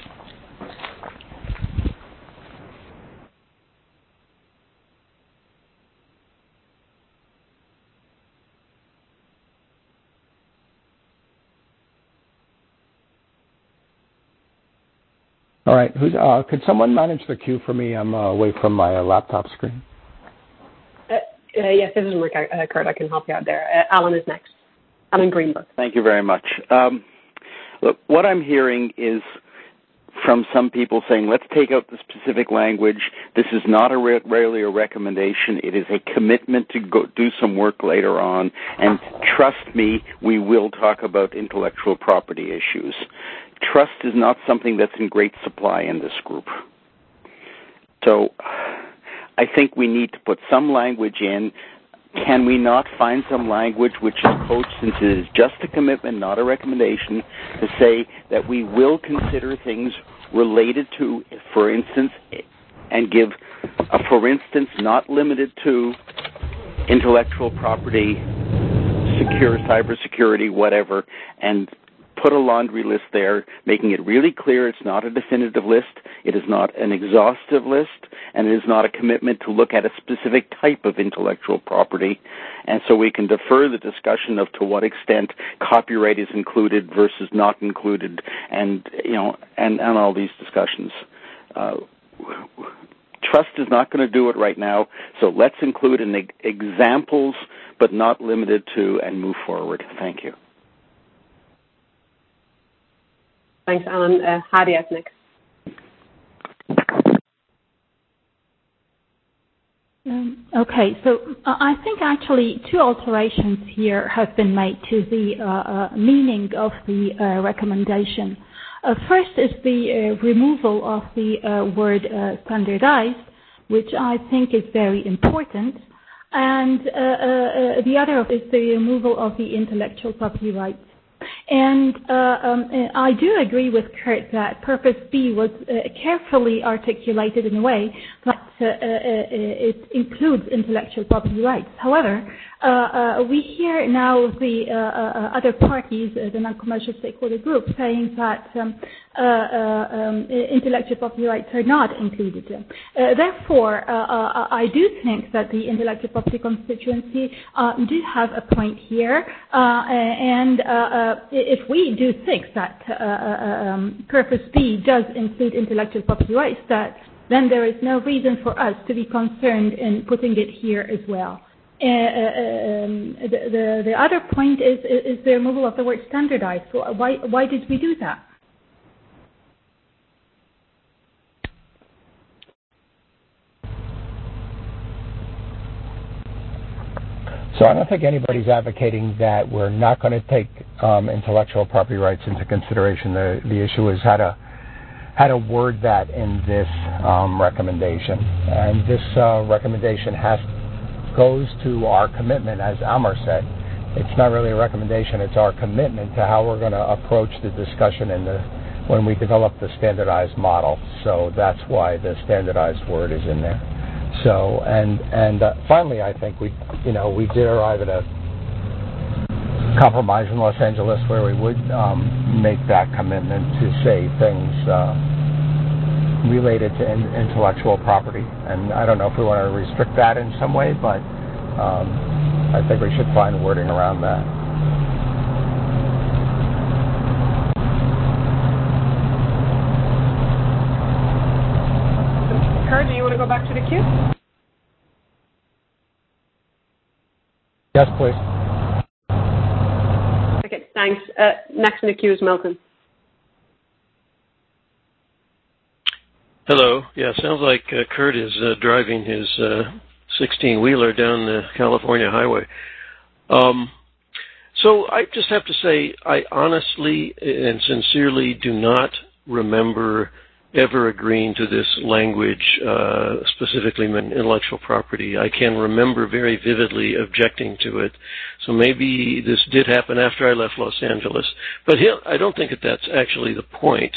All right. Who's, uh, could someone manage the queue for me? I'm uh, away from my uh, laptop screen.
Uh, uh, yes, this is Mark, uh, Kurt. I can help you out there. Uh, Alan is next. Alan Greenberg.
Thank you very much. Um, look, what I'm hearing is from some people saying, let's take out the specific language. This is not a re- really a recommendation. It is a commitment to go do some work later on. And trust me, we will talk about intellectual property issues. Trust is not something that's in great supply in this group. So I think we need to put some language in. Can we not find some language which is coached, since it is just a commitment, not a recommendation, to say that we will consider things related to, for instance, and give a for instance, not limited to intellectual property, secure cybersecurity, whatever, and put a laundry list there, making it really clear it's not a definitive list, it is not an exhaustive list, and it is not a commitment to look at a specific type of intellectual property. And so we can defer the discussion of to what extent copyright is included versus not included, and you know, and, and all these discussions. Uh, trust is not going to do it right now, so let's include an e- examples, but not limited to, and move forward. Thank you.
Thanks, Alan. Uh, Hadia next.
Um, okay, so uh, I think actually two alterations here have been made to the uh, uh, meaning of the uh, recommendation. Uh, first is the uh, removal of the uh, word uh, standardized, which I think is very important. and uh, uh, the other is the removal of the intellectual property rights. And uh, um, I do agree with Kurt that Purpose B was uh, carefully articulated in a way that uh, uh, it includes intellectual property rights. However, uh, uh, we hear now the uh, uh, other parties, uh, the non-commercial stakeholder group, saying that um, uh, uh, um, intellectual property rights are not included. Uh, therefore, uh, uh, I do think that the intellectual property constituency uh, do have a point here, uh, and uh, uh, if we do think that uh, um, Purpose B does include intellectual property rights, that then there is no reason for us to be concerned in putting it here as well. Uh, um, the, the, the other point is, is the removal of the word standardized. So why, why did we do that?
So I don't think anybody's advocating that we're not going to take um, intellectual property rights into consideration. The, the issue is how to how to word that in this um, recommendation. And this uh, recommendation has goes to our commitment, as Amar said. It's not really a recommendation, it's our commitment to how we're going to approach the discussion in the, when we develop the standardized model. So that's why the standardized word is in there. So, and and uh, finally, I think we, you know, we did arrive at a compromise in Los Angeles where we would um, make that commitment to say things uh, related to in, intellectual property. And I don't know if we want to restrict that in some way, but um, I think we should find wording around that.
Kurt, do you want to go back to the queue?
Yes, please.
Okay, thanks. Uh, next in the queue is Milton.
Hello. Yeah, sounds like uh, Kurt is uh, driving his uh, sixteen-wheeler down the California highway. Um, so I just have to say, I honestly and sincerely do not remember ever agreeing to this language, uh, specifically intellectual property. I can remember very vividly objecting to it. So maybe this did happen after I left Los Angeles. But he'll, I don't think that that's actually the point.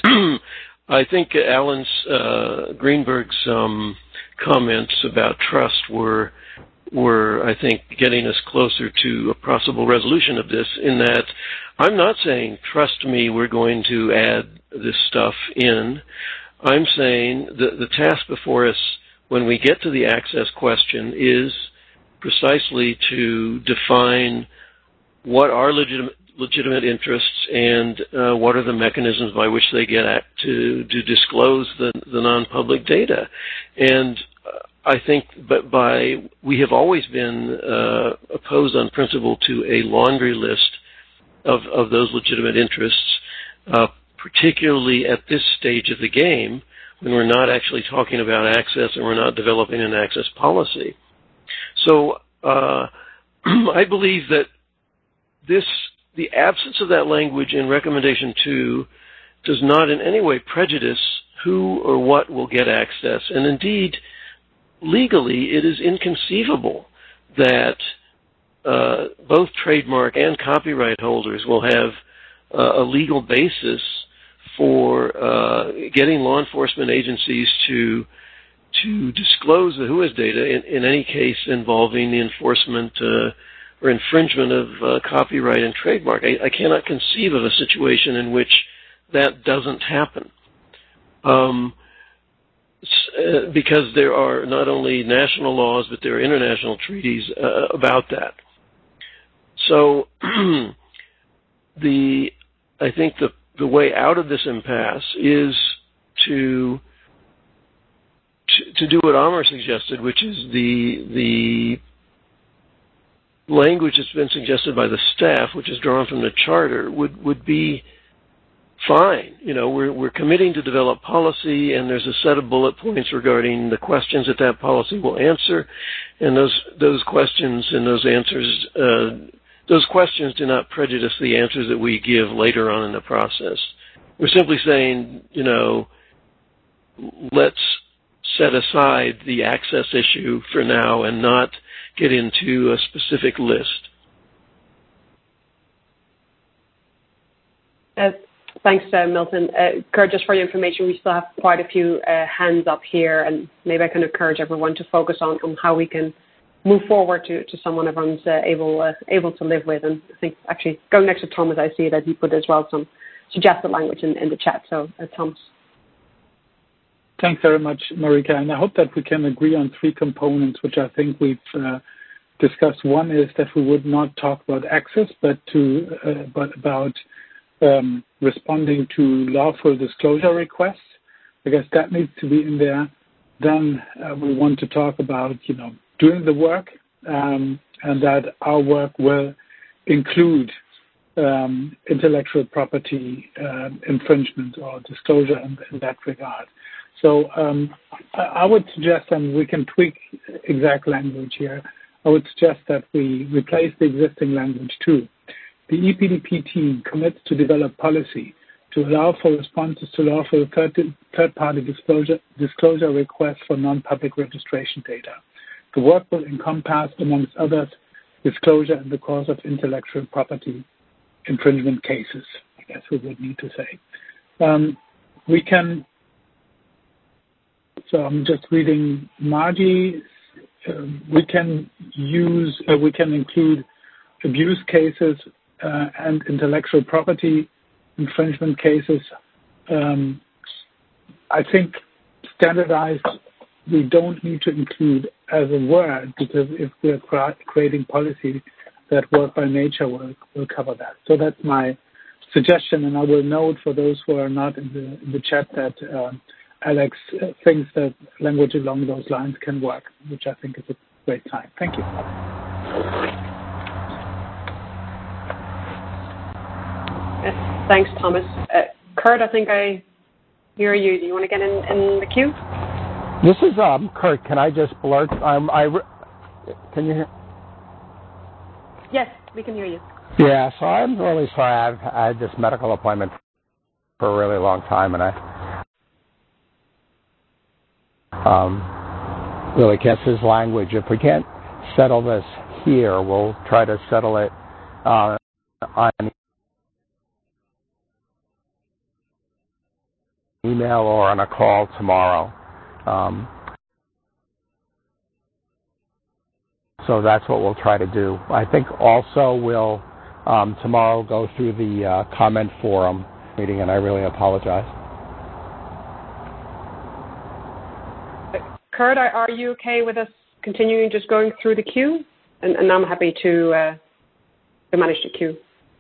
I think Alan's, uh, Greenberg's um, comments about trust were, were, I think, getting us closer to a possible resolution of this, in that I'm not saying, trust me, we're going to add this stuff in. I'm saying the, the task before us when we get to the access question is precisely to define what are legitimate, legitimate interests and uh, what are the mechanisms by which they get at to, to disclose the, the non-public data. And uh, I think but by we have always been uh, opposed on principle to a laundry list of, of those legitimate interests, uh, particularly at this stage of the game, when we're not actually talking about access and we're not developing an access policy. So uh, I believe that this, the absence of that language in recommendation two does not in any way prejudice who or what will get access. And indeed, legally, it is inconceivable that uh, both trademark and copyright holders will have uh, a legal basis for uh, getting law enforcement agencies to to disclose the W H O data in, in any case involving the enforcement uh, or infringement of uh, copyright and trademark. I, I cannot conceive of a situation in which that doesn't happen, um, uh, because there are not only national laws, but there are international treaties uh, about that. So the I think the the way out of this impasse is to, to to do what Amar suggested, which is the the language that's been suggested by the staff, which is drawn from the charter, would would be fine. You know, we're we're committing to develop policy, and there's a set of bullet points regarding the questions that that policy will answer, and those those questions and those answers. Uh, Those questions do not prejudice the answers that we give later on in the process. We're simply saying, you know, let's set aside the access issue for now and not get into a specific list?
Uh, thanks, uh, Milton. Uh, Kurt, just for your information, we still have quite a few uh, hands up here, and maybe I can encourage everyone to focus on, on how we can move forward to, to someone everyone's uh, able uh, able to live with. And I think actually going next to Thomas, I see that he put as well some suggested language in, in the chat. So, uh, Thomas.
Thanks very much, Marika. And I hope that we can agree on three components, which I think we've uh, discussed. One is that we would not talk about access, but to uh, but about um, responding to lawful disclosure requests. I guess that needs to be in there. Then uh, we want to talk about, you know, doing the work, um, and that our work will include um, intellectual property uh, infringement or disclosure in, in that regard. So um, I would suggest, and we can tweak exact language here, I would suggest that we replace the existing language too. The E P D P team commits to develop policy to allow for responses to lawful third, third-party disclosure, disclosure requests for non-public registration data. The work will encompass, amongst others, disclosure in the course of intellectual property infringement cases, I guess we would need to say. Um, we can So I'm just reading Margie. Uh, we can use, uh, we can include abuse cases uh, and intellectual property infringement cases. Um, I think standardized, we don't need to include as a word, because if we're creating policy, that work by nature will, will cover that. So that's my suggestion, and I will note for those who are not in the, in the chat that um, Alex thinks that language along those lines can work, which I think is a great sign. Thank you.
Thanks, Thomas. Uh, Kurt, I think I hear you. Do you want to get in, in the queue?
This is um, Kurt. Can I just blurt? Um, I re- can you hear?
Yes, we can hear you.
Yeah, so I'm really sorry. I've I had this medical appointment for a really long time, and I um, really can't his language. If we can't settle this here, we'll try to settle it uh, on email or on a call tomorrow. Um, so that's what we'll try to do. I think also we'll um, tomorrow go through the uh, comment forum meeting, and I really apologize.
Kurt, are you okay with us continuing just going through the queue? And, and I'm happy to, uh, to manage the queue.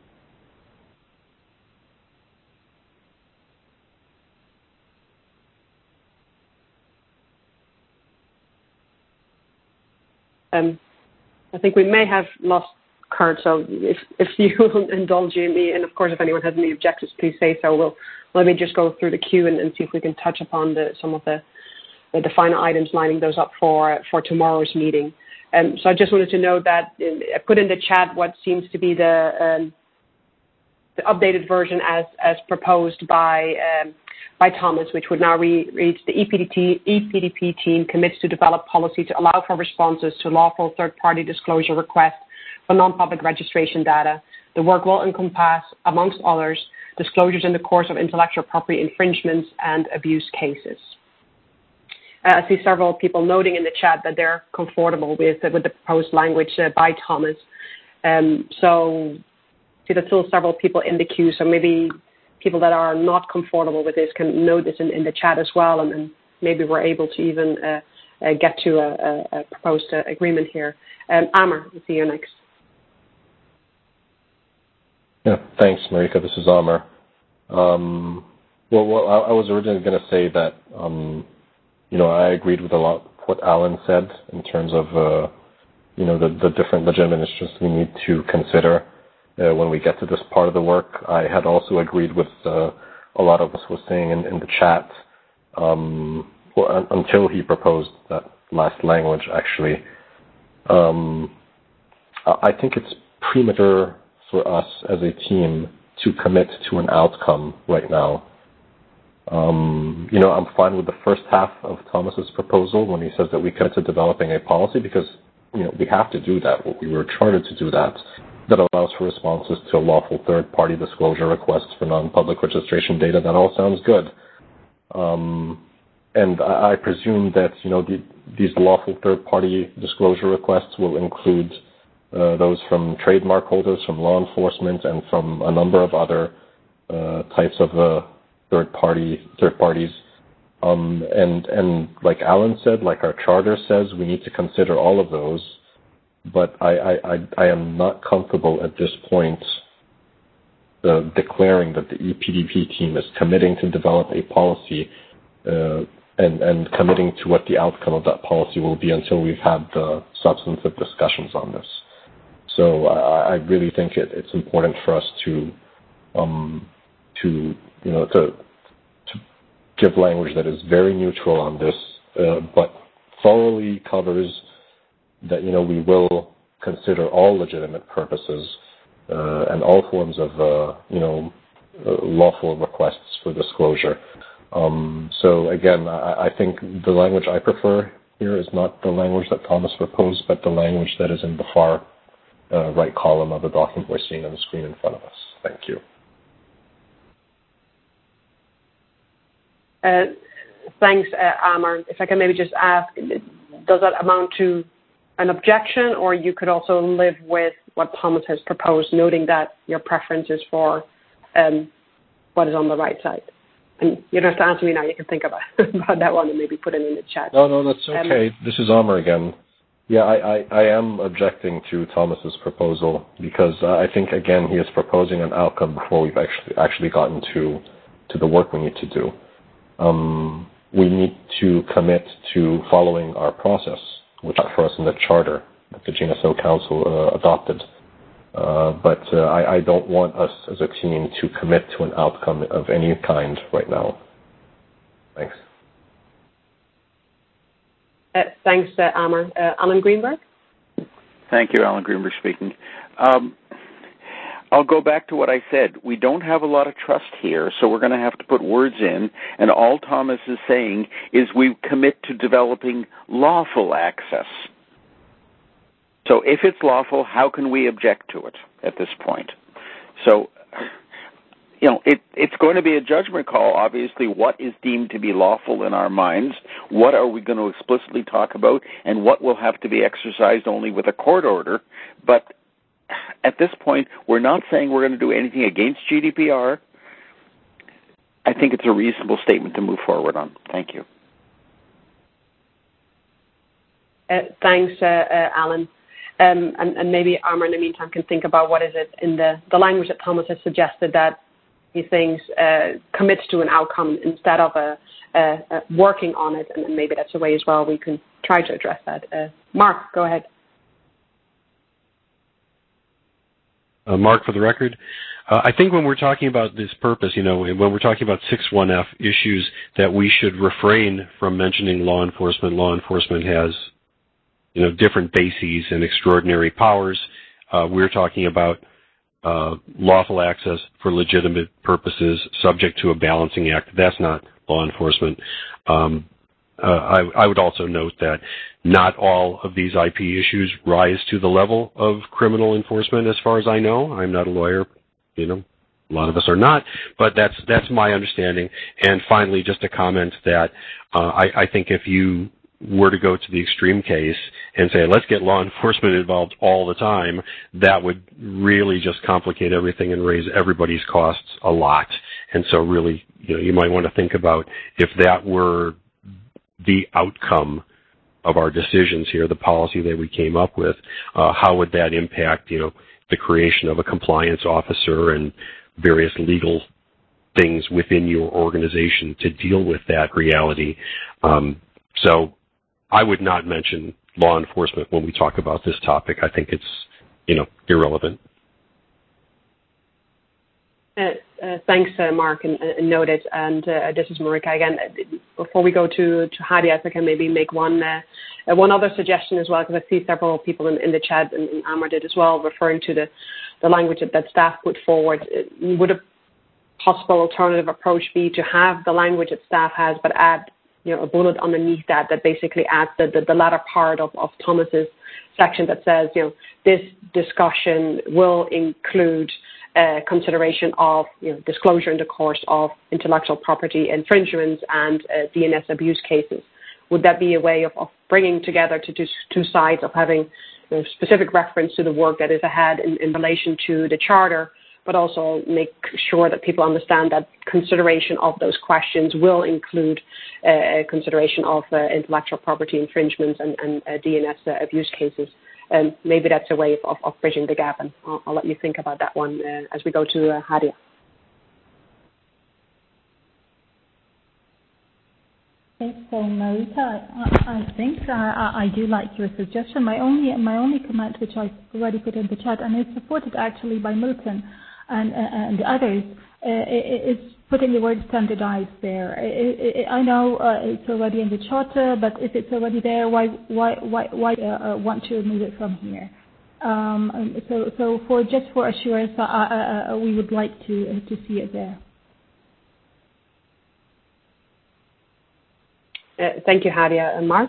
Um, I think we may have lost Kurt, so if, if you will indulge me, and of course if anyone has any objections, please say so. We'll let me just go through the queue and, and see if we can touch upon the, some of the, the, the final items, lining those up for for tomorrow's meeting. Um, so I just wanted to note that in, I put in the chat what seems to be the, um, the updated version as, as proposed by um, by Thomas, which would now re- read the E P D P, E P D P team commits to develop policy to allow for responses to lawful third-party disclosure requests for non-public registration data. The work will encompass, amongst others, disclosures in the course of intellectual property infringements and abuse cases. Uh, I see several people noting in the chat that they're comfortable with, uh, with the proposed language uh, by Thomas. Um, so I see there's still several people in the queue, so maybe people that are not comfortable with this can note this in, in the chat as well, and, and maybe we're able to even uh, uh, get to a, a, a proposed uh, agreement here. Um, Amr, I'll see you next.
Yeah, thanks, Marika. This is Amr. Um, well, well, I, I was originally going to say that, um, you know, I agreed with a lot of what Alan said in terms of, uh, you know, the, the different legitimate interests we need to consider Uh, when we get to this part of the work. I had also agreed with uh, a lot of us was saying in, in the chat um, well, un- until he proposed that last language, actually. Um, I think it's premature for us as a team to commit to an outcome right now. Um, you know, I'm fine with the first half of Thomas's proposal when he says that we commit to developing a policy because, you know, we have to do that. We were chartered to do that. That allows for responses to lawful third-party disclosure requests for non-public registration data. That all sounds good. Um, and I, I presume that, you know, the, these lawful third-party disclosure requests will include uh, those from trademark holders, from law enforcement, and from a number of other uh, types of uh, third-party third parties. Um, and, and like Alan said, like our charter says, we need to consider all of those. But I, I, I, I am not comfortable at this point uh, declaring that the E P D P team is committing to develop a policy uh, and, and committing to what the outcome of that policy will be until we've had the substantive discussions on this. So I, I really think it, it's important for us to, um, to you know, to, to give language that is very neutral on this, uh, but thoroughly covers that, you know, we will consider all legitimate purposes uh, and all forms of, uh, you know, uh, lawful requests for disclosure. Um, so again, I, I think the language I prefer here is not the language that Thomas proposed, but the language that is in the far uh, right column of the document we're seeing on the screen in front of us. Thank you.
Uh, thanks, uh, Amar. If I can maybe just ask, does that amount to an objection, or you could also live with what Thomas has proposed, noting that your preference is for um, what is on the right side? And you don't have to answer me now. You can think about, about that one and maybe put it in the chat.
No, no, that's okay. Um, this is Amar again. Yeah, I, I, I am objecting to Thomas's proposal because uh, I think, again, he is proposing an outcome before we've actually actually gotten to to the work we need to do. Um, we need to commit to following our process, which for us in the charter that the G N S O Council uh, adopted. Uh, but uh, I, I don't want us as a team to commit to an outcome of any kind right now. Thanks.
Uh, thanks, uh, Amar. Uh, Alan Greenberg?
Thank you, Alan Greenberg speaking. Um, I'll go back to what I said. We don't have a lot of trust here, so we're going to have to put words in, and all Thomas is saying is we commit to developing lawful access. So if it's lawful, how can we object to it at this point? So, you know, it, it's going to be a judgment call, obviously, what is deemed to be lawful in our minds, what are we going to explicitly talk about, and what will have to be exercised only with a court order. But at this point, we're not saying we're going to do anything against G D P R. I think it's a reasonable statement to move forward on. Thank you.
Uh, thanks, uh, uh, Alan. Um, and, and maybe Amar, in the meantime, can think about what is it in the, the language that Thomas has suggested that he thinks uh, commits to an outcome instead of a, a, a working on it, and maybe that's a way as well we can try to address that. Uh, Mark, go ahead.
Uh, Mark, for the record, uh, I think when we're talking about this purpose, you know, when we're talking about six one F issues, that we should refrain from mentioning law enforcement. Law enforcement has, you know, different bases and extraordinary powers. Uh, we're talking about uh, lawful access for legitimate purposes, subject to a balancing act. That's not law enforcement. Um, uh, I, I would also note that not all of these I P issues rise to the level of criminal enforcement, as far as I know. I'm not a lawyer, you know. A lot of us are not, but that's that's my understanding. And finally, just a comment that uh, I, I think if you were to go to the extreme case and say, let's get law enforcement involved all the time, that would really just complicate everything and raise everybody's costs a lot. And so really, you know, you might want to think about if that were the outcome of our decisions here, the policy that we came up with, uh, how would that impact, you know, the creation of a compliance officer and various legal things within your organization to deal with that reality. Um, so I would not mention law enforcement when we talk about this topic. I think it's, you know, irrelevant.
Uh, uh, thanks, uh, Mark, and, and noted. And uh, this is Marika again. Before we go to, to Hadi, I think I maybe make one uh, uh, one other suggestion as well, because I see several people in, in the chat, and, and Amar did as well, referring to the, the language that, that staff put forward. It would possible alternative approach be to have the language that staff has, but add, you know, a bullet underneath that that basically adds the, the, the latter part of, of Thomas's section that says, you know, this discussion will include uh, consideration of, you know, disclosure in the course of intellectual property infringements and uh, D N S abuse cases. Would that be a way of, of bringing together to two, two sides of having, you know, specific reference to the work that is ahead in, in relation to the Charter, but also make sure that people understand that consideration of those questions will include uh, consideration of uh, intellectual property infringements and, and uh, D N S uh, abuse cases. And maybe that's a way of, of, of bridging the gap, and I'll, I'll let you think about that one uh, as we go to uh, Hadia.
Okay, so Marika, I, I think I, I do like your suggestion. My only my only comment, which I've already put in the chat, and is supported actually by Milton and uh, and others, uh, is putting the word standardized there. It, it, I know uh, it's already in the charter, but if it's already there, why why why why uh, uh, want to remove it from here? Um, so so for just for assurance, uh, uh, uh, we would like to uh, to see it there.
Uh, thank you, Hadia. And Mark?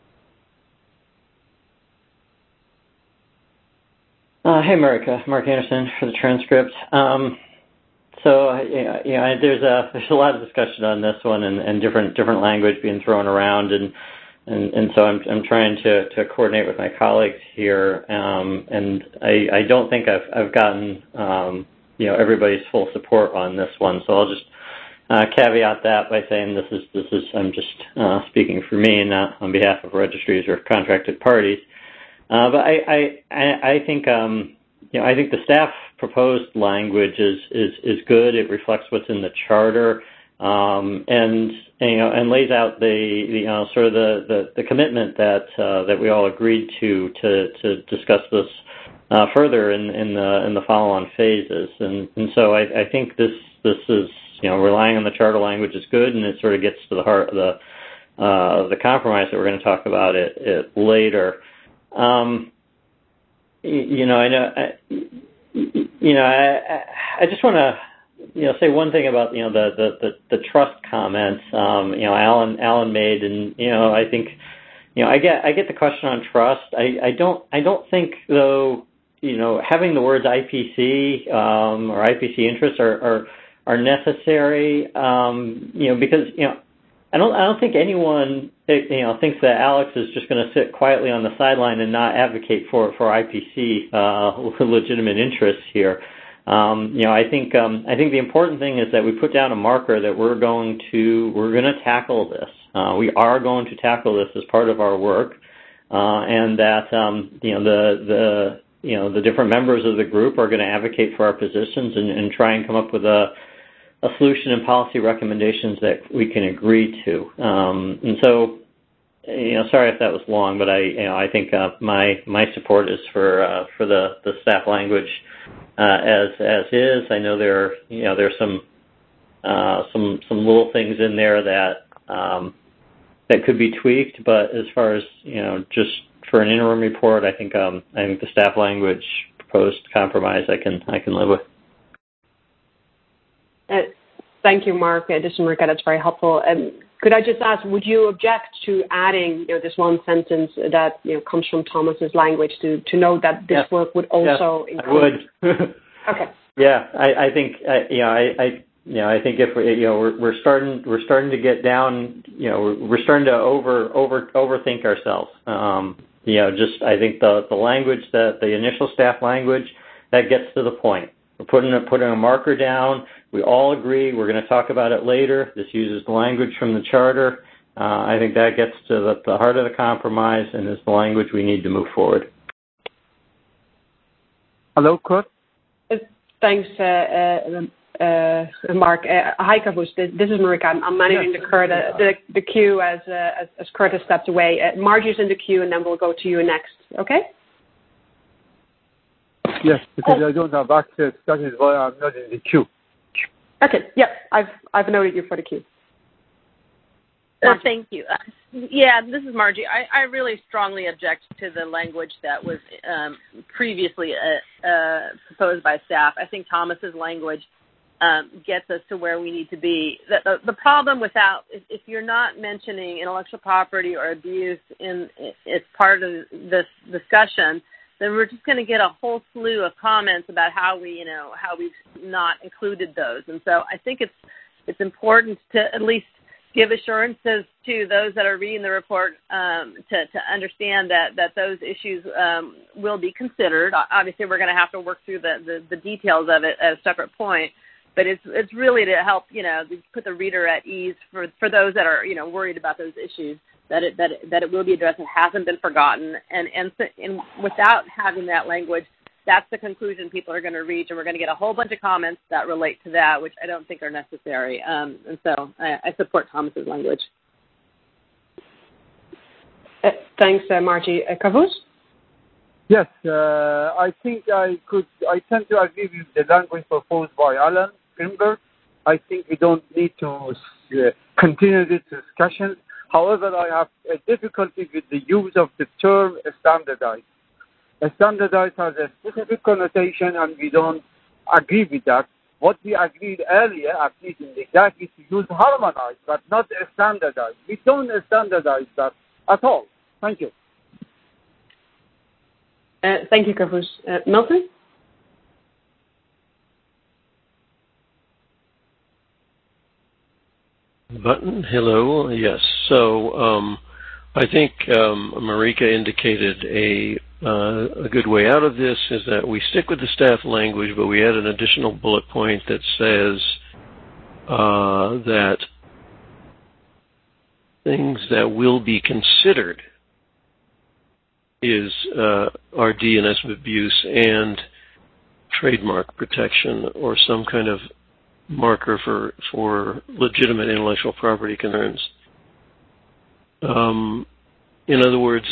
Uh, hey, Marika. Mark Anderson for the transcript. Um, so, you know, you know, there's a there's a lot of discussion on this one, and, and different different language being thrown around, and and, and so I'm I'm trying to, to coordinate with my colleagues here, um, and I, I don't think I've I've gotten um, you know everybody's full support on this one, so I'll just Uh, caveat that by saying this is this is I'm just uh, speaking for me, not on behalf of registries or contracted parties. Uh, but I I, I think um, you know I think the staff proposed language is is is good. It reflects what's in the charter, um, and, and you know and lays out the, the you know sort of the, the, the commitment that uh, that we all agreed to to to discuss this uh, further in, in the in the follow-on phases. And and so I, I think this this is. You know, relying on the charter language is good, and it sort of gets to the heart of the uh, the compromise that we're going to talk about it, it later. Um, you know, I know, I, you know, I, I just want to, you know, say one thing about you know the the the, the trust comments. Um, you know, Alan Alan made, and you know, I think, you know, I get I get the question on trust. I, I don't I don't think though, you know, having the words I P C um, or I P C interests are, are are necessary, um, you know, because, you know, I don't, I don't think anyone, you know, thinks that Alex is just going to sit quietly on the sideline and not advocate for, for I P C, uh, legitimate interests here. Um, you know, I think, um, I think the important thing is that we put down a marker that we're going to, we're going to tackle this. Uh, we are going to tackle this as part of our work, uh, and that, um, you know, the, the, you know, the different members of the group are going to advocate for our positions and, and try and come up with a, a solution and policy recommendations that we can agree to. Um, and so, you know, sorry if that was long, but I, you know, I think uh, my my support is for uh, for the, the staff language uh, as as is. I know there are, you know, there's some uh, some some little things in there that um, that could be tweaked, but as far as you know, just for an interim report, I think um, I think the staff language proposed compromise I can I can live with.
Uh, thank you, Mark. Uh, this is Marika. That's very helpful. Um, could I just ask, would you object to adding, you know, this one sentence that, you know, comes from Thomas's language to, to note that this
yes.
work would also
yes,
include?
I would.
Okay.
Yeah, I, I think, uh, you know, I, I, you know, I think if we, you know, we're, we're starting, we're starting to get down, you know, we're, we're starting to over, over, overthink ourselves. Um, you know, just I think the the language that the initial staff language that gets to the point. We're putting a, putting a marker down. We all agree. We're going to talk about it later. This uses the language from the charter. Uh, I think that gets to the, the heart of the compromise and is the language we need to move forward.
Hello, Kurt.
Uh, thanks, uh, uh, uh, Mark. Uh, hi, Kavus. This, this is Marika. I'm, I'm managing yes. the, Kurt, uh, the the queue as, uh, as as Kurt has stepped away. Uh, Margie's in the queue, and then we'll go to you next. Okay?
Yes, because oh. I don't have access. That is why I'm not in the queue.
Okay. Yep. I've I've noted you for the queue.
Uh, thank you. Uh, yeah, this is Margie. I, I really strongly object to the language that was um, previously uh, uh, proposed by staff. I think Thomas's language um, gets us to where we need to be. The, the, the problem without, if, if you're not mentioning intellectual property or abuse in it's part of this discussion, then we're just going to get a whole slew of comments about how we, you know, how we've not included those. And so I think it's it's important to at least give assurances to those that are reading the report um, to, to understand that, that those issues um, will be considered. Obviously, we're going to have to work through the, the, the details of it at a separate point, but it's it's really to help, you know, put the reader at ease for, for those that are, you know, worried about those issues, that it, that it, that it will be addressed and hasn't been forgotten. And, and, and without having that language, that's the conclusion people are going to reach, and we're going to get a whole bunch of comments that relate to that, which I don't think are necessary. Um, and so I, I support Thomas's language.
Uh, thanks, uh, Margie. Uh, Kavus?
Yes, uh, I think I could. I tend to agree with the language proposed by Alan Greenberg. I think we don't need to uh, continue this discussion. However, I have a difficulty with the use of the term standardized. Standardized has a specific connotation, and we don't agree with that. What we agreed earlier, at least in the G A C, is to use harmonized, but not standardized. We don't standardize that at all. Thank you.
Uh, thank you, Kavus. Uh, Milton?
Button, hello. Yes. So um, I think um, Marika indicated a uh, a good way out of this is that we stick with the staff language, but we add an additional bullet point that says uh, that things that will be considered is uh, are D N S abuse and trademark protection, or some kind of marker for for legitimate intellectual property concerns. Um, in other words,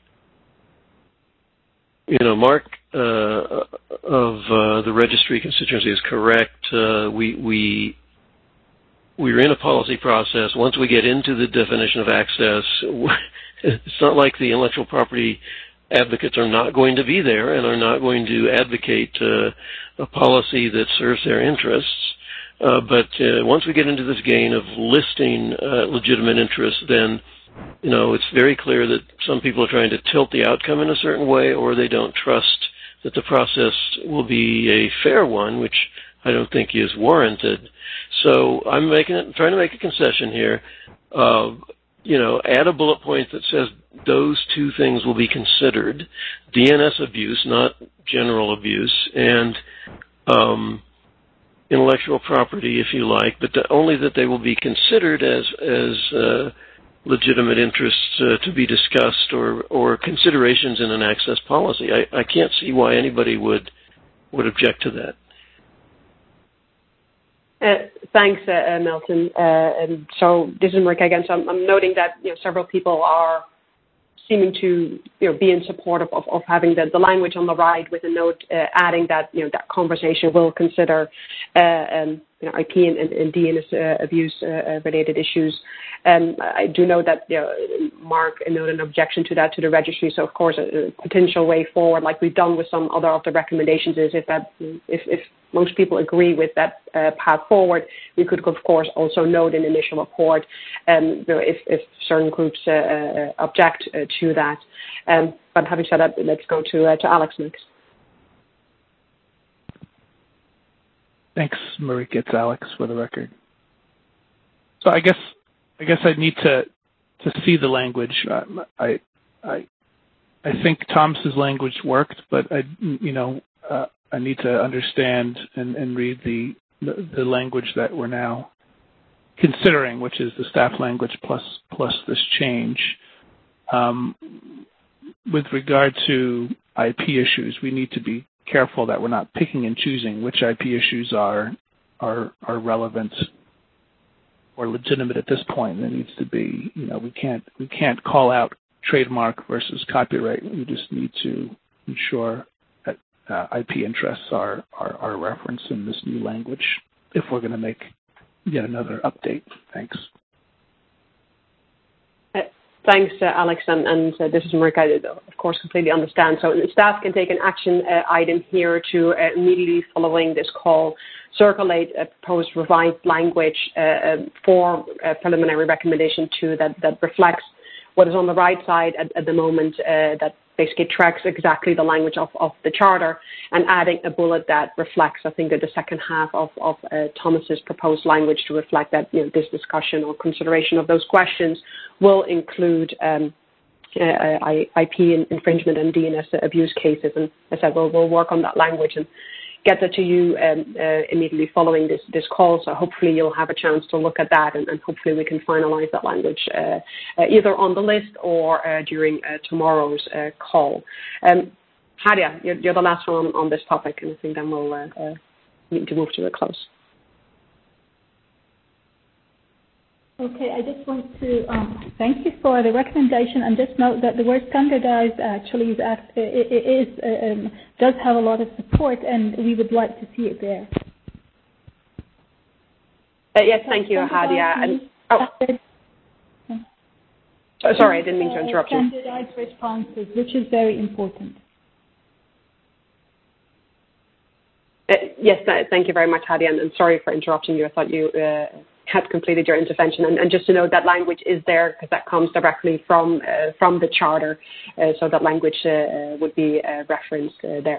you know, Mark uh, of uh, the registry constituency is correct. Uh, we we we're in a policy process. Once we get into the definition of access, it's not like the intellectual property advocates are not going to be there and are not going to advocate uh, a policy that serves their interests. Uh, but uh, once we get into this game of listing uh, legitimate interests, then, you know, it's very clear that some people are trying to tilt the outcome in a certain way, or they don't trust that the process will be a fair one, which I don't think is warranted. So I'm making it, trying to make a concession here. Uh, you know, add a bullet point that says those two things will be considered: D N S abuse, not general abuse, and um, intellectual property, if you like, but the, only that they will be considered as as uh, legitimate interests uh, to be discussed, or or considerations in an access policy. I, I can't see why anybody would would object to that.
Uh, thanks, uh, uh, Milton. Uh, and so this is Marika again. So I'm, I'm noting that, you know, several people are seeming to, you know, be in support of, of, of having the, the language on the right, with a note uh, adding that, you know, that conversation will consider uh, um, you know, I P and, and, and D N S uh, abuse uh, related issues. Um, I do know that, you know, Mark noted an objection to that to the registry. So of course, a, a potential way forward, like we've done with some other of the recommendations, is if that if, if most people agree with that uh, path forward, we could of course also note in the initial report um, you know, if, if certain groups uh, uh, object uh, to that. Um, but having said that, let's go to uh, to Alex next.
Thanks, Marika. It's Alex for the record. So I guess I guess I need to to see the language. Um, I I I think Thomas's language worked, but I you know uh, I need to understand and, and read the, the the language that we're now considering, which is the staff language plus plus this change. Um, with regard to I P issues, we need to be careful that we're not picking and choosing which I P issues are are are relevant or legitimate at this point. There needs to be, you know, we can't we can't call out trademark versus copyright. We just need to ensure that uh, I P interests are, are are referenced in this new language if we're going to make yet another update. Thanks.
Uh, Thanks, uh, Alex, and, and uh, this is Marika. I, of course, completely understand. So staff can take an action uh, item here to uh, immediately following this call, circulate a proposed revised language uh, for a preliminary recommendation two that, that reflects what is on the right side at, at the moment, uh, that basically tracks exactly the language of, of the charter, and adding a bullet that reflects, I think, that the second half of, of uh, Thomas's proposed language to reflect that, you know, this discussion or consideration of those questions will include um, uh, I P infringement and D N S abuse cases. And as I said, we'll, we'll work on that language and get that to you um, uh, immediately following this, this call. So hopefully you'll have a chance to look at that, and, and hopefully we can finalize that language uh, uh, either on the list or uh, during uh, tomorrow's uh, call. Um, Hadia, you're, you're the last one on this topic, and I think then we'll uh, uh, need to move to a close.
Okay, I just want to um, thank you for the recommendation, and just note that the word standardized actually is, it is uh, um, does have a lot of support, and we would like to see it there.
Uh, yes, thank you, Hadia. And, oh. oh, sorry, I didn't mean to interrupt you.
Standardized responses, which is very important.
Uh, yes, thank you very much, Hadia, and, and sorry for interrupting you. I thought you uh, had completed your intervention, and, and just to note that language is there because that comes directly from uh, from the charter, uh, so that language uh, would be uh, referenced uh, there.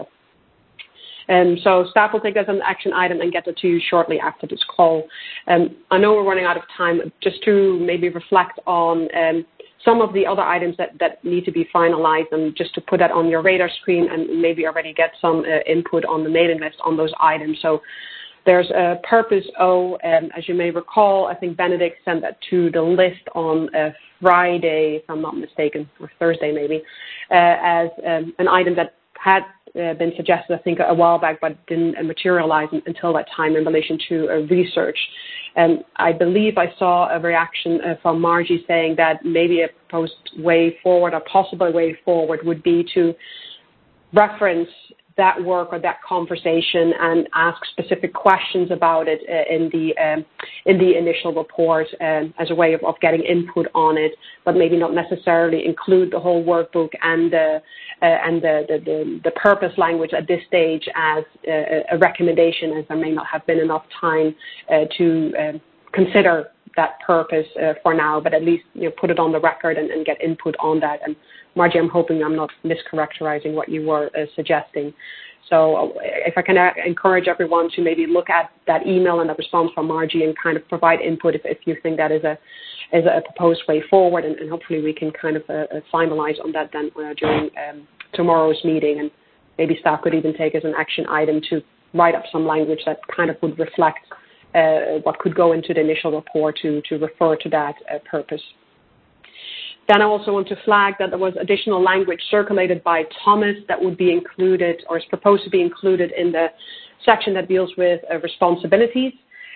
Um, so staff will take that as an action item and get it to you shortly after this call. Um, I know we're running out of time. Just to maybe reflect on um, some of the other items that, that need to be finalized, and just to put that on your radar screen and maybe already get some uh, input on the mailing list on those items. So there's a Purpose O, um, as you may recall, I think Benedict sent that to the list on uh, Friday, if I'm not mistaken, or Thursday maybe, uh, as um, an item that had uh, been suggested, I think, a while back, but didn't uh, materialize until that time in relation to uh, research. Um, I believe I saw a reaction uh, from Margie saying that maybe a proposed way forward, a possible way forward, would be to reference that work or that conversation and ask specific questions about it uh, in the um, in the initial report um, as a way of, of getting input on it, but maybe not necessarily include the whole workbook and uh, uh, and the, the, the, the purpose language at this stage as uh, a recommendation, as there may not have been enough time uh, to um, consider that purpose uh, for now, but at least, you know, put it on the record and, and get input on that. And Margie, I'm hoping I'm not mischaracterizing what you were uh, suggesting. So if I can uh, encourage everyone to maybe look at that email and the response from Margie and kind of provide input if, if you think that is a is a proposed way forward, and, and hopefully we can kind of uh, finalize on that then uh, during um, tomorrow's meeting, and maybe staff could even take as an action item to write up some language that kind of would reflect uh, what could go into the initial report to, to refer to that uh, purpose. Then I also want to flag that there was additional language circulated by Thomas that would be included, or is proposed to be included, in the section that deals with uh, responsibilities.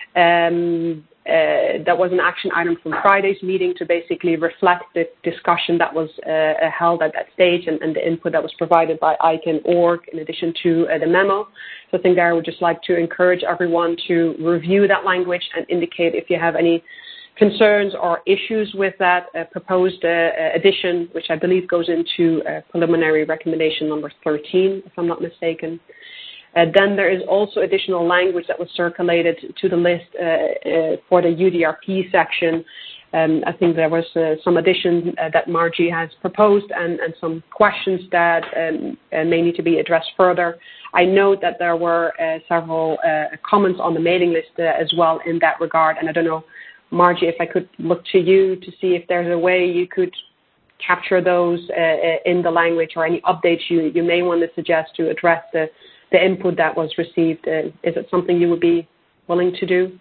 Um, uh, that was an action item from Friday's meeting to basically reflect the discussion that was uh, held at that stage, and, and the input that was provided by I C A N dot org in addition to uh, the memo. So I think there I would just like to encourage everyone to review that language and indicate if you have any concerns or issues with that uh, proposed uh, addition, which I believe goes into uh, preliminary recommendation number thirteen, if I'm not mistaken. Uh, then there is also additional language that was circulated to the list uh, uh, for the U D R P section. Um, I think there was uh, some addition uh, that Margie has proposed, and, and some questions that um, uh, may need to be addressed further. I note that there were uh, several uh, comments on the mailing list uh, as well in that regard, and I don't know, Margie, if I could look to you to see if there's a way you could capture those uh, in the language, or any updates you, you may want to suggest to address the, the input that was received. Uh, is it something you would be willing to do?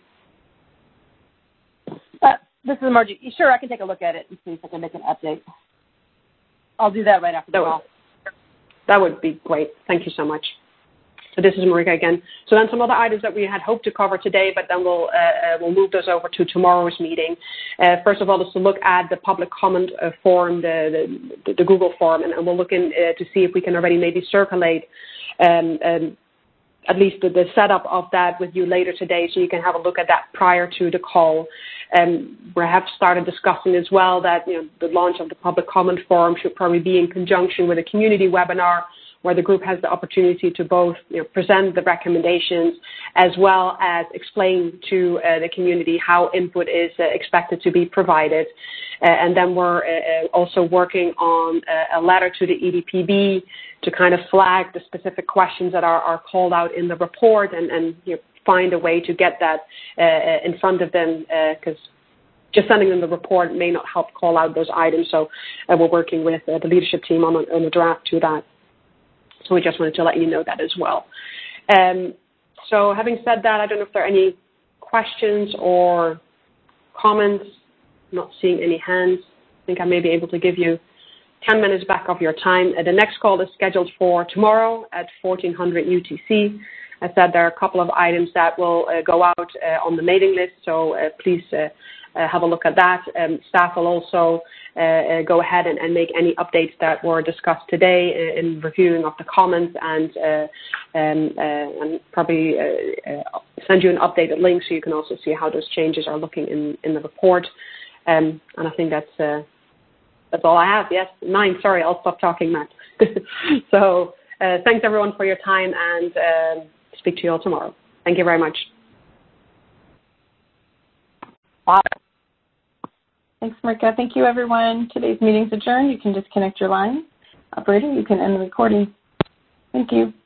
Uh, this is Margie. Sure, I can take a look at it and see if I can make an update. I'll do that right after the call.
That would be great. Thank you so much. So this is Marika again. So then some other items that we had hoped to cover today, but then we'll, uh, we'll move those over to tomorrow's meeting. Uh, first of all, is to look at the public comment uh, form, the, the, the Google form, and, and we'll look in uh, to see if we can already maybe circulate um, um, at least the, the setup of that with you later today, so you can have a look at that prior to the call. Um, we have started discussing as well that you know the launch of the public comment forum should probably be in conjunction with a community webinar where the group has the opportunity to both you know, present the recommendations as well as explain to uh, the community how input is uh, expected to be provided. Uh, and then we're uh, also working on uh, a letter to the E D P B to kind of flag the specific questions that are, are called out in the report and, and you know, find a way to get that uh, in front of them because uh, just sending them the report may not help call out those items. So uh, we're working with uh, the leadership team on a, on a draft to that. So we just wanted to let you know that as well. Um, so having said that, I don't know if there are any questions or comments. I'm not seeing any hands. I think I may be able to give you ten minutes back of your time. Uh, the next call is scheduled for tomorrow at fourteen hundred U T C. I said there are a couple of items that will uh, go out uh, on the mailing list, so uh, please uh, uh, have a look at that. Um, staff will also uh, uh, go ahead and, and make any updates that were discussed today in, in reviewing of the comments and, uh, um, uh, and probably uh, uh, send you an updated link so you can also see how those changes are looking in, in the report. Um, and I think that's uh, that's all I have. Yes, nine. Sorry, I'll stop talking, Matt. so uh, thanks everyone for your time, and uh, speak to you all tomorrow. Thank you very much.
Wow. Thanks, Marika. Thank you, everyone. Today's meeting's adjourned. You can disconnect your line. Operator, you can end the recording. Thank you.